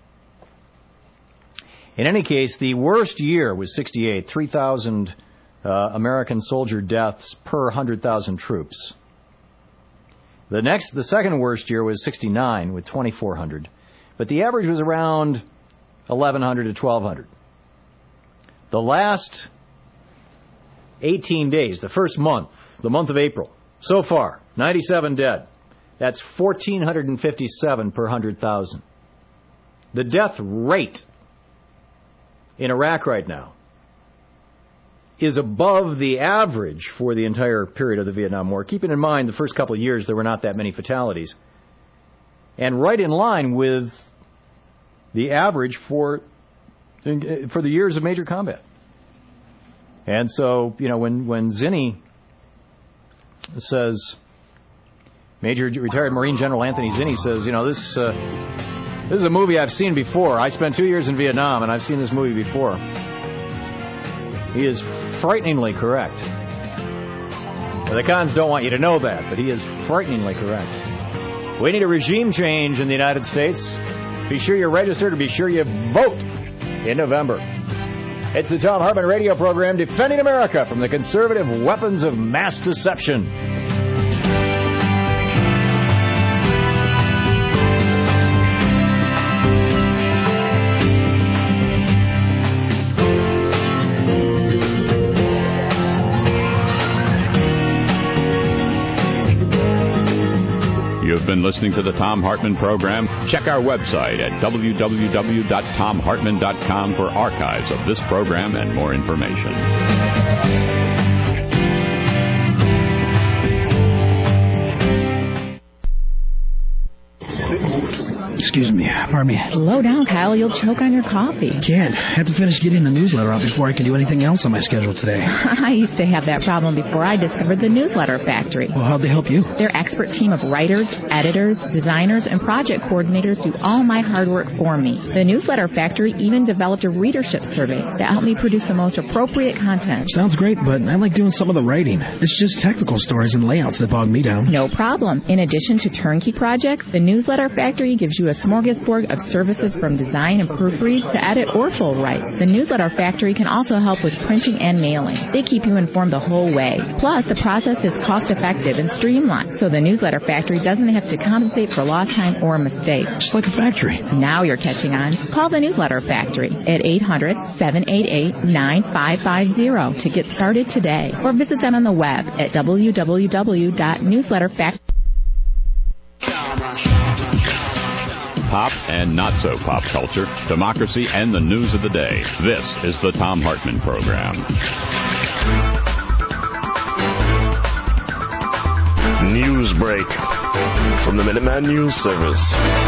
In any case, the worst year was sixty-eight, three thousand uh, American soldier deaths per one hundred thousand troops. The next, the second worst year was sixty-nine with twenty-four hundred, but the average was around eleven hundred to twelve hundred. The last eighteen days, the first month, the month of April, so far, ninety-seven dead. That's one thousand four hundred fifty-seven per one hundred thousand. The death rate in Iraq right now is above the average for the entire period of the Vietnam War. Keeping in mind, the first couple of years, there were not that many fatalities. And right in line with the average for for the years of major combat. And so, you know, when, when Zinni says, Major retired Marine General Anthony Zinni says, you know, this uh, This is a movie I've seen before. I spent two years in Vietnam, and I've seen this movie before. He is frighteningly correct. The cons don't want you to know that, but he is frighteningly correct. We need a regime change in the United States. Be sure you're registered and be sure you vote in November. It's the Thom Hartmann radio program defending America from the conservative weapons of mass deception. You've been listening to the Thom Hartmann program. Check our website at w w w dot tom hartmann dot com for archives of this program and more information. Excuse me. Pardon me. Slow down, Kyle. You'll choke on your coffee. Can't. I have to finish getting the newsletter out before I can do anything else on my schedule today. I used to have that problem before I discovered the Newsletter Factory. Well, how'd they help you? Their expert team of writers, editors, designers, and project coordinators do all my hard work for me. The Newsletter Factory even developed a readership survey that helped me produce the most appropriate content. Sounds great, but I like doing some of the writing. It's just technical stories and layouts that bog me down. No problem. In addition to turnkey projects, the Newsletter Factory gives you a smorgasbord of services from design and proofread to edit or full write. The Newsletter Factory can also help with printing and mailing. They keep you informed the whole way. Plus, the process is cost-effective and streamlined, so the Newsletter Factory doesn't have to compensate for lost time or mistakes. Just like a factory. Now you're catching on. Call the Newsletter Factory at eight hundred, seven eight eight, nine five five zero to get started today, or visit them on the web at w w w dot newsletter factory. Pop and not so pop culture, democracy, and the news of the day. This is the Thom Hartmann program. News break from the Minuteman News Service.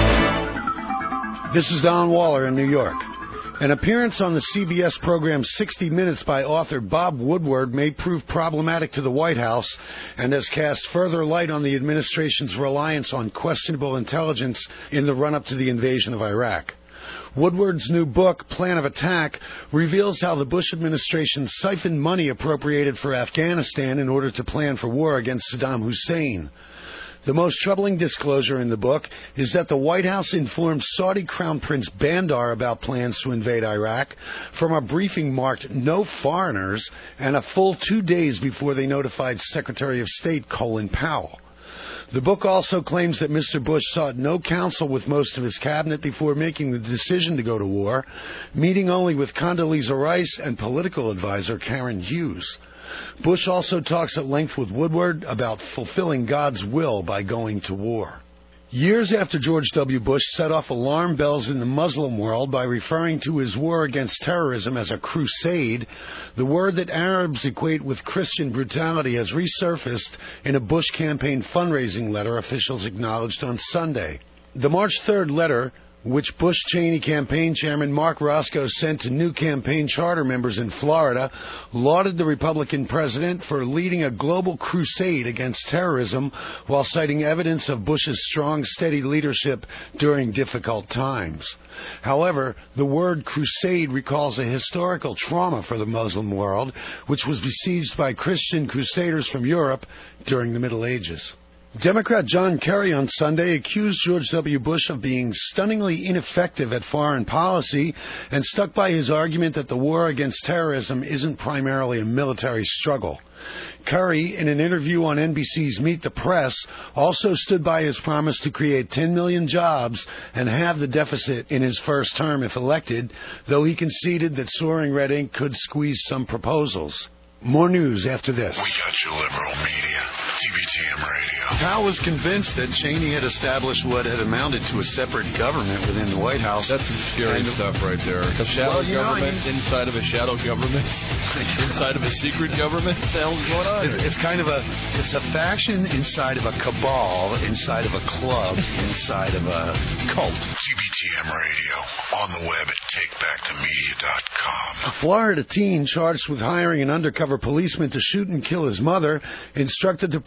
This is Don Waller in New York. An appearance on the C B S program sixty minutes by author Bob Woodward may prove problematic to the White House and has cast further light on the administration's reliance on questionable intelligence in the run-up to the invasion of Iraq. Woodward's new book, Plan of Attack, reveals how the Bush administration siphoned money appropriated for Afghanistan in order to plan for war against Saddam Hussein. The most troubling disclosure in the book is that the White House informed Saudi Crown Prince Bandar about plans to invade Iraq from a briefing marked "No Foreigners" and a full two days before they notified Secretary of State Colin Powell. The book also claims that Mister Bush sought no counsel with most of his cabinet before making the decision to go to war, meeting only with Condoleezza Rice and political advisor Karen Hughes. Bush also talks at length with Woodward about fulfilling God's will by going to war. Years after George W. Bush set off alarm bells in the Muslim world by referring to his war against terrorism as a crusade, the word that Arabs equate with Christian brutality has resurfaced in a Bush campaign fundraising letter officials acknowledged on Sunday. The March third letter, which Bush-Cheney campaign chairman Mark Roscoe sent to new campaign charter members in Florida, lauded the Republican president for leading a global crusade against terrorism while citing evidence of Bush's strong, steady leadership during difficult times. However, the word crusade recalls a historical trauma for the Muslim world, which was besieged by Christian crusaders from Europe during the Middle Ages. Democrat John Kerry on Sunday accused George W. Bush of being stunningly ineffective at foreign policy and stuck by his argument that the war against terrorism isn't primarily a military struggle. Kerry, in an interview on N B C's Meet the Press, also stood by his promise to create ten million jobs and halve the deficit in his first term if elected, though he conceded that soaring red ink could squeeze some proposals. More news after this. We got you, liberal media. T V T M Radio. Powell was convinced that Cheney had established what had amounted to a separate government within the White House. That's some scary and stuff right there. A shadow well, government know, I mean, inside of a shadow government, inside of a secret government. What the hell's going on? It's, it's kind of a, it's a faction inside of a cabal, inside of a club, inside of a cult. T V T M Radio on the web at take back to media dot com. A Florida teen charged with hiring an undercover policeman to shoot and kill his mother, instructed to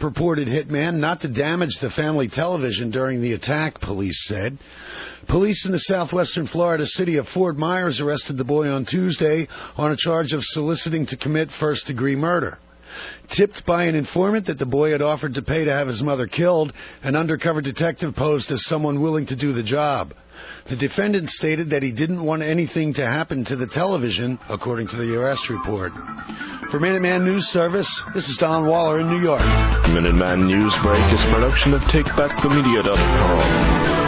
purported hitman not to damage the family television during the attack, police said. Police in the southwestern Florida city of Fort Myers arrested the boy on Tuesday on a charge of soliciting to commit first-degree murder. Tipped by an informant that the boy had offered to pay to have his mother killed, an undercover detective posed as someone willing to do the job. The defendant stated that he didn't want anything to happen to the television, according to the arrest report. For Minuteman News Service, this is Don Waller in New York. Minuteman News Break is a production of Take Back The Media dot com.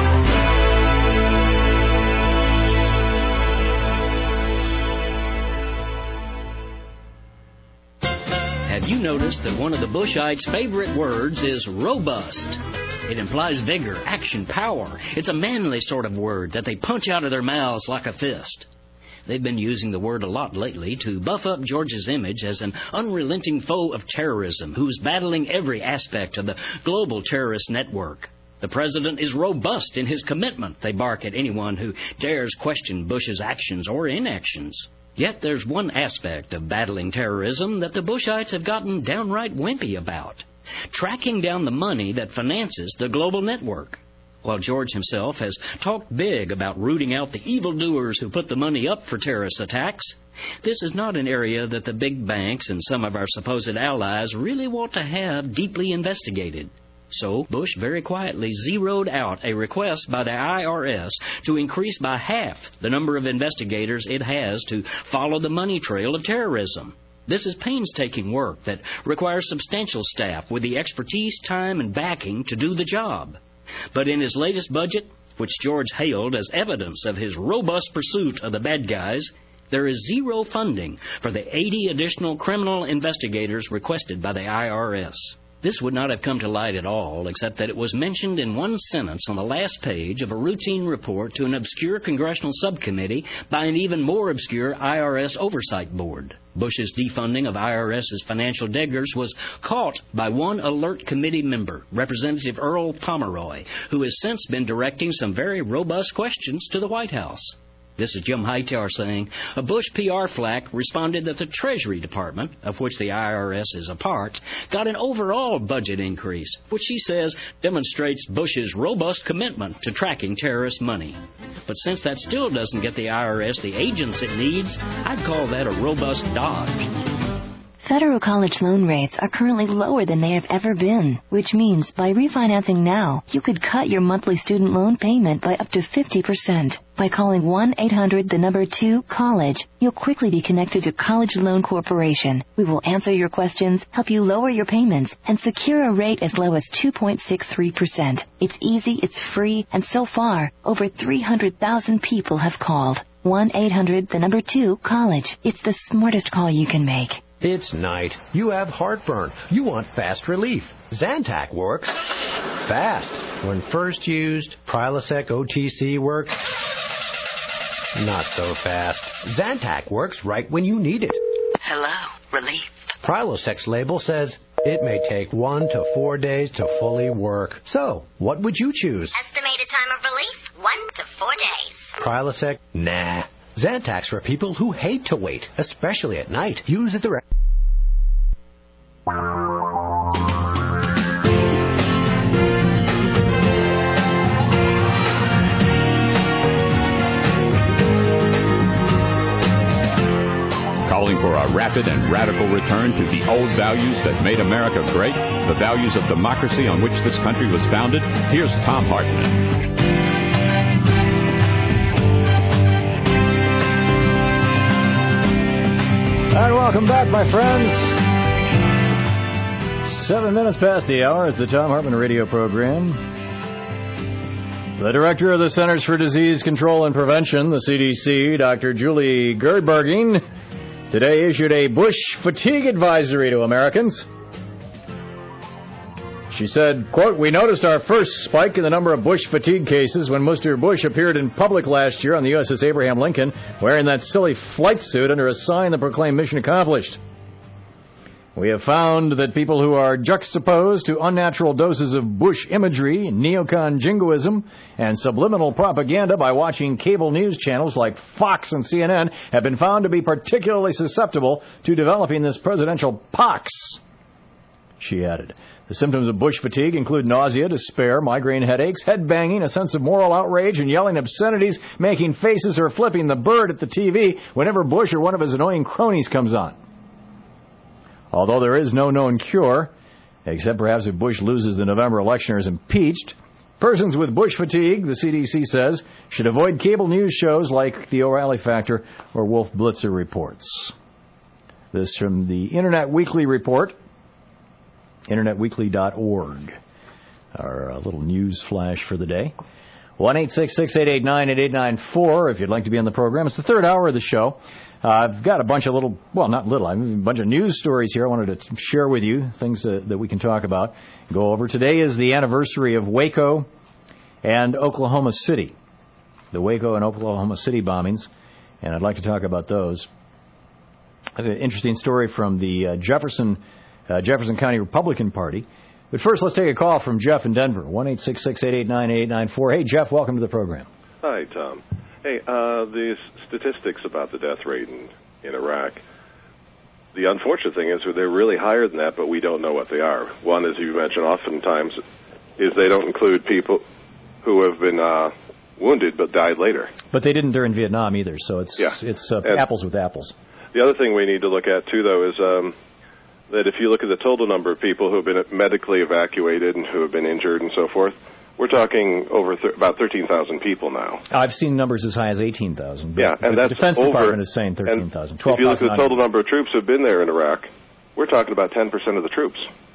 Have you noticed that one of the Bushites' favorite words is robust? It implies vigor, action, power. It's a manly sort of word that they punch out of their mouths like a fist. They've been using the word a lot lately to buff up George's image as an unrelenting foe of terrorism who's battling every aspect of the global terrorist network. The president is robust in his commitment, they bark at anyone who dares question Bush's actions or inactions. Yet there's one aspect of battling terrorism that the Bushites have gotten downright wimpy about: tracking down the money that finances the global network. While George himself has talked big about rooting out the evildoers who put the money up for terrorist attacks, this is not an area that the big banks and some of our supposed allies really want to have deeply investigated. So Bush very quietly zeroed out a request by the I R S to increase by half the number of investigators it has to follow the money trail of terrorism. This is painstaking work that requires substantial staff with the expertise, time, and backing to do the job. But in his latest budget, which George hailed as evidence of his robust pursuit of the bad guys, there is zero funding for the eighty additional criminal investigators requested by the I R S. This would not have come to light at all, except that it was mentioned in one sentence on the last page of a routine report to an obscure congressional subcommittee by an even more obscure I R S oversight board. Bush's defunding of IRS's financial diggers was caught by one alert committee member, Representative Earl Pomeroy, who has since been directing some very robust questions to the White House. This is Jim Hightower saying, a Bush P R flack responded that the Treasury Department, of which the I R S is a part, got an overall budget increase, which she says demonstrates Bush's robust commitment to tracking terrorist money. But since that still doesn't get the I R S the agents it needs, I'd call that a robust dodge. Federal college loan rates are currently lower than they have ever been, which means by refinancing now, you could cut your monthly student loan payment by up to fifty percent. By calling one eight hundred the number two college, you'll quickly be connected to College Loan Corporation. We will answer your questions, help you lower your payments, and secure a rate as low as two point six three percent. It's easy, it's free, and so far, over three hundred thousand people have called. one eight hundred the number two college. It's the smartest call you can make. It's night. You have heartburn. You want fast relief. Zantac works fast. When first used, Prilosec O T C works not so fast. Zantac works right when you need it. Hello, relief. Prilosec's label says it may take one to four days to fully work. So, what would you choose? Estimated time of relief, one to four days. Prilosec? Nah. Zantac's for people who hate to wait, especially at night. Use a direct... Calling for a rapid and radical return to the old values that made America great, the values of democracy on which this country was founded, here's Tom Hartman. And welcome back, my friends. Seven minutes past the hour. It's the Tom Hartman radio program. The director of the Centers for Disease Control and Prevention, the C D C, Doctor Julie Gerberging, today issued a Bush fatigue advisory to Americans. She said, quote, "We noticed our first spike in the number of Bush fatigue cases when Mister Bush appeared in public last year on the U S S Abraham Lincoln wearing that silly flight suit under a sign that proclaimed mission accomplished. We have found that people who are juxtaposed to unnatural doses of Bush imagery, neocon jingoism, and subliminal propaganda by watching cable news channels like Fox and C N N have been found to be particularly susceptible to developing this presidential pox." she added. The symptoms of Bush fatigue include nausea, despair, migraine headaches, head banging, a sense of moral outrage, and yelling obscenities, making faces, or flipping the bird at the T V whenever Bush or one of his annoying cronies comes on. Although there is no known cure, except perhaps if Bush loses the November election or is impeached, persons with Bush fatigue, the C D C says, should avoid cable news shows like The O'Reilly Factor or Wolf Blitzer reports. This from the Internet Weekly Report, internet weekly dot org. Our uh, little news flash for the day. one eight six six, eight eight nine, eight eight nine four if you'd like to be on the program. It's the third hour of the show. Uh, I've got a bunch of little, well, not little, I mean, a bunch of news stories here I wanted to share with you, things that, that we can talk about, go over. Today is the anniversary of Waco and Oklahoma City, the Waco and Oklahoma City bombings, and I'd like to talk about those. I have an interesting story from the uh, Jefferson uh, Jefferson County Republican Party. But first, let's take a call from Jeff in Denver, one eight six six, eight eight nine, eight eight nine four. Hey, Jeff, welcome to the program. Hi, Tom. Hey, uh, the statistics about the death rate in, in Iraq, the unfortunate thing is they're really higher than that, but we don't know what they are. One, as you mentioned oftentimes, is they don't include people who have been uh, wounded but died later. But they didn't during Vietnam either, so it's yeah. it's uh, apples with apples. The other thing we need to look at, too, though, is um, that if you look at the total number of people who have been medically evacuated and who have been injured and so forth, we're talking over th- about thirteen thousand people now. I've seen numbers as high as eighteen thousand. Yeah, and that's the Defense over, Department is saying thirteen thousand. If you look at the total number of troops who have been there in Iraq, we're talking about ten percent of the troops.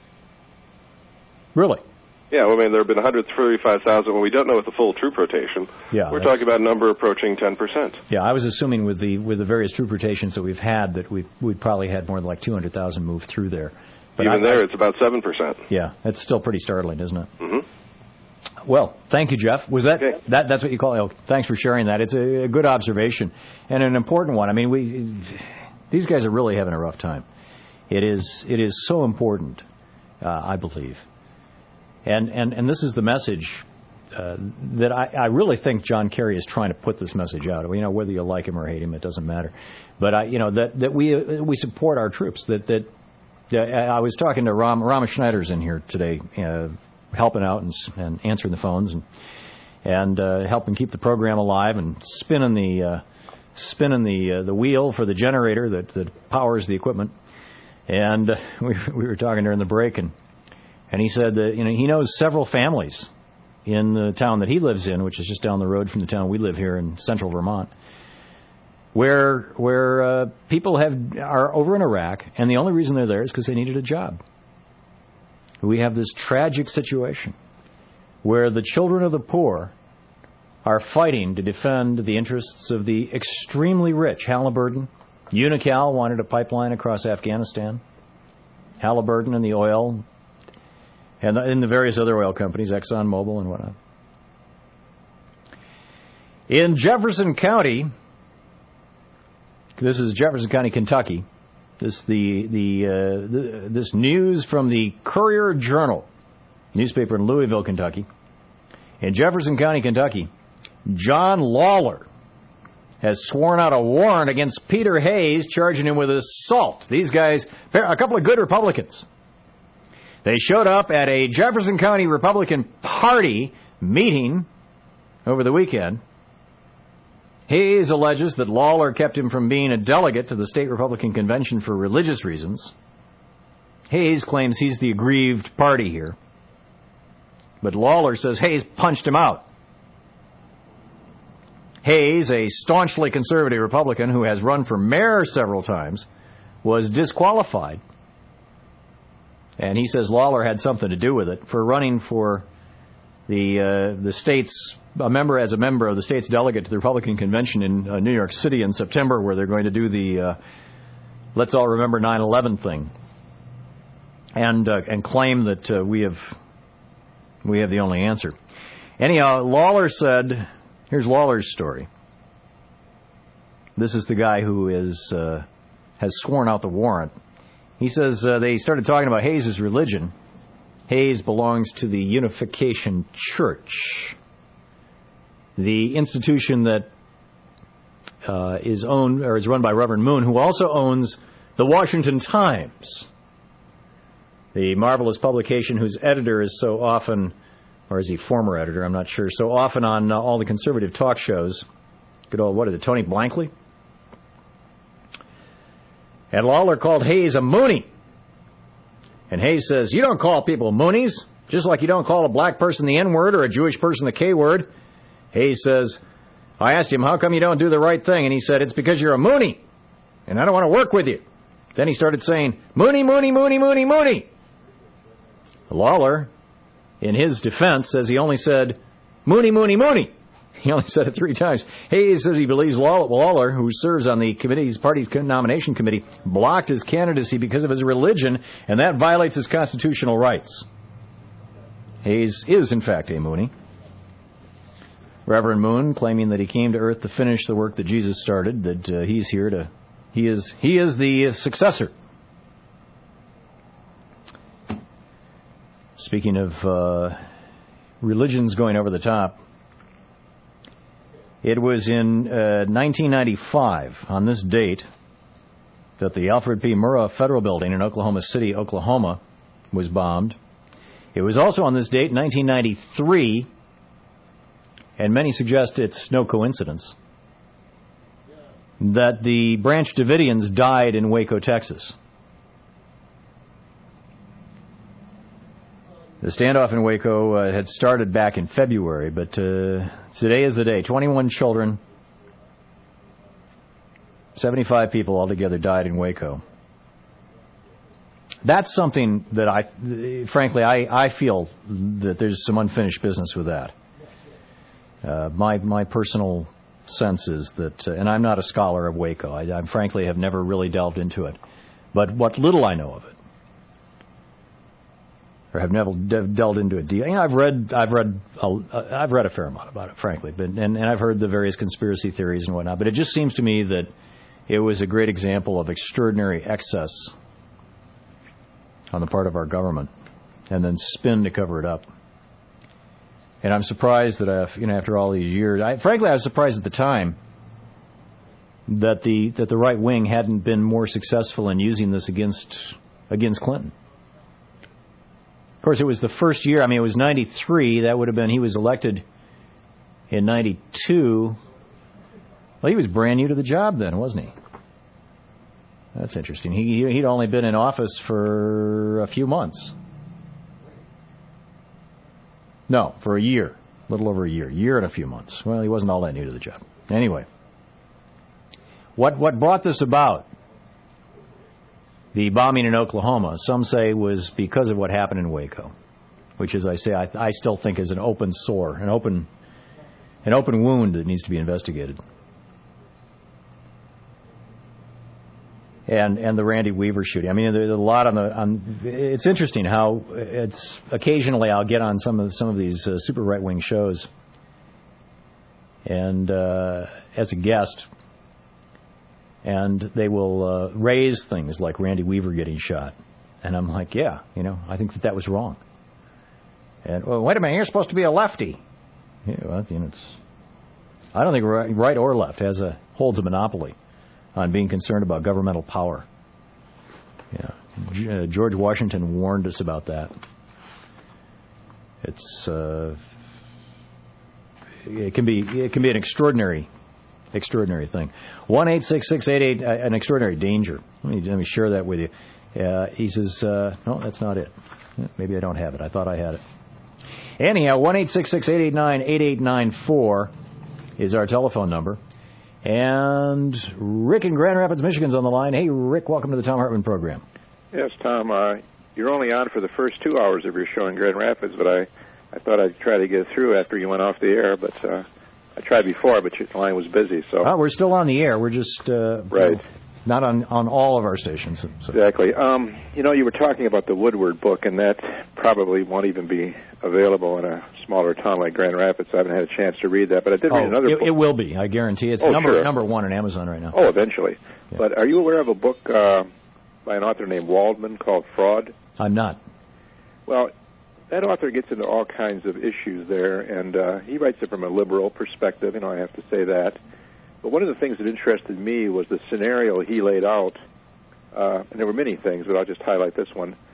Really? Yeah, well, I mean, there have been one hundred thirty-five thousand. When we don't know what the full troop rotation, yeah, we're talking about a number approaching ten percent. Yeah, I was assuming with the with the various troop rotations that we've had that we've, we'd probably had more than like two hundred thousand move through there. But Even I, there, I, it's about seven percent. Yeah, it's still pretty startling, isn't it? Mm-hmm. Well, thank you, Jeff. Was that, okay. that that's what you call it? Oh, thanks for sharing that. It's a, a good observation and an important one. I mean, we these guys are really having a rough time. It is it is so important, uh, I believe. And, and and this is the message uh, that I, I really think John Kerry is trying to put this message out. You know, whether you like him or hate him, it doesn't matter. But I, you know, that that we uh, we support our troops. That that uh, I was talking to Ram Rama Schneider's in here today, uh, helping out and, and answering the phones and and uh, helping keep the program alive and spinning the uh, spinning the uh, the wheel for the generator that, that powers the equipment. And uh, we we were talking during the break and. And he said that, you know, he knows several families in the town that he lives in, which is just down the road from the town we live here in central Vermont, where where uh, people have are over in Iraq, and the only reason they're there is because they needed a job. We have this tragic situation where the children of the poor are fighting to defend the interests of the extremely rich. Halliburton, Unocal wanted a pipeline across Afghanistan. Halliburton and the oil. And in the various other oil companies, ExxonMobil and whatnot. In Jefferson County, this is Jefferson County, Kentucky. This the the, uh, the this news from the Courier Journal, newspaper in Louisville, Kentucky. In Jefferson County, Kentucky, John Lawler has sworn out a warrant against Peter Hayes, charging him with assault. These guys, a couple of good Republicans. They showed up at a Jefferson County Republican Party meeting over the weekend. Hayes alleges that Lawler kept him from being a delegate to the state Republican convention for religious reasons. Hayes claims he's the aggrieved party here. But Lawler says Hayes punched him out. Hayes, a staunchly conservative Republican who has run for mayor several times, was disqualified. And he says Lawler had something to do with it for running for the uh, the state's a member as a member of the state's delegate to the Republican convention in uh, New York City in September, where they're going to do the uh, "Let's all remember nine eleven" thing, and uh, and claim that uh, we have we have the only answer. Anyhow, Lawler said, "Here's Lawler's story. This is the guy who is uh, has sworn out the warrant." He says uh, they started talking about Hayes' religion. Hayes belongs to the Unification Church, the institution that uh, is owned or is run by Reverend Moon, who also owns the Washington Times. The marvelous publication whose editor is so often, or is he former editor, I'm not sure, so often on uh, all the conservative talk shows. Good old, what is it, Tony Blankley? And Lawler called Hayes a Moonie. And Hayes says, you don't call people Moonies, just like you don't call a black person the N-word or a Jewish person the K-word. Hayes says, I asked him, how come you don't do the right thing? And he said, it's because you're a Moonie, and I don't want to work with you. Then he started saying, Moonie, Moonie, Moonie, Moonie, Moonie. Lawler, in his defense, says he only said, Moonie, Moonie, Moonie. He only said it three times. Hayes says he believes Lawler, who serves on the committee's party's nomination committee, blocked his candidacy because of his religion, and that violates his constitutional rights. Hayes is, in fact, a Moonie. Reverend Moon, claiming that he came to earth to finish the work that Jesus started, that uh, he's here to, he is, he is the successor. Speaking of uh, religions going over the top, it was in uh, nineteen ninety-five, on this date, that the Alfred P. Murrah Federal Building in Oklahoma City, Oklahoma, was bombed. It was also on this date, nineteen ninety-three, and many suggest it's no coincidence, that the Branch Davidians died in Waco, Texas. The standoff in Waco uh, had started back in February, but uh, today is the day. twenty-one children, seventy-five people altogether died in Waco. That's something that I, frankly, I, I feel that there's some unfinished business with that. Uh, my my personal sense is that, uh, and I'm not a scholar of Waco. I, I frankly have never really delved into it. But what little I know of it, or have never de- delved into it. You know, I've read, I've read, a, uh, I've read a fair amount about it, frankly, but and, and I've heard the various conspiracy theories and whatnot. But it just seems to me that it was a great example of extraordinary excess on the part of our government, and then spin to cover it up. And I'm surprised that, uh, you know, after all these years, I, frankly, I was surprised at the time that the that the right wing hadn't been more successful in using this against against Clinton. Of course, it was the first year. I mean, it was ninety-three. That would have been, he was elected in ninety-two. Well, he was brand new to the job then, wasn't he? That's interesting. He, he'd only been in office for a few months. No, for a year. A little over a year. Year and a few months. Well, he wasn't all that new to the job. Anyway, what what brought this about? The bombing in Oklahoma, some say, was because of what happened in Waco, which, as I say, I, I still think is an open sore, an open, an open wound that needs to be investigated. And and the Randy Weaver shooting. I mean, there's a lot on the. On, it's interesting how it's occasionally I'll get on some of some of these uh, super right wing shows, and uh, as a guest. And they will uh, raise things like Randy Weaver getting shot. And I'm like, yeah, you know, I think that that was wrong. And, well, wait a minute, you're supposed to be a lefty. Yeah, well, you know, it's, I don't think right, right or left has a holds a monopoly on being concerned about governmental power. Yeah, George Washington warned us about that. It's uh, it can be it can be an extraordinary. Extraordinary thing. one eight six six eight eight, uh, an extraordinary danger. Let me, let me share that with you. Uh, he says, uh, no, that's not it. Maybe I don't have it. I thought I had it. Anyhow, one eight six six eight eight nine eight eight nine four is our telephone number. And Rick in Grand Rapids, Michigan's on the line. Hey, Rick, welcome to the Thom Hartmann program. Yes, Tom. Uh, you're only on for the first two hours of your show in Grand Rapids, but I, I thought I'd try to get through after you went off the air, but... Uh, I tried before, but your line was busy. So oh, we're still on the air. We're just uh, right, you know, not on, on all of our stations. So. Exactly. Um, you know, you were talking about the Woodward book, and that probably won't even be available in a smaller town like Grand Rapids. I haven't had a chance to read that, but I did oh, read another it, book. It will be, I guarantee. It's oh, number sure. number one on Amazon right now. Oh, eventually. Yeah. But are you aware of a book uh, by an author named Waldman called Fraud? I'm not. Well, that author gets into all kinds of issues there, and uh, he writes it from a liberal perspective, you know, I have to say that. But one of the things that interested me was the scenario he laid out, uh, and there were many things, but I'll just highlight this one.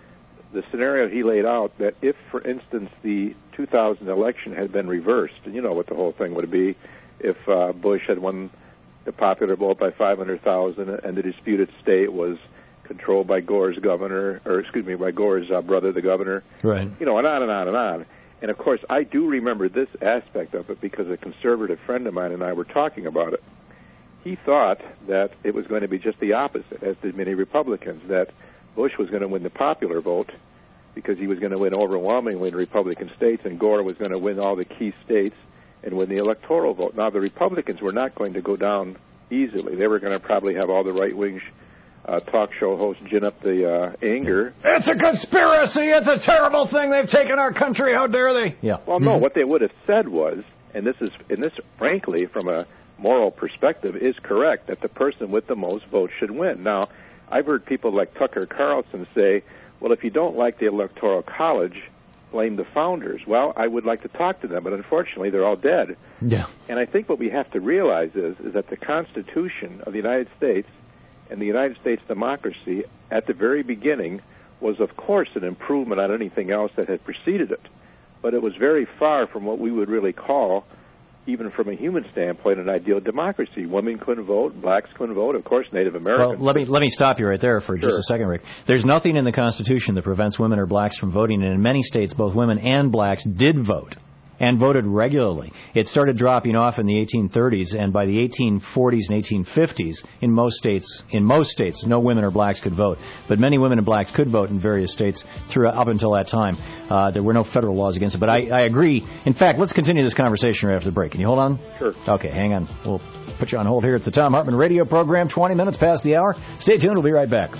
the scenario he laid out, that if, for instance, the two thousand election had been reversed, and you know what the whole thing would be, if uh, Bush had won the popular vote by five hundred thousand and the disputed state was controlled by Gore's governor, or excuse me, by Gore's uh, brother, the governor, right? You know, and on and on and on. And of course, I do remember this aspect of it because a conservative friend of mine and I were talking about it. He thought that it was going to be just the opposite, as did many Republicans, that Bush was going to win the popular vote because he was going to win overwhelmingly in Republican states, and Gore was going to win all the key states and win the electoral vote. Now, the Republicans were not going to go down easily. They were going to probably have all the right-wing uh, talk show hosts gin up the uh, anger. It's a conspiracy! It's a terrible thing! They've taken our country! How dare they? Yeah. Well, no, Mm-hmm. what they would have said was, and this is, and this, frankly, from a moral perspective, is correct, that the person with the most votes should win. Now, I've heard people like Tucker Carlson say, well, if you don't like the Electoral College, blame the founders. Well, I would like to talk to them, but unfortunately they're all dead. Yeah. And I think what we have to realize is, is that the Constitution of the United States and the United States democracy at the very beginning was, of course, an improvement on anything else that had preceded it. But it was very far from what we would really call, even from a human standpoint, an ideal democracy. Women couldn't vote, blacks couldn't vote, of course, Native Americans. Well, let me let me stop you right there for Sure. just a second, Rick. There's nothing in the Constitution that prevents women or blacks from voting, and in many states, both women and blacks did vote, and voted regularly. It started dropping off in the eighteen thirties, and by the eighteen forties and eighteen fifties, in most states, in most states, no women or blacks could vote. But many women and blacks could vote in various states through up until that time. Uh, there were no federal laws against it. But I, I agree. In fact, let's continue this conversation right after the break. Can you hold on? Sure. Okay, hang on. We'll put you on hold here. It's the Thom Hartmann Radio Program, twenty minutes past the hour. Stay tuned. We'll be right back.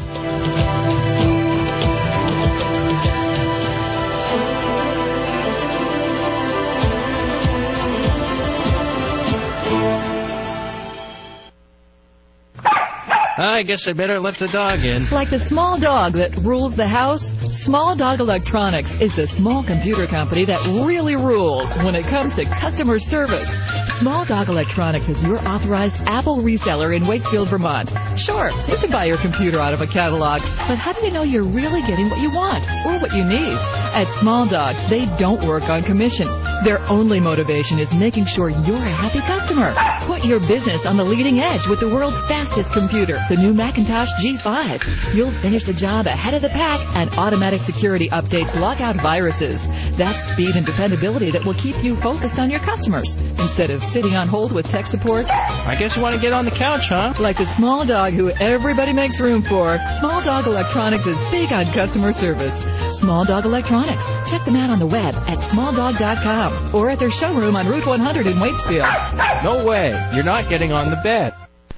I guess I better let the dog in. Like the small dog that rules the house, Small Dog Electronics is the small computer company that really rules when it comes to customer service. Small Dog Electronics is your authorized Apple reseller in Wakefield, Vermont. Sure, you can buy your computer out of a catalog, but how do you know you're really getting what you want or what you need? At Small Dog, they don't work on commission. Their only motivation is making sure you're a happy customer. Put your business on the leading edge with the world's fastest computer, the new Macintosh G five. You'll finish the job ahead of the pack, and automatic security updates lock out viruses. That's speed and dependability that will keep you focused on your customers instead of sitting on hold with tech support. I guess you want to get on the couch, huh? Like the small dog who everybody makes room for, Small Dog Electronics is big on customer service. Small Dog Electronics. Check them out on the web at small dog dot com or at their showroom on Route one hundred in Waitsfield. No way. You're not getting on the bed.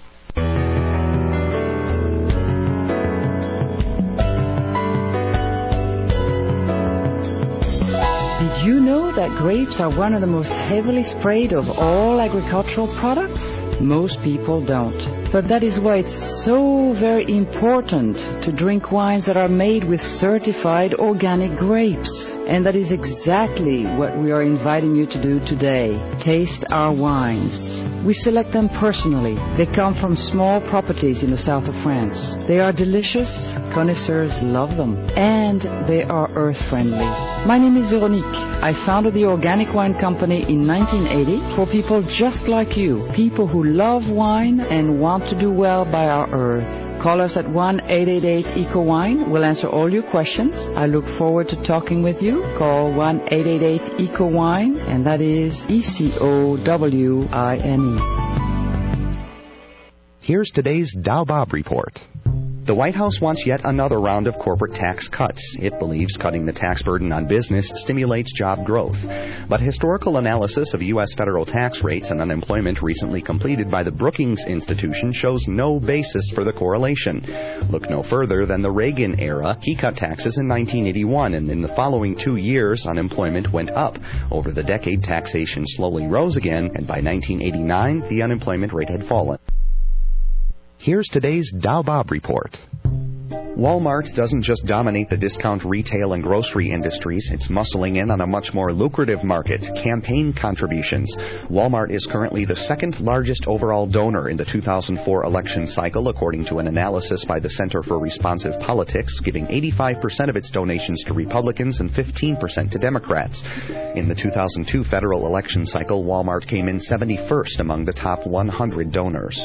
Did you know that grapes are one of the most heavily sprayed of all agricultural products? Most people don't. But that is why it's so very important to drink wines that are made with certified organic grapes. And that is exactly what we are inviting you to do today. Taste our wines. We select them personally. They come from small properties in the south of France. They are delicious. Connoisseurs love them. And they are earth-friendly. My name is Veronique. I founded the Organic Wine Company in nineteen eighty for people just like you, people who love wine and want to do well by our earth. Call us at one eight eight eight E C O wine. We'll answer all your questions. I look forward to talking with you. Call one eight eight eight E C O wine, and that is E C O W I N E. Here's today's Dow Bob Report. The White House wants yet another round of corporate tax cuts. It believes cutting the tax burden on business stimulates job growth. But historical analysis of U S federal tax rates and unemployment recently completed by the Brookings Institution shows no basis for the correlation. Look no further than the Reagan era. He cut taxes in nineteen eighty-one, and in the following two years, unemployment went up. Over the decade, taxation slowly rose again, and by nineteen eighty-nine, the unemployment rate had fallen. Here's today's Dow Bob Report. Walmart doesn't just dominate the discount retail and grocery industries, it's muscling in on a much more lucrative market, campaign contributions. Walmart is currently the second largest overall donor in the two thousand four election cycle, according to an analysis by the Center for Responsive Politics, giving eighty-five percent of its donations to Republicans and fifteen percent to Democrats. In the two thousand two federal election cycle, Walmart came in seventy-first among the top one hundred donors.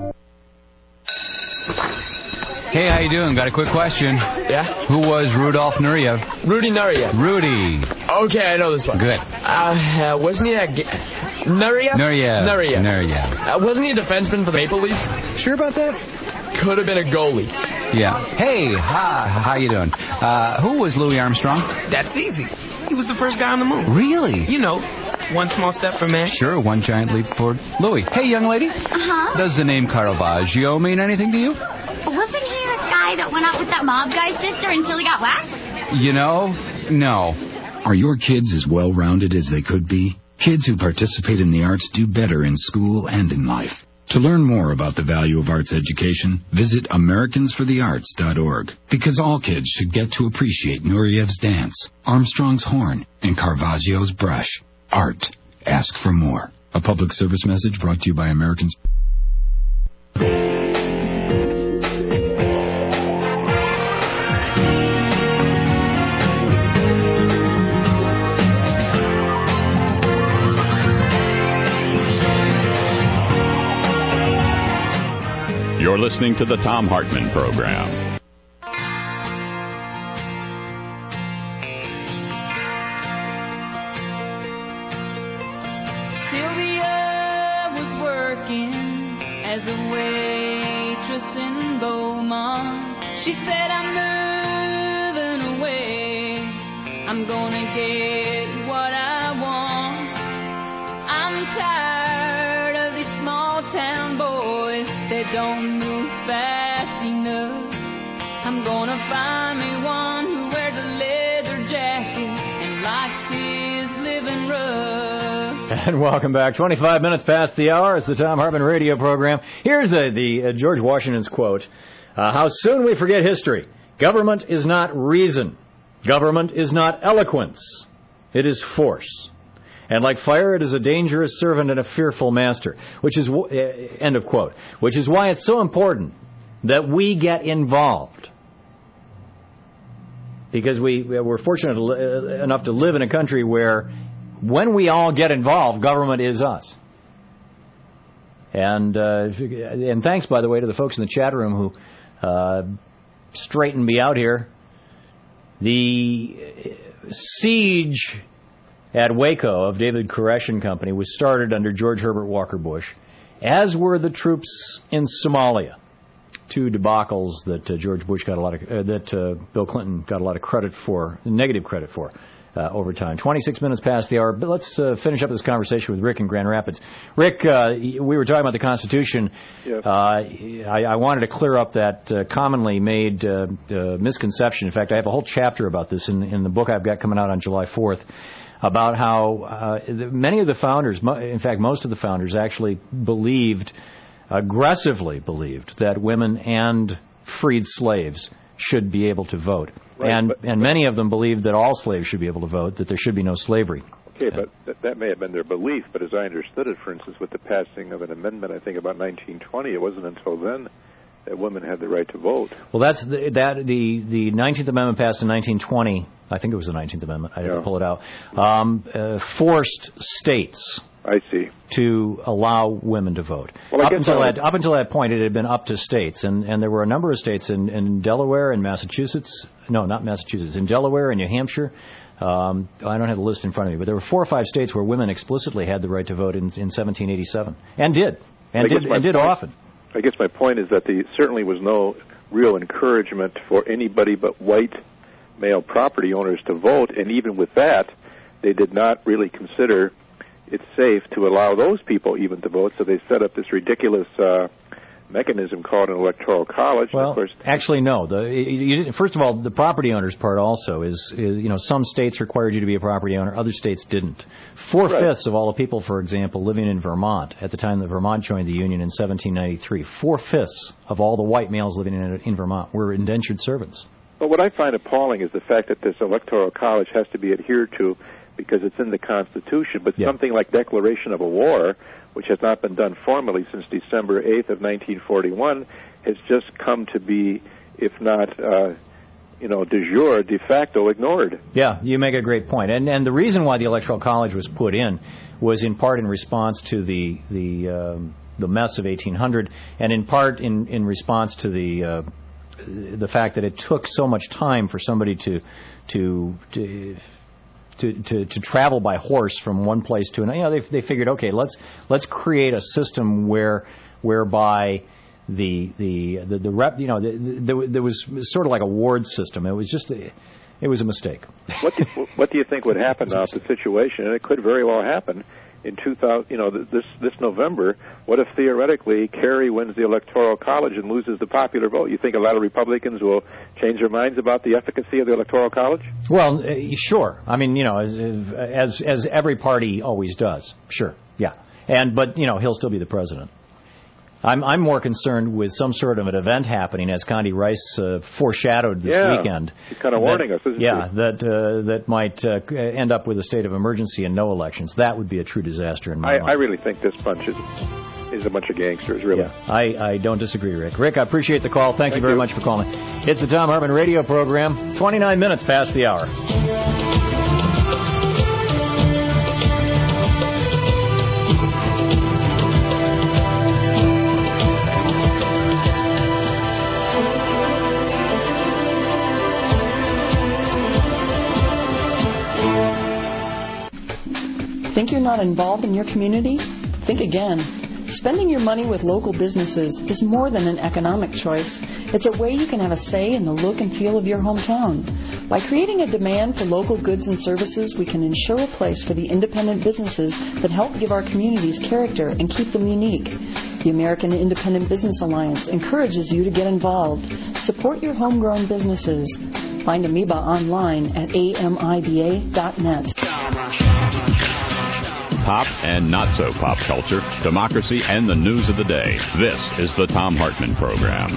Hey, how you doing? Got a quick question. Yeah? Who was Rudolf Nureyev? Rudy Nureyev. Rudy. Okay, I know this one. Good. Uh, uh wasn't he a... G- Nureyev? Nureyev. Nureyev. Nureyev. Uh, wasn't he a defenseman for the Maple Leafs? Sure about that? Could have been a goalie. Yeah. Hey, hi, how you doing? Uh, who was Louis Armstrong? That's easy. He was the first guy on the moon. Really? You know, one small step for man. Sure, one giant leap forward. Louis. Hey, young lady. Uh-huh. Does the name Caravaggio mean anything to you? Wasn't he the guy that went out with that mob guy's sister until he got whacked? You know, no. Are your kids as well-rounded as they could be? Kids who participate in the arts do better in school and in life. To learn more about the value of arts education, visit Americans for the Arts dot org. Because all kids should get to appreciate Nureyev's dance, Armstrong's horn, and Caravaggio's brush. Art. Ask for more. A public service message brought to you by Americans. You're listening to the Thom Hartmann Program. Sylvia was working as a waitress in Beaumont. She said, I'm moving away. I'm gonna get what I want. I'm tired of these small town boys that don't move fast enough. I'm gonna find me one who wears a leather jacket and likes his living rough. And welcome back. twenty-five minutes past the hour. It's the Thom Hartmann radio program. Here's the, the uh, George Washington's quote. Uh, How soon we forget history. Government is not reason. Government is not eloquence. It is force. And like fire, it is a dangerous servant and a fearful master. Which is, uh, end of quote. Which is why it's so important that we get involved. Because we, we're fortunate to li- enough to live in a country where when we all get involved, government is us. And uh, and thanks, by the way, to the folks in the chat room who uh, straightened me out here. The siege at Waco of David Koresh and Company was started under George Herbert Walker Bush, as were the troops in Somalia. Two debacles that uh, George Bush got a lot of, uh, that uh, Bill Clinton got a lot of credit for, negative credit for. Uh, over time. twenty-six minutes past the hour. But let's uh, finish up this conversation with Rick in Grand Rapids. Rick, uh, we were talking about the Constitution. Yes. Uh, I, I wanted to clear up that uh, commonly made uh, uh, misconception. In fact, I have a whole chapter about this in, in the book I've got coming out on July fourth, about how uh, many of the founders, in fact, most of the founders actually believed, aggressively believed, that women and freed slaves should be able to vote. Right, and but, and many of them believed that all slaves should be able to vote, that there should be no slavery. Okay, but th- that may have been their belief, but as I understood it, for instance, with the passing of an amendment, I think about nineteen twenty, it wasn't until then that women had the right to vote. Well, that's the, that the the nineteenth Amendment passed in nineteen twenty. I think it was the nineteenth Amendment. I had yeah. to pull it out. Um, uh, forced states. I see. To allow women to vote. Well, up, I until I that, up until that point, it had been up to states, and, and there were a number of states in, in Delaware and Massachusetts. No, not Massachusetts. In Delaware and New Hampshire. Um, I don't have the list in front of me, but there were four or five states where women explicitly had the right to vote in, in seventeen eighty-seven, and did, and did, and did point, often. I guess my point is that there certainly was no real encouragement for anybody but white male property owners to vote, and even with that, they did not really consider it's safe to allow those people even to vote, so they set up this ridiculous uh, mechanism called an electoral college. Well, of course, actually, no. The, you, you, first of all, the property owner's part also is, is, you know, some states required you to be a property owner, other states didn't. Four-fifths right. of all the people, for example, living in Vermont at the time that Vermont joined the Union in seventeen ninety-three, four-fifths of all the white males living in, in Vermont were indentured servants. Well, what I find appalling is the fact that this electoral college has to be adhered to because it's in the Constitution, but yeah. something like declaration of a war, which has not been done formally since December eighth of nineteen forty-one, has just come to be, if not, uh, you know, de jure, de facto ignored. Yeah, you make a great point. And and the reason why the Electoral College was put in was in part in response to the the um, the mess of eighteen hundred, and in part in, in response to the uh, the fact that it took so much time for somebody to to to To, to, to travel by horse from one place to another. You know, they they figured, okay, let's let's create a system where whereby the the the, the rep, you know, the, the, there was sort of like a ward system. It was just a, it was a mistake. What do, what do you think would happen now if the situation, and it could very well happen in two thousand, you know, this this November? What if theoretically Kerry wins the Electoral College and loses the popular vote? You think a lot of Republicans will change their minds about the efficacy of the Electoral College? Well, uh, sure. I mean, you know, as as as every party always does. Sure, yeah. And but you know, he'll still be the president. I'm I'm more concerned with some sort of an event happening, as Condi Rice uh, foreshadowed this yeah, weekend. She's kind of that, warning us, isn't yeah, she? that uh, that might uh, end up with a state of emergency and no elections. That would be a true disaster in my I, mind. I really think this bunch is is a bunch of gangsters, really. Yeah, I, I don't disagree, Rick. Rick, I appreciate the call. Thank, Thank you very you. much for calling. It's the Thom Hartmann radio program. twenty-nine minutes past the hour. Think you're not involved in your community? Think again. Spending your money with local businesses is more than an economic choice. It's a way you can have a say in the look and feel of your hometown. By creating a demand for local goods and services, we can ensure a place for the independent businesses that help give our communities character and keep them unique. The American Independent Business Alliance encourages you to get involved. Support your homegrown businesses. Find Amoeba online at A M I B A dot net. Pop and not so pop culture, democracy, and the news of the day. This is the Thom Hartmann Program.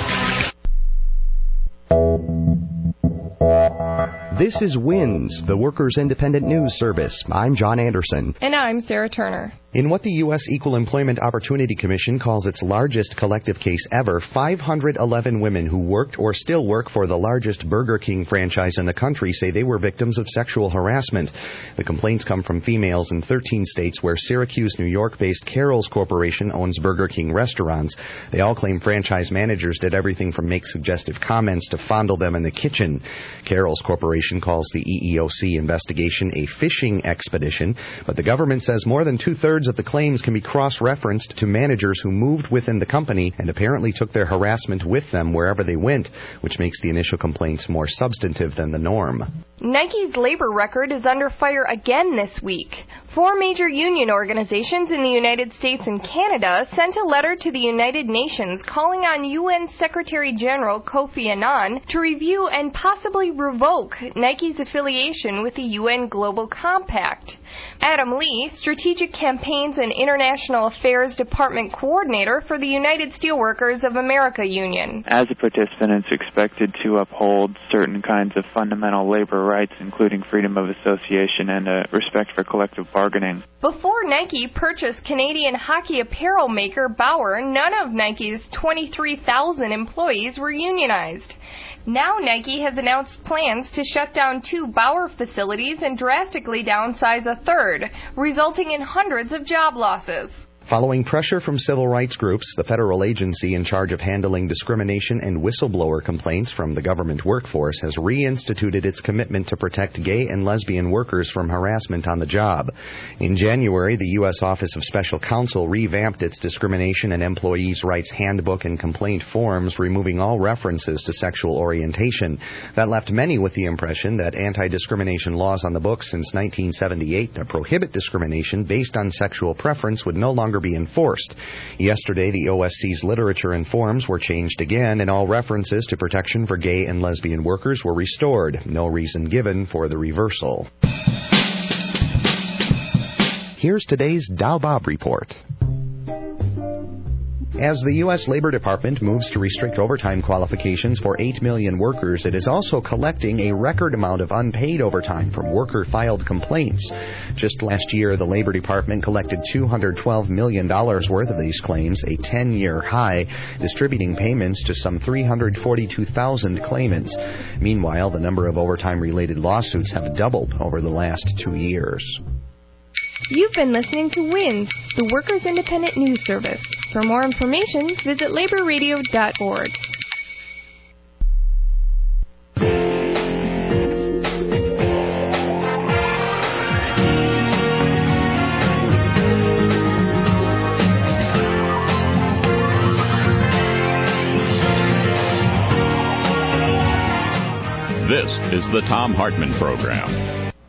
This is WINS, the Workers' Independent News Service. I'm John Anderson. And I'm Sarah Turner. In what the U S Equal Employment Opportunity Commission calls its largest collective case ever, five hundred eleven women who worked or still work for the largest Burger King franchise in the country say they were victims of sexual harassment. The complaints come from females in thirteen states where Syracuse, New York-based Carroll's Corporation owns Burger King restaurants. They all claim franchise managers did everything from make suggestive comments to fondle them in the kitchen. Carroll's Corporation calls the E E O C investigation a fishing expedition, but the government says more than two-thirds of the claims can be cross-referenced to managers who moved within the company and apparently took their harassment with them wherever they went, which makes the initial complaints more substantive than the norm. Nike's labor record is under fire again this week. Four major union organizations in the United States and Canada sent a letter to the United Nations calling on U N Secretary General Kofi Annan to review and possibly revoke Nike's affiliation with the U N Global Compact. Adam Lee, Strategic Campaigns and International Affairs Department Coordinator for the United Steelworkers of America Union. As a participant, it's expected to uphold certain kinds of fundamental labor rights, including freedom of association and uh, respect for collective bargaining. Before Nike purchased Canadian hockey apparel maker Bauer, none of Nike's twenty-three thousand employees were unionized. Now Nike has announced plans to shut down two Bauer facilities and drastically downsize a third, resulting in hundreds of job losses. Following pressure from civil rights groups, the federal agency in charge of handling discrimination and whistleblower complaints from the government workforce has reinstituted its commitment to protect gay and lesbian workers from harassment on the job. In January, the U S Office of Special Counsel revamped its discrimination and employees' rights handbook and complaint forms, removing all references to sexual orientation. That left many with the impression that anti-discrimination laws on the books since nineteen seventy-eight that prohibit discrimination based on sexual preference would no longer be enforced. Yesterday, the O S C's literature and forms were changed again, and all references to protection for gay and lesbian workers were restored. No reason given for the reversal. Here's today's Dow Bob Report. As the U S Labor Department moves to restrict overtime qualifications for eight million workers, it is also collecting a record amount of unpaid overtime from worker-filed complaints. Just last year, the Labor Department collected two hundred twelve million dollars worth of these claims, a ten-year high, distributing payments to some three hundred forty-two thousand claimants. Meanwhile, the number of overtime-related lawsuits have doubled over the last two years. You've been listening to WINS, the Workers' Independent News Service. For more information, visit labor radio dot org. This is the Thom Hartmann Program.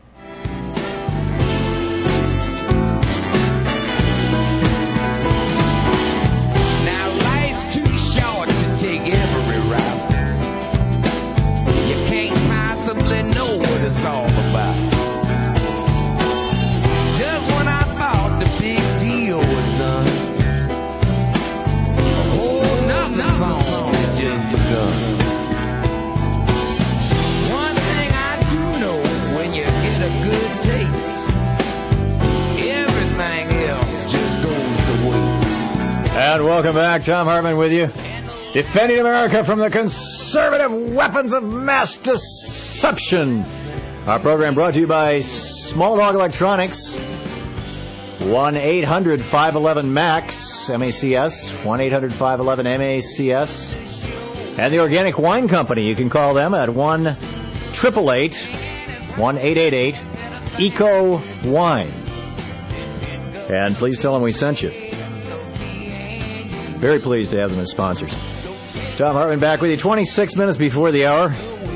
Welcome back. Thom Hartmann with you. Defending America from the conservative weapons of mass deception. Our program brought to you by Small Dog Electronics. one eight hundred five one one MAX, M A C S. one eight hundred five one one M A C S. And the Organic Wine Company. You can call them at one eight eight eight, one eight eight eight, E C O Wine. And please tell them we sent you. Very pleased to have them as sponsors. Thom Hartmann back with you twenty-six minutes before the hour.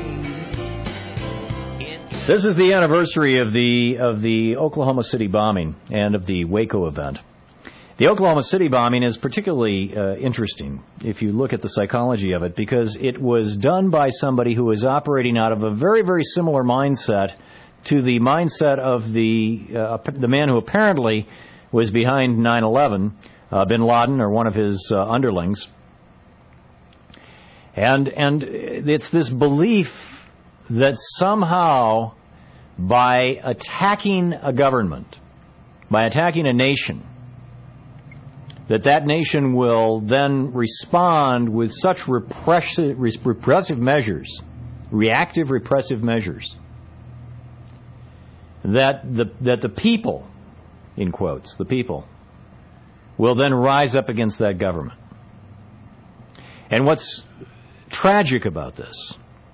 This is the anniversary of the of the Oklahoma City bombing and of the Waco event. The Oklahoma City bombing is particularly uh, interesting if you look at the psychology of it, because it was done by somebody who was operating out of a very, very similar mindset to the mindset of the uh, the man who apparently was behind nine eleven. Uh, bin Laden, or one of his uh, underlings. And and it's this belief that somehow by attacking a government, by attacking a nation, that that nation will then respond with such repressive, repressive measures, reactive repressive measures, that the that the people, in quotes, the people, will then rise up against that government. And what's tragic about this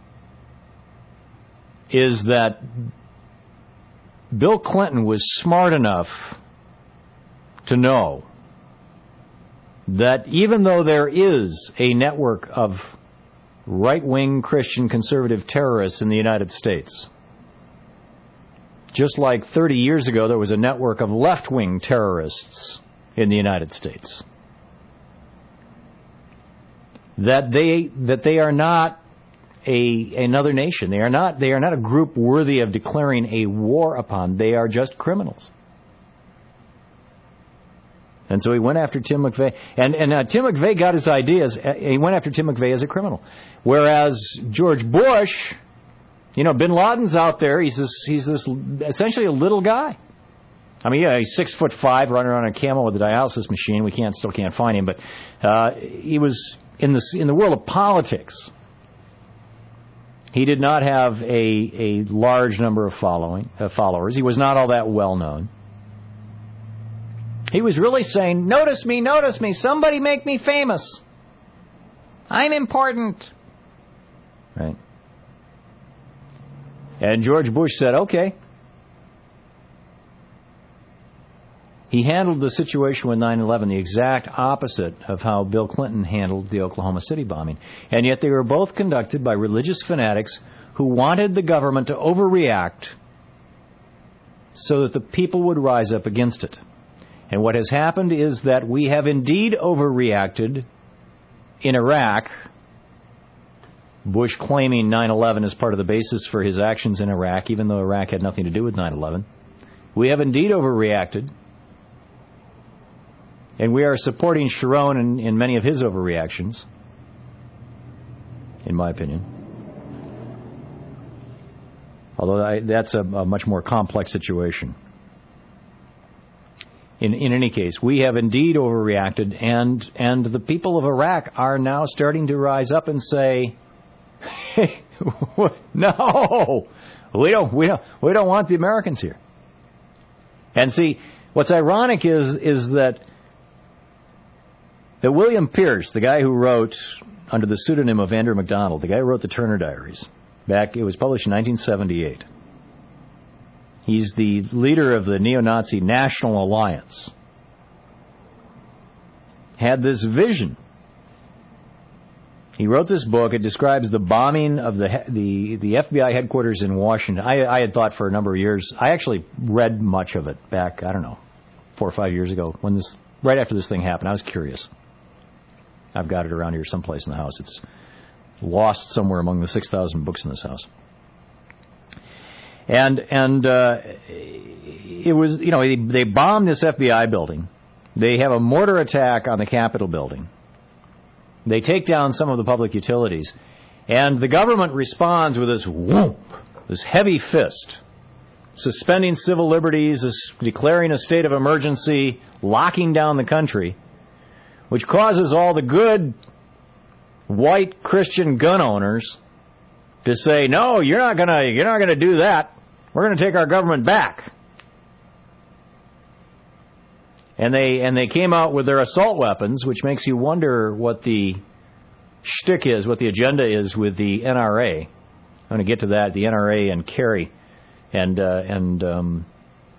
is that Bill Clinton was smart enough to know that even though there is a network of right-wing Christian conservative terrorists in the United States, just like thirty years ago there was a network of left-wing terrorists in the United States, that they that they are not a another nation. They are not they are not a group worthy of declaring a war upon. They are just criminals. And so he went after Tim McVeigh, and and uh, Tim McVeigh got his ideas. Uh, he went after Tim McVeigh as a criminal, whereas George Bush, you know, Bin Laden's out there. He's this he's this essentially a little guy. I mean, yeah, he's six foot five, running around on a camel with a dialysis machine. We can't, still can't find him, but uh, he was in the in the world of politics. He did not have a a large number of following uh, followers. He was not all that well known. He was really saying, "Notice me, notice me. Somebody make me famous. I'm important." Right. And George Bush said, "Okay." He handled the situation with nine eleven the exact opposite of how Bill Clinton handled the Oklahoma City bombing. And yet they were both conducted by religious fanatics who wanted the government to overreact so that the people would rise up against it. And what has happened is that we have indeed overreacted in Iraq, Bush claiming nine eleven as part of the basis for his actions in Iraq, even though Iraq had nothing to do with nine eleven. We have indeed overreacted, and we are supporting Sharon in, in many of his overreactions, in my opinion. Although I, that's a, a much more complex situation. In, in any case, we have indeed overreacted, and and the people of Iraq are now starting to rise up and say, "Hey, no, we don't, we don't, we don't want the Americans here." And see, what's ironic is is that that William Pierce, the guy who wrote under the pseudonym of Andrew MacDonald, the guy who wrote the Turner Diaries, back it was published in nineteen seventy-eight. He's the leader of the neo-Nazi National Alliance. Had this vision. He wrote this book. It describes the bombing of the the, the F B I headquarters in Washington. I, I had thought for a number of years. I actually read much of it back, I don't know, four or five years ago, when this right after this thing happened. I was curious. I've got it around here someplace in the house. It's lost somewhere among the six thousand books in this house. And and uh, it was, you know, they, they bombed this F B I building. They have a mortar attack on the Capitol building. They take down some of the public utilities. And the government responds with this whoop, this heavy fist, suspending civil liberties, declaring a state of emergency, locking down the country, which causes all the good white Christian gun owners to say, "No, you're not gonna, you're not gonna do that. We're going to take our government back." And they and they came out with their assault weapons, which makes you wonder what the shtick is, what the agenda is with the N R A. I'm going to get to that. The N R A and Kerry and uh, and um,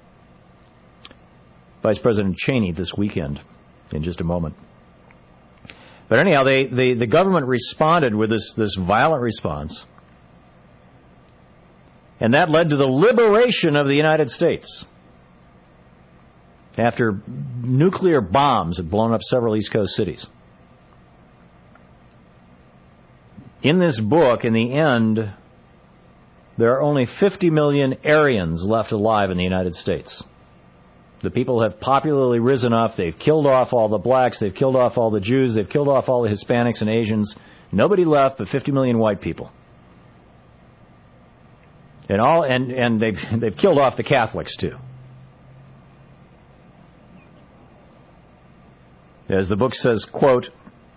Vice President Cheney this weekend in just a moment. But anyhow, they, they the government responded with this this violent response. And that led to the liberation of the United States after nuclear bombs had blown up several East Coast cities. In this book, in the end, there are only fifty million Aryans left alive in the United States. The people have popularly risen up. They've killed off all the blacks. They've killed off all the Jews. They've killed off all the Hispanics and Asians. Nobody left but fifty million white people. And all, and, and they've they've killed off the Catholics too. As the book says, quote,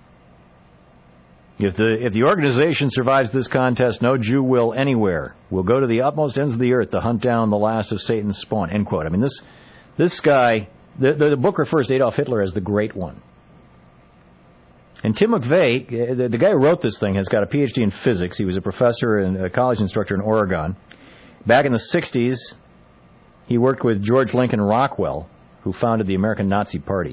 if the if the organization survives this contest, no Jew will anywhere. Will go to the utmost ends of the earth to hunt down the last of Satan's spawn. End quote. I mean, this this guy, the, the, the book refers to Adolf Hitler as the Great One. And Tim McVeigh, the, the guy who wrote this thing, has got a P H D in physics. He was a professor and a college instructor in Oregon. Back in the sixties, he worked with George Lincoln Rockwell, who founded the American Nazi Party.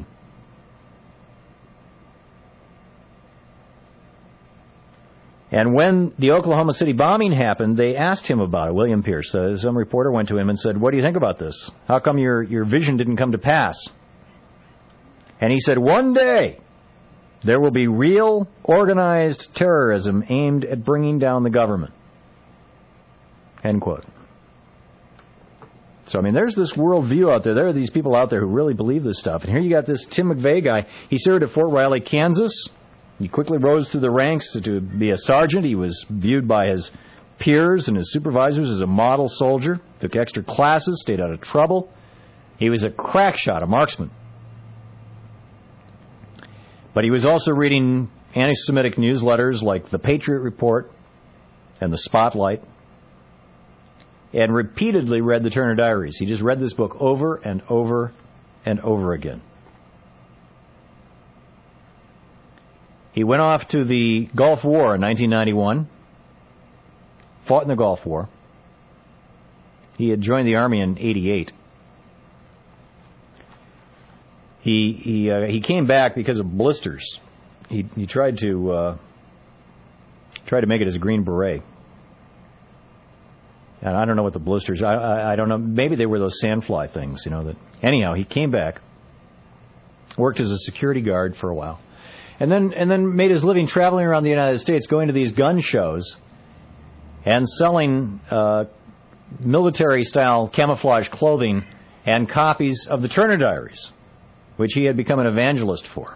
And when the Oklahoma City bombing happened, they asked him about it, William Pierce. Uh, some reporter went to him and said, "What do you think about this? How come your, your vision didn't come to pass?" And he said, "One day, there will be real, organized terrorism aimed at bringing down the government." End quote. So, I mean, there's this worldview out there. There are these people out there who really believe this stuff. And here you got this Tim McVeigh guy. He served at Fort Riley, Kansas. He quickly rose through the ranks to be a sergeant. He was viewed by his peers and his supervisors as a model soldier. Took extra classes, stayed out of trouble. He was a crack shot, a marksman. But he was also reading anti-Semitic newsletters like the Patriot Report and the Spotlight, and repeatedly read the Turner Diaries. He just read this book over and over and over again. He went off to the Gulf War in nineteen ninety-one, fought in the Gulf War. He had joined the Army in eighty-eight. He he uh, he came back because of blisters. He he tried to uh, tried to make it as a Green Beret. And I don't know what the blisters, I, I I don't know, maybe they were those sandfly things, you know. That anyhow, he came back worked as a security guard for a while, and then and then made his living traveling around the United States, going to these gun shows and selling uh, military-style camouflage clothing and copies of the Turner Diaries, which he had become an evangelist for.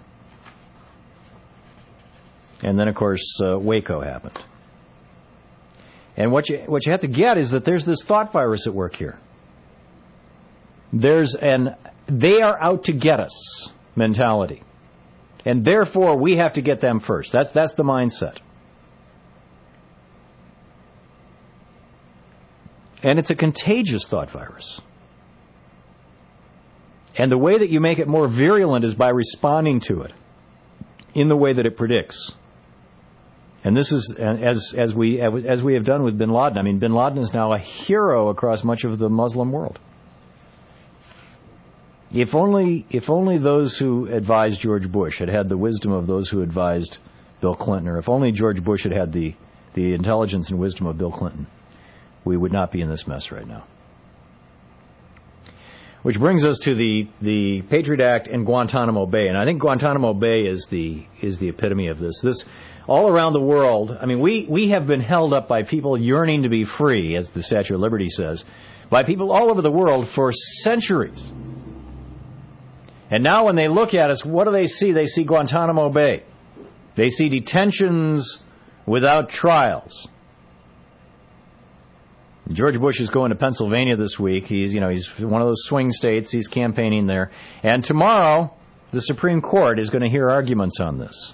And then, of course, uh, Waco happened. And what you what you have to get is that there's this thought virus at work here. There's an they are out to get us mentality. And therefore, we have to get them first. That's that's the mindset. And it's a contagious thought virus. And the way that you make it more virulent is by responding to it in the way that it predicts. And this is, as as we as we have done with bin Laden. I mean, bin Laden is now a hero across much of the Muslim world. If only if only those who advised George Bush had had the wisdom of those who advised Bill Clinton, or if only George Bush had had the, the intelligence and wisdom of Bill Clinton, we would not be in this mess right now. Which brings us to the, the Patriot Act and Guantanamo Bay. And I think Guantanamo Bay is the is the epitome of this. This all around the world, I mean, we, we have been held up by people yearning to be free, as the Statue of Liberty says, by people all over the world for centuries. And now when they look at us, what do they see? They see Guantanamo Bay. They see detentions without trials. George Bush is going to Pennsylvania this week. He's, you know, he's one of those swing states. He's campaigning there. And tomorrow, the Supreme Court is going to hear arguments on this.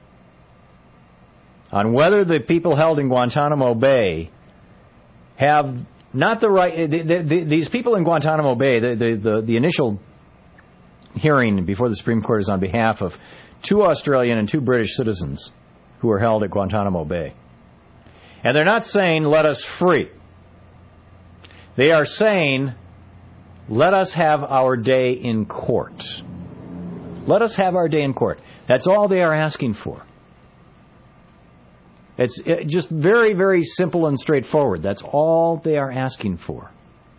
On whether the people held in Guantanamo Bay have not the right... The, the, the, these people in Guantanamo Bay, the, the, the, the initial hearing before the Supreme Court is on behalf of two Australian and two British citizens who are held at Guantanamo Bay. And they're not saying, let us free. They are saying, let us have our day in court. Let us have our day in court. That's all they are asking for. It's just very, very simple and straightforward. That's all they are asking for.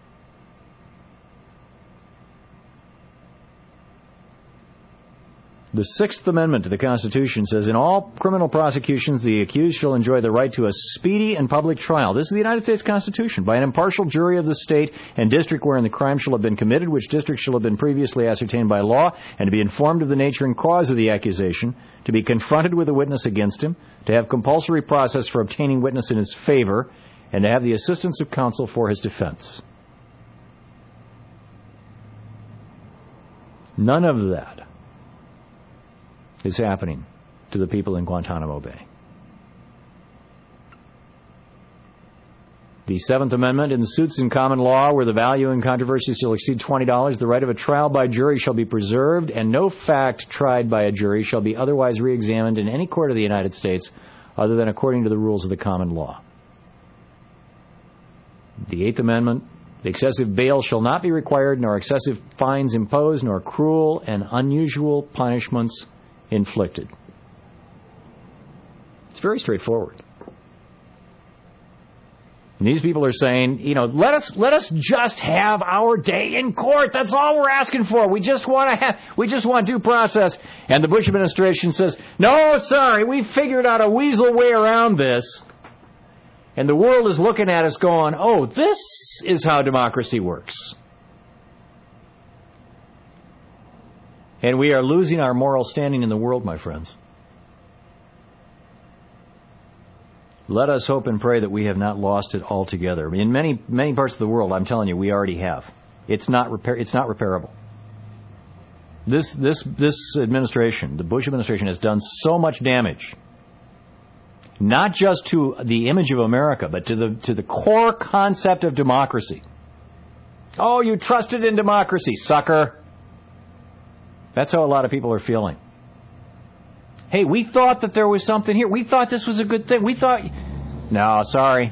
The Sixth Amendment to the Constitution says, in all criminal prosecutions, the accused shall enjoy the right to a speedy and public trial. This is the United States Constitution. By an impartial jury of the state and district wherein the crime shall have been committed, which district shall have been previously ascertained by law, and to be informed of the nature and cause of the accusation, to be confronted with a witness against him, to have compulsory process for obtaining witness in his favor, and to have the assistance of counsel for his defense. None of that is happening to the people in Guantanamo Bay. The Seventh Amendment, in suits in common law where the value in controversy shall exceed twenty dollars, the right of a trial by jury shall be preserved, and no fact tried by a jury shall be otherwise re-examined in any court of the United States other than according to the rules of the common law. The Eighth Amendment, the excessive bail shall not be required, nor excessive fines imposed, nor cruel and unusual punishments inflicted. It's very straightforward. And these people are saying, you know, let us let us just have our day in court. That's all we're asking for. We just want to have we just want due process. And the Bush administration says, no, sorry, we figured out a weasel way around this. And the world is looking at us going, oh, this is how democracy works. And we are losing our moral standing in the world, my friends. Let us hope and pray that we have not lost it altogether. In many many parts of the world, I'm telling you, we already have. It's not repair. It's not repairable. This this this administration, the Bush administration, has done so much damage, not just to the image of America, but to the to the core concept of democracy. Oh, you trusted in democracy, sucker. That's how a lot of people are feeling. Hey, we thought that there was something here. We thought this was a good thing. We thought... No, sorry.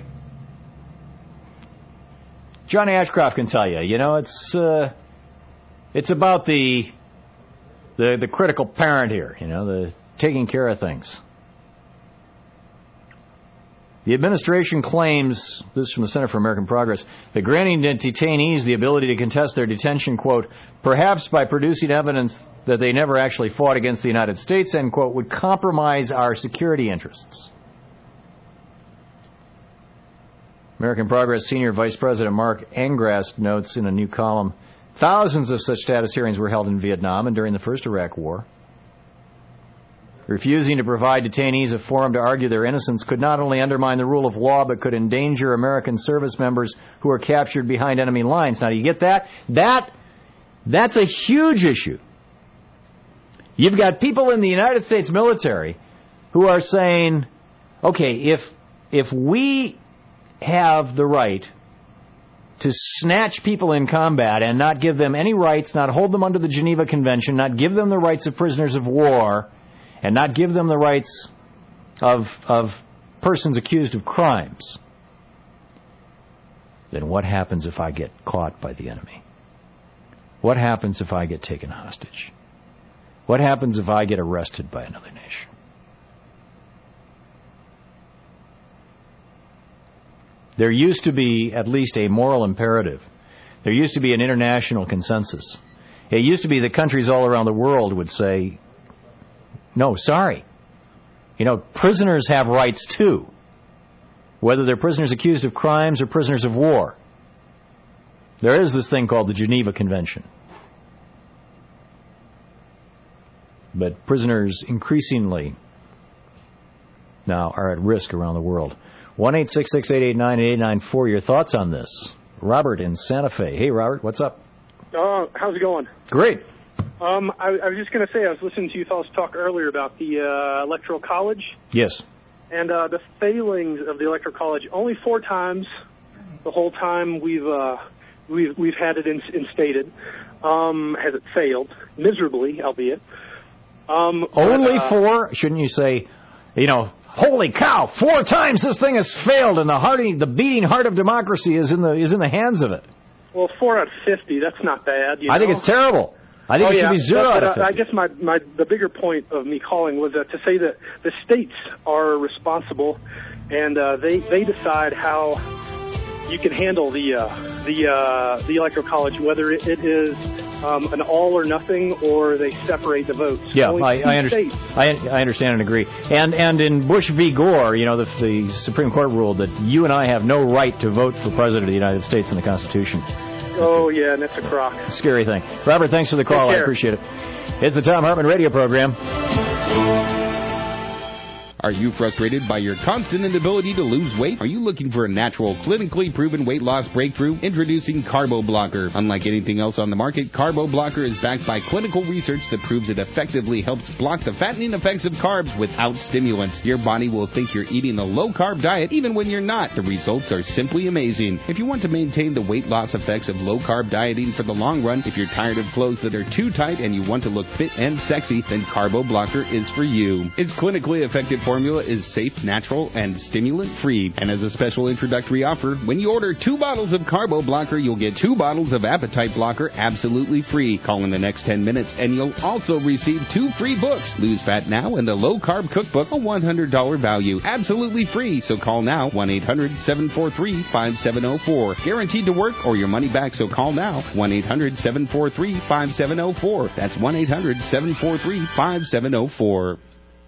Johnny Ashcroft can tell you. You know, it's uh, it's about the, the the critical parent here. You know, the taking care of things. The administration claims, this is from the Center for American Progress, that granting detainees the ability to contest their detention, quote, perhaps by producing evidence that they never actually fought against the United States, end quote, would compromise our security interests. American Progress Senior Vice President Mark Angrast notes in a new column, thousands of such status hearings were held in Vietnam and during the first Iraq War. Refusing to provide detainees a forum to argue their innocence could not only undermine the rule of law, but could endanger American service members who are captured behind enemy lines. Now, do you get that? That, that's a huge issue. You've got people in the United States military who are saying, okay, if, if we have the right to snatch people in combat and not give them any rights, not hold them under the Geneva Convention, not give them the rights of prisoners of war, and not give them the rights of, of persons accused of crimes, then what happens if I get caught by the enemy? What happens if I get taken hostage? What happens if I get arrested by another nation? There used to be at least a moral imperative. There used to be an international consensus. It used to be that countries all around the world would say, no, sorry. You know, prisoners have rights too, whether they're prisoners accused of crimes or prisoners of war. There is this thing called the Geneva Convention. But prisoners increasingly now are at risk around the world. one eight six six, eight eight nine, eight eight nine four. Your thoughts on this? Robert in Santa Fe. Hey, Robert, what's up? Oh, how's it going? Great. Um, I, I was just going to say, I was listening to you fellas talk earlier about the uh, Electoral College. Yes. And uh, the failings of the Electoral College. Only four times the whole time we've uh, we've we've had it in, instated um, has it failed, miserably, albeit. Um, Only but, uh, four? Shouldn't you say, you know, holy cow, four times this thing has failed, and the hearty, the beating heart of democracy is in the is in the hands of it. Well, four out of fifty, that's not bad. You I know? think it's terrible. I think oh, it should yeah. be zero but, out of uh, fifty. I guess my, my the bigger point of me calling was uh, to say that the states are responsible, and uh, they they decide how you can handle the uh, the uh, the Electoral College, whether it, it is um, an all or nothing, or they separate the votes. Yeah, Only I, two I understand. states. I, I understand and agree. And and in Bush v. Gore, you know, the, the Supreme Court ruled that you and I have no right to vote for president of the United States in the Constitution. Oh, yeah, and that's a crock. Scary thing. Robert, thanks for the call. I appreciate it. It's the Tom Hartman Radio Program. Are you frustrated by your constant inability to lose weight? Are you looking for a natural, clinically proven weight loss breakthrough? Introducing Carbo Blocker. Unlike anything else on the market, Carbo Blocker is backed by clinical research that proves it effectively helps block the fattening effects of carbs without stimulants. Your body will think you're eating a low-carb diet even when you're not. The results are simply amazing. If you want to maintain the weight loss effects of low-carb dieting for the long run, if you're tired of clothes that are too tight and you want to look fit and sexy, then Carbo Blocker is for you. Its clinically effective formula is safe, natural, and stimulant-free. And as a special introductory offer, when you order two bottles of Carbo Blocker, you'll get two bottles of Appetite Blocker absolutely free. Call in the next ten minutes, and you'll also receive two free books, Lose Fat Now and the Low Carb Cookbook, a one hundred dollars value, absolutely free. So call now, one eight hundred, seven four three, five seven zero four. Guaranteed to work or your money back, so call now, one eight hundred, seven four three, five seven zero four. That's one eight hundred, seven four three, five seven zero four.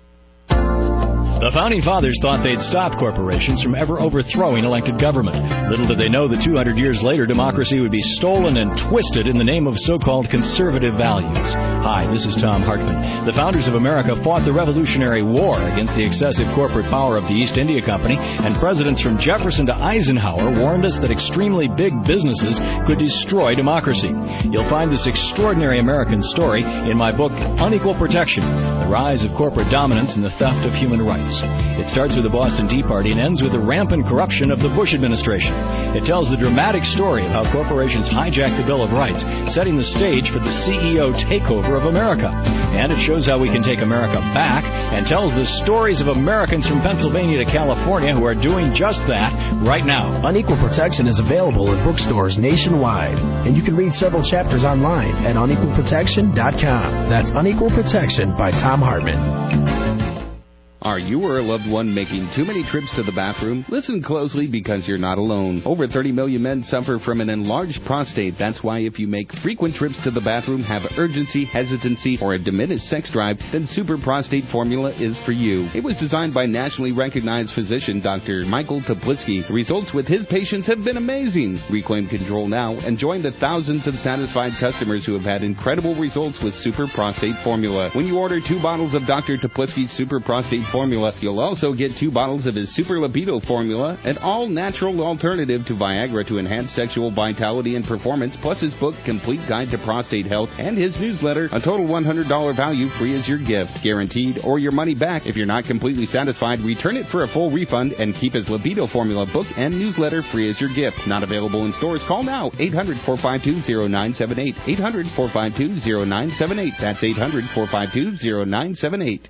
The Founding Fathers thought they'd stop corporations from ever overthrowing elected government. Little did they know that two hundred years later, democracy would be stolen and twisted in the name of so-called conservative values. Hi, this is Tom Hartman. The founders of America fought the Revolutionary War against the excessive corporate power of the East India Company, and presidents from Jefferson to Eisenhower warned us that extremely big businesses could destroy democracy. You'll find this extraordinary American story in my book, Unequal Protection, The Rise of Corporate Dominance and the Theft of Human Rights. It starts with the Boston Tea Party and ends with the rampant corruption of the Bush administration. It tells the dramatic story of how corporations hijacked the Bill of Rights, setting the stage for the C E O takeover of America. And it shows how we can take America back and tells the stories of Americans from Pennsylvania to California who are doing just that right now. Unequal Protection is available in bookstores nationwide, and you can read several chapters online at unequal protection dot com. That's Unequal Protection by Tom Hartman. Are you or a loved one making too many trips to the bathroom? Listen closely because you're not alone. Over thirty million men suffer from an enlarged prostate. That's why if you make frequent trips to the bathroom, have urgency, hesitancy, or a diminished sex drive, then Super Prostate Formula is for you. It was designed by nationally recognized physician Doctor Michael Toplitzky. The results with his patients have been amazing. Reclaim control now and join the thousands of satisfied customers who have had incredible results with Super Prostate Formula. When you order two bottles of Doctor Toplitzky's Super Prostate Formula, you'll also get two bottles of his Super Libido Formula, an all-natural alternative to Viagra to enhance sexual vitality and performance, plus his book, Complete Guide to Prostate Health, and his newsletter, a total one hundred dollars value free as your gift. Guaranteed, or your money back. If you're not completely satisfied, return it for a full refund and keep his Libido Formula book and newsletter free as your gift. Not available in stores? Call now. eight hundred, four five two, zero nine seven eight. eight hundred, four five two, zero nine seven eight. That's eight hundred, four five two, zero nine seven eight.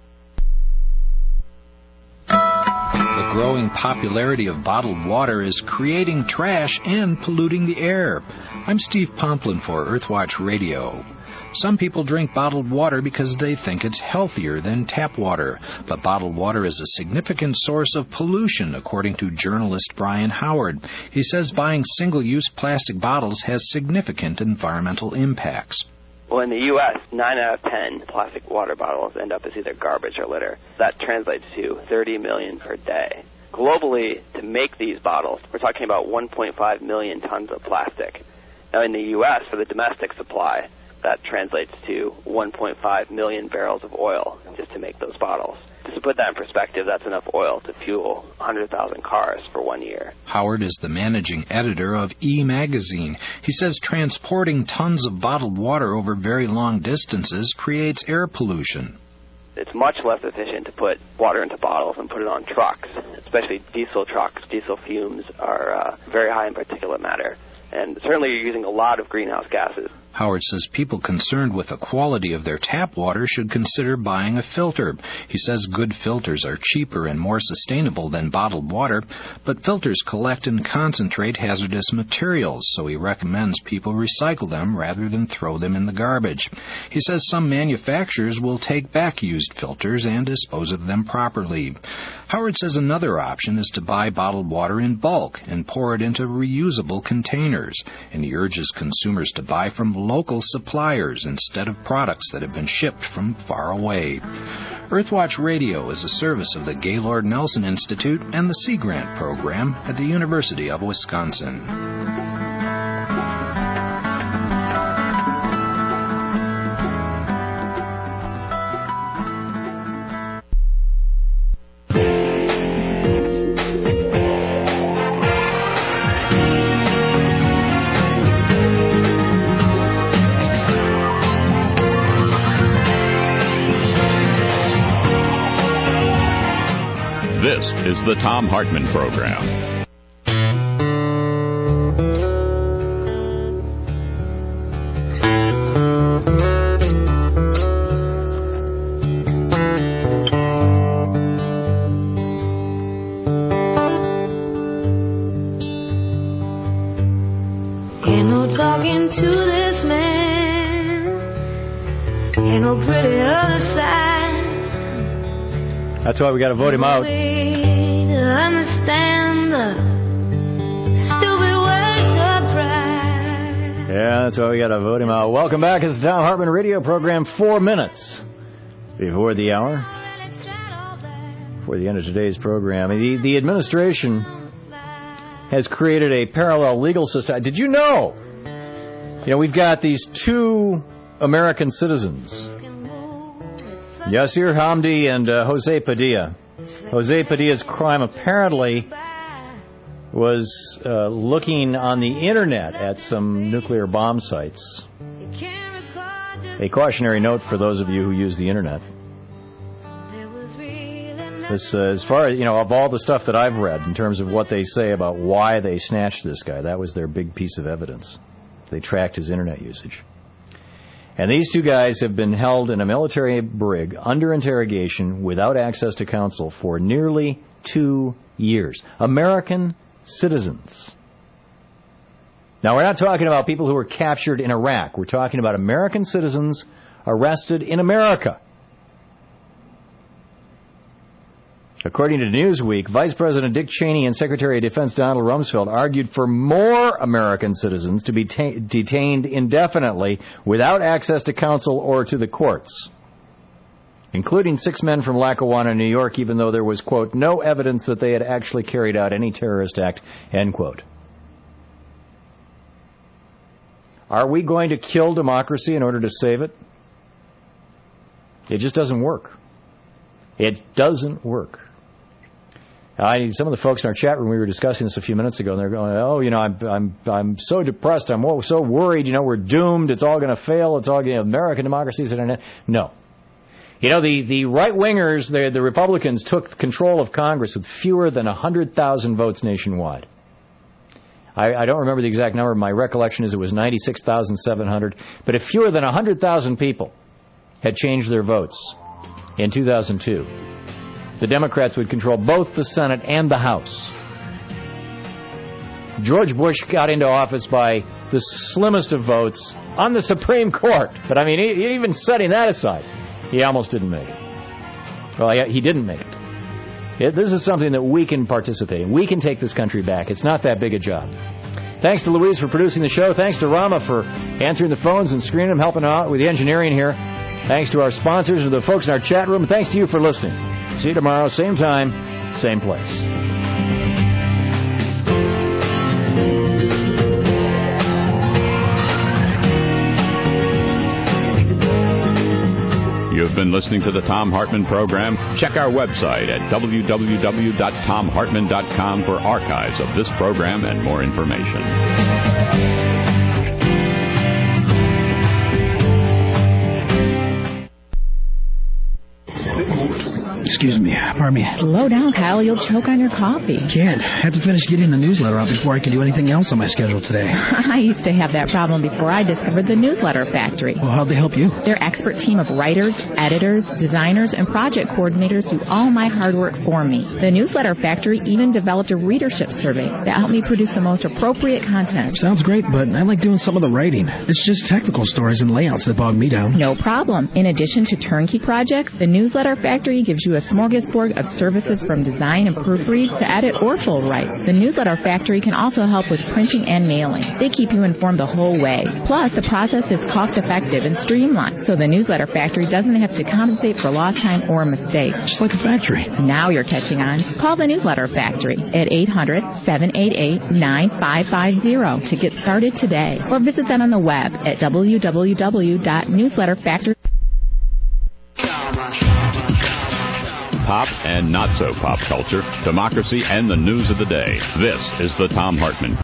The growing popularity of bottled water is creating trash and polluting the air. I'm Steve Pomplin for Earthwatch Radio. Some people drink bottled water because they think it's healthier than tap water, but bottled water is a significant source of pollution, according to journalist Brian Howard. He says buying single-use plastic bottles has significant environmental impacts. Well, in the U S, nine out of ten plastic water bottles end up as either garbage or litter. That translates to thirty million per day. Globally, to make these bottles, we're talking about one point five million tons of plastic. Now, in the U S, for the domestic supply, that translates to one point five million barrels of oil just to make those bottles. Just to put that in perspective, that's enough oil to fuel one hundred thousand cars for one year. Howard is the managing editor of E! Magazine. He says transporting tons of bottled water over very long distances creates air pollution. It's much less efficient to put water into bottles and put it on trucks, especially diesel trucks. Diesel fumes are uh, very high in particulate matter, and certainly you're using a lot of greenhouse gases. Howard says people concerned with the quality of their tap water should consider buying a filter. He says good filters are cheaper and more sustainable than bottled water, but filters collect and concentrate hazardous materials, so he recommends people recycle them rather than throw them in the garbage. He says some manufacturers will take back used filters and dispose of them properly. Howard says another option is to buy bottled water in bulk and pour it into reusable containers, and he urges consumers to buy from local suppliers instead of products that have been shipped from far away. Earthwatch Radio is a service of the Gaylord Nelson Institute and the Sea Grant Program at the University of Wisconsin. This is the Thom Hartmann Program. Ain't no talking to this man, ain't no pretty other side. That's why we got to vote him out. Yeah, that's why we got to vote him out. Welcome back. It's the Thom Hartmann Radio Program. Four minutes before the hour, before the end of today's program. The, the administration has created a parallel legal system. Did you know? You know, we've got these two American citizens, Yasir Hamdi and uh, Jose Padilla. Jose Padilla's crime apparently was uh, looking on the internet at some nuclear bomb sites. A cautionary note for those of you who use the internet. This, uh, as far as, you know, of all the stuff that I've read in terms of what they say about why they snatched this guy, that was their big piece of evidence. They tracked his internet usage. And these two guys have been held in a military brig under interrogation without access to counsel for nearly two years. American citizens. Now, we're not talking about people who were captured in Iraq. We're talking about American citizens arrested in America. According to Newsweek, Vice President Dick Cheney and Secretary of Defense Donald Rumsfeld argued for more American citizens to be ta- detained indefinitely without access to counsel or to the courts, including six men from Lackawanna, New York, even though there was, quote, no evidence that they had actually carried out any terrorist act, end quote. Are we going to kill democracy in order to save it? It just doesn't work. It doesn't work. I, some of the folks in our chat room, we were discussing this a few minutes ago, and they're going, oh, you know, I'm I'm I'm so depressed, I'm so worried, you know, we're doomed, it's all going to fail, it's all going to, American democracy is in an... No. You know, the, the right-wingers, the, the Republicans, took control of Congress with fewer than one hundred thousand votes nationwide. I, I don't remember the exact number. My recollection is it was ninety-six thousand seven hundred. But if fewer than one hundred thousand people had changed their votes in two thousand two, the Democrats would control both the Senate and the House. George Bush got into office by the slimmest of votes on the Supreme Court. But, I mean, even setting that aside, he almost didn't make it. Well, he didn't make it. it. This is something that we can participate in. We can take this country back. It's not that big a job. Thanks to Louise for producing the show. Thanks to Rama for answering the phones and screening them, helping out with the engineering here. Thanks to our sponsors and the folks in our chat room. Thanks to you for listening. See you tomorrow, same time, same place. You've been listening to the Thom Hartmann Program. Check our website at w w w dot thom hartmann dot com for archives of this program and more information. Excuse me. Pardon me. Slow down, Kyle. You'll choke on your coffee. Can't. I have to finish getting the newsletter out before I can do anything else on my schedule today. I used to have that problem before I discovered the Newsletter Factory. Well, how'd they help you? Their expert team of writers, editors, designers, and project coordinators do all my hard work for me. The Newsletter Factory even developed a readership survey that helped me produce the most appropriate content. Sounds great, but I like doing some of the writing. It's just technical stories and layouts that bog me down. No problem. In addition to turnkey projects, the Newsletter Factory gives you a smorgasbord of services from design and proofread to edit or full write. The Newsletter Factory can also help with printing and mailing. They keep you informed the whole way. Plus, the process is cost-effective and streamlined, so the Newsletter Factory doesn't have to compensate for lost time or mistakes. Just like a factory. Now you're catching on. Call the Newsletter Factory at eight hundred, seven eight eight, nine five five zero to get started today, or visit them on the web at w w w dot newsletter factory dot com. Pop and not so pop culture, democracy, and the news of the day. This is the Thom Hartmann